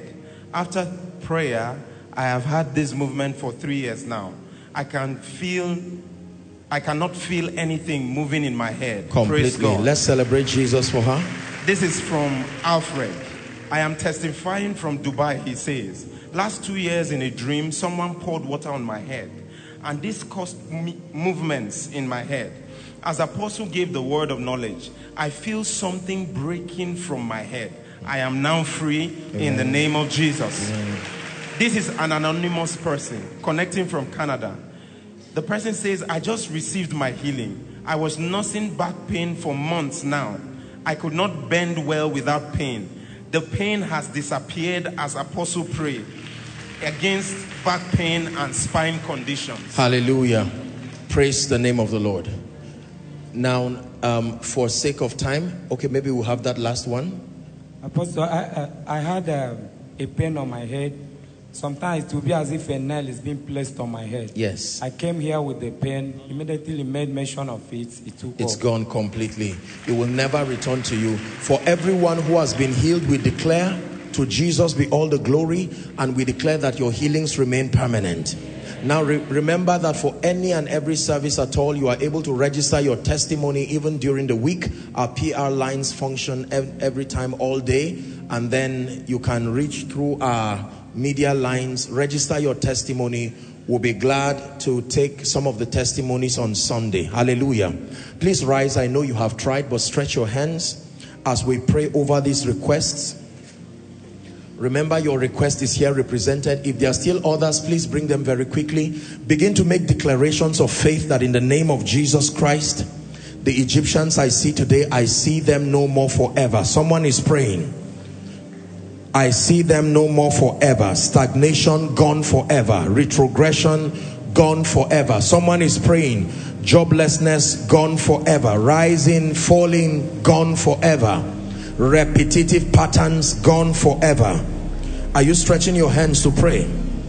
After prayer, I have had this movement for three years now. I can feel, I cannot feel anything moving in my head. Praise Completely. God. Let's celebrate Jesus for her. This is from Alfred. I am testifying from Dubai, he says. Last two years in a dream, someone poured water on my head. And this caused me movements in my head. As Apostle gave the word of knowledge, I feel something breaking from my head. I am now free Amen. In the name of Jesus. Amen. This is an anonymous person connecting from Canada. The person says, I just received my healing. I was nursing back pain for months now. I could not bend well without pain. The pain has disappeared as Apostle prayed against back pain and spine conditions. Hallelujah. Praise the name of the Lord. Now, um, for sake of time, okay, maybe we'll have that last one. Apostle, I, I, I had uh, a pain on my head. Sometimes it will be as if a nail is being placed on my head. Yes. I came here with the pain, immediately made mention of it. It took It's off. gone completely. It will never return to you. For everyone who has been healed, we declare to Jesus be all the glory, and we declare that your healings remain permanent. Now re remember that for any and every service at all, you are able to register your testimony even during the week. Our P R lines function ev every time, all day, and then you can reach through our media lines, register your testimony. We'll be glad to take some of the testimonies on Sunday. Hallelujah. Please rise. I know you have tried, but stretch your hands as we pray over these requests. Remember, your request is here represented. If there are still others, please bring them very quickly. Begin to make declarations of faith that in the name of Jesus Christ, the Egyptians I see today, I see them no more forever. Someone is praying. I see them no more forever. Stagnation gone forever. Retrogression gone forever. Someone is praying. Joblessness gone forever. Rising, falling, gone forever. Repetitive patterns gone forever. Are you stretching your hands to pray?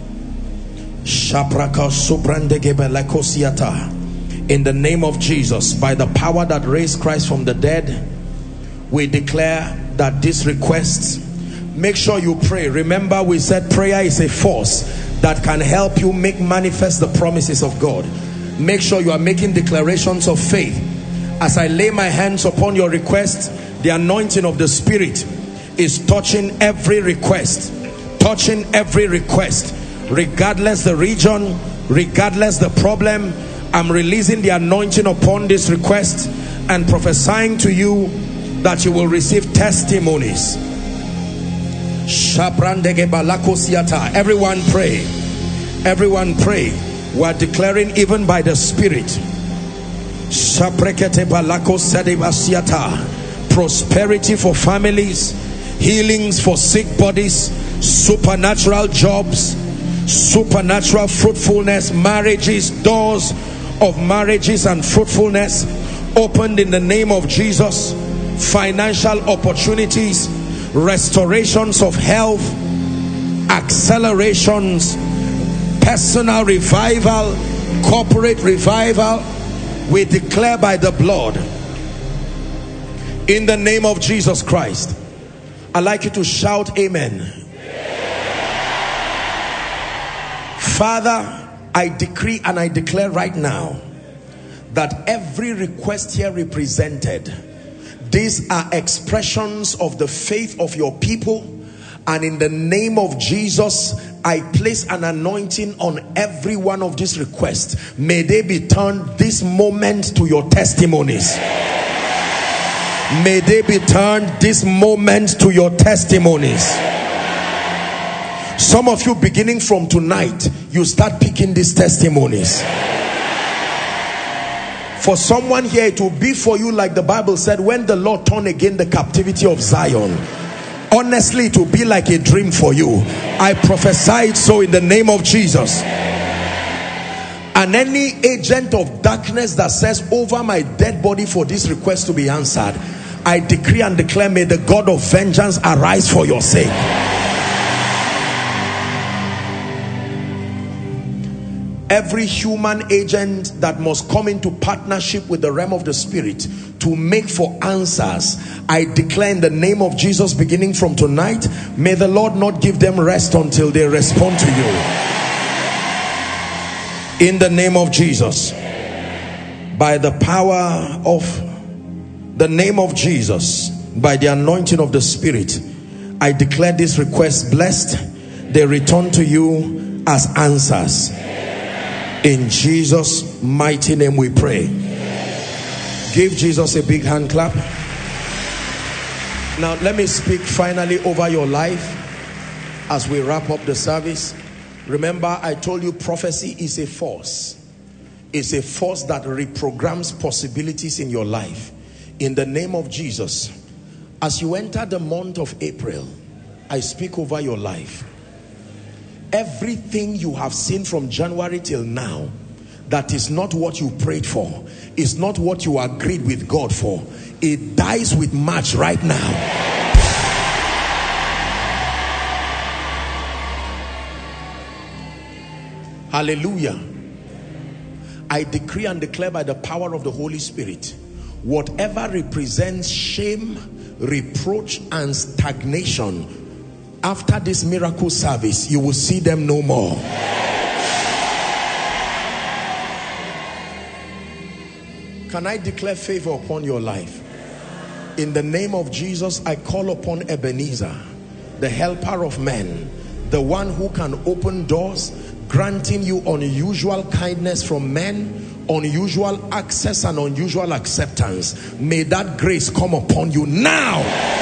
In the name of Jesus, by the power that raised Christ from the dead, we declare that these requests, make sure you pray. Remember, we said prayer is a force that can help you make manifest the promises of God. Make sure you are making declarations of faith. As I lay my hands upon your request, the anointing of the Spirit is touching every request. Touching every request. Regardless the region, regardless the problem, I'm releasing the anointing upon this request and prophesying to you that you will receive testimonies. Everyone pray. Everyone pray. We are declaring even by the Spirit. Prosperity for families, healings for sick bodies, supernatural jobs, supernatural fruitfulness, marriages, doors of marriages and fruitfulness opened in the name of Jesus, financial opportunities, restorations of health, accelerations, personal revival, corporate revival. We declare by the blood in the name of Jesus Christ. I'd like you to shout amen. Father, I decree and I declare right now that every request here represented, these are expressions of the faith of your people, and in the name of Jesus, I place an anointing on every one of these requests. May they be turned this moment to your testimonies. May they be turned this moment to your testimonies. Some of you, beginning from tonight, you start picking these testimonies. For someone here, it will be for you like the Bible said, when the Lord turned again the captivity of Zion. Honestly, it will be like a dream for you. I prophesy it so in the name of Jesus. And any agent of darkness that says over my dead body for this request to be answered, I decree and declare, may the God of vengeance arise for your sake. Every human agent that must come into partnership with the realm of the spirit to make for answers, I declare in the name of Jesus, beginning from tonight, may the Lord not give them rest until they respond to you. In the name of Jesus, by the power of the name of Jesus, by the anointing of the Spirit, I declare this request blessed. They return to you as answers. In Jesus' mighty name we pray. Give Jesus a big hand clap. Now let me speak finally over your life as we wrap up the service. Remember, I told you prophecy is a force. It's a force that reprograms possibilities in your life. In the name of Jesus, as you enter the month of April, I speak over your life. Everything you have seen from January till now that is not what you prayed for, is not what you agreed with God for, it dies with March right now. Hallelujah. I decree and declare by the power of the Holy Spirit, whatever represents shame, reproach and stagnation, after this miracle service, you will see them no more. Can I declare favor upon your life? In the name of Jesus, I call upon Ebenezer, the helper of men, the one who can open doors, granting you unusual kindness from men, unusual access and unusual acceptance. May that grace come upon you now.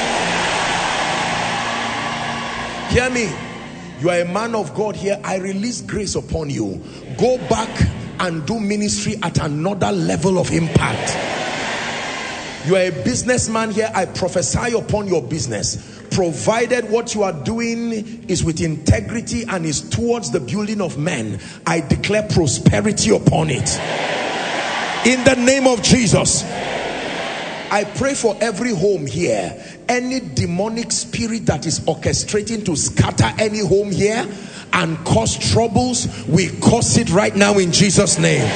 Hear me. You are a man of God here. I release grace upon you. Go back and do ministry at another level of impact. You are a businessman here. I prophesy upon your business, provided what you are doing is with integrity and is towards the building of men. I declare prosperity upon it. In the name of Jesus, I pray for every home here. Any demonic spirit that is orchestrating to scatter any home here and cause troubles, we curse it right now in Jesus' name.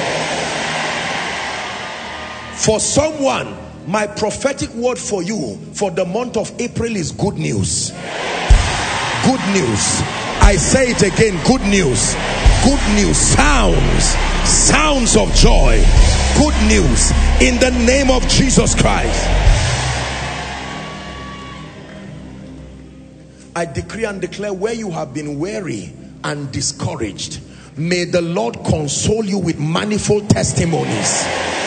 For someone, my prophetic word for you for the month of April is good news. Good news. I say it again, good news. Good news. Sounds. Sounds of joy. Good news in the name of Jesus Christ. I decree and declare, where you have been weary and discouraged, may the Lord console you with manifold testimonies.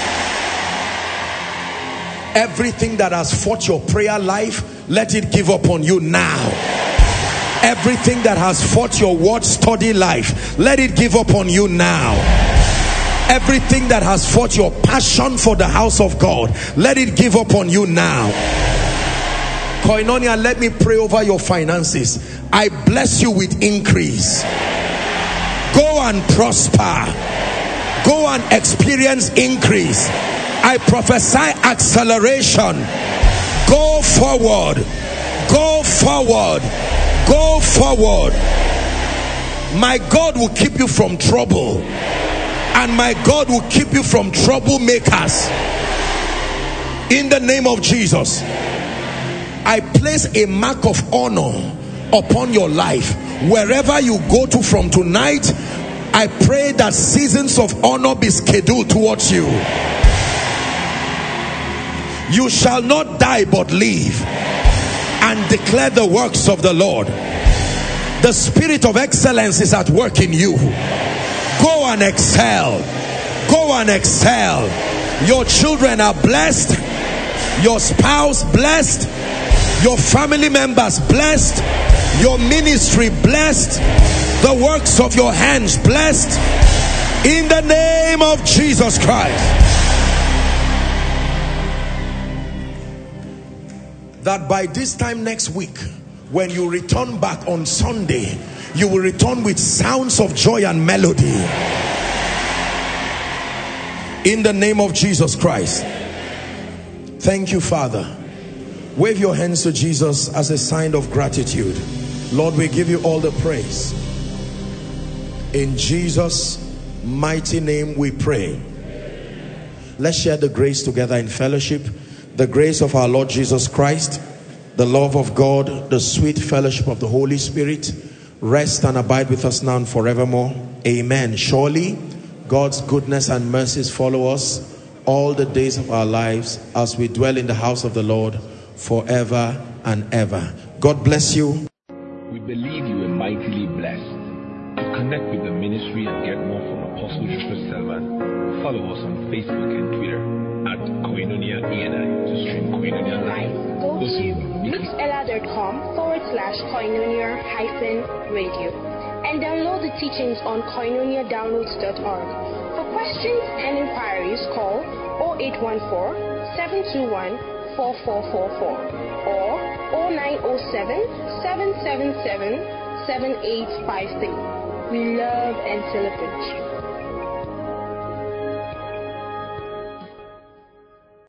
Everything that has fought your prayer life, let it give up on you now. Everything that has fought your word study life, let it give up on you now. Everything that has fought your passion for the house of God, let it give up on you now. Koinonia, let me pray over your finances. I bless you with increase. Go and prosper. Go and experience increase. I prophesy acceleration. Go forward. Go forward. Go forward. My God will keep you from trouble. And my God will keep you from troublemakers. In the name of Jesus, I place a mark of honor upon your life. Wherever you go to from tonight, I pray that seasons of honor be scheduled towards you. You shall not die but live and declare the works of the Lord. The spirit of excellence is at work in you. Go and excel. Go and excel. Your children are blessed. Your spouse blessed. Your family members blessed. Your ministry blessed. The works of your hands blessed. In the name of Jesus Christ. That by this time next week, when you return back on Sunday, you will return with sounds of joy and melody. In the name of Jesus Christ. Thank you, Father. Wave your hands to Jesus as a sign of gratitude. Lord, we give you all the praise. In Jesus' mighty name we pray. Let's share the grace together in fellowship. The grace of our Lord Jesus Christ, the love of God, the sweet fellowship of the Holy Spirit, rest and abide with us now and forevermore. Amen. Surely God's goodness and mercies follow us all the days of our lives as we dwell in the house of the Lord forever and ever. God bless you. We believe you are mightily blessed. To connect with the ministry and get more from Apostle Joshua Selman, follow us on Facebook and Twitter at Koinonia E N I to stream Koinonia Live. Go to mixella.com forward slash Koinonia hyphen radio and download the teachings on koinonia downloads dot org. For questions and inquiries, call zero eight one four, seven two one, four four four four or zero nine zero seven, seven seven seven, seven eight five three. We love and celebrate you.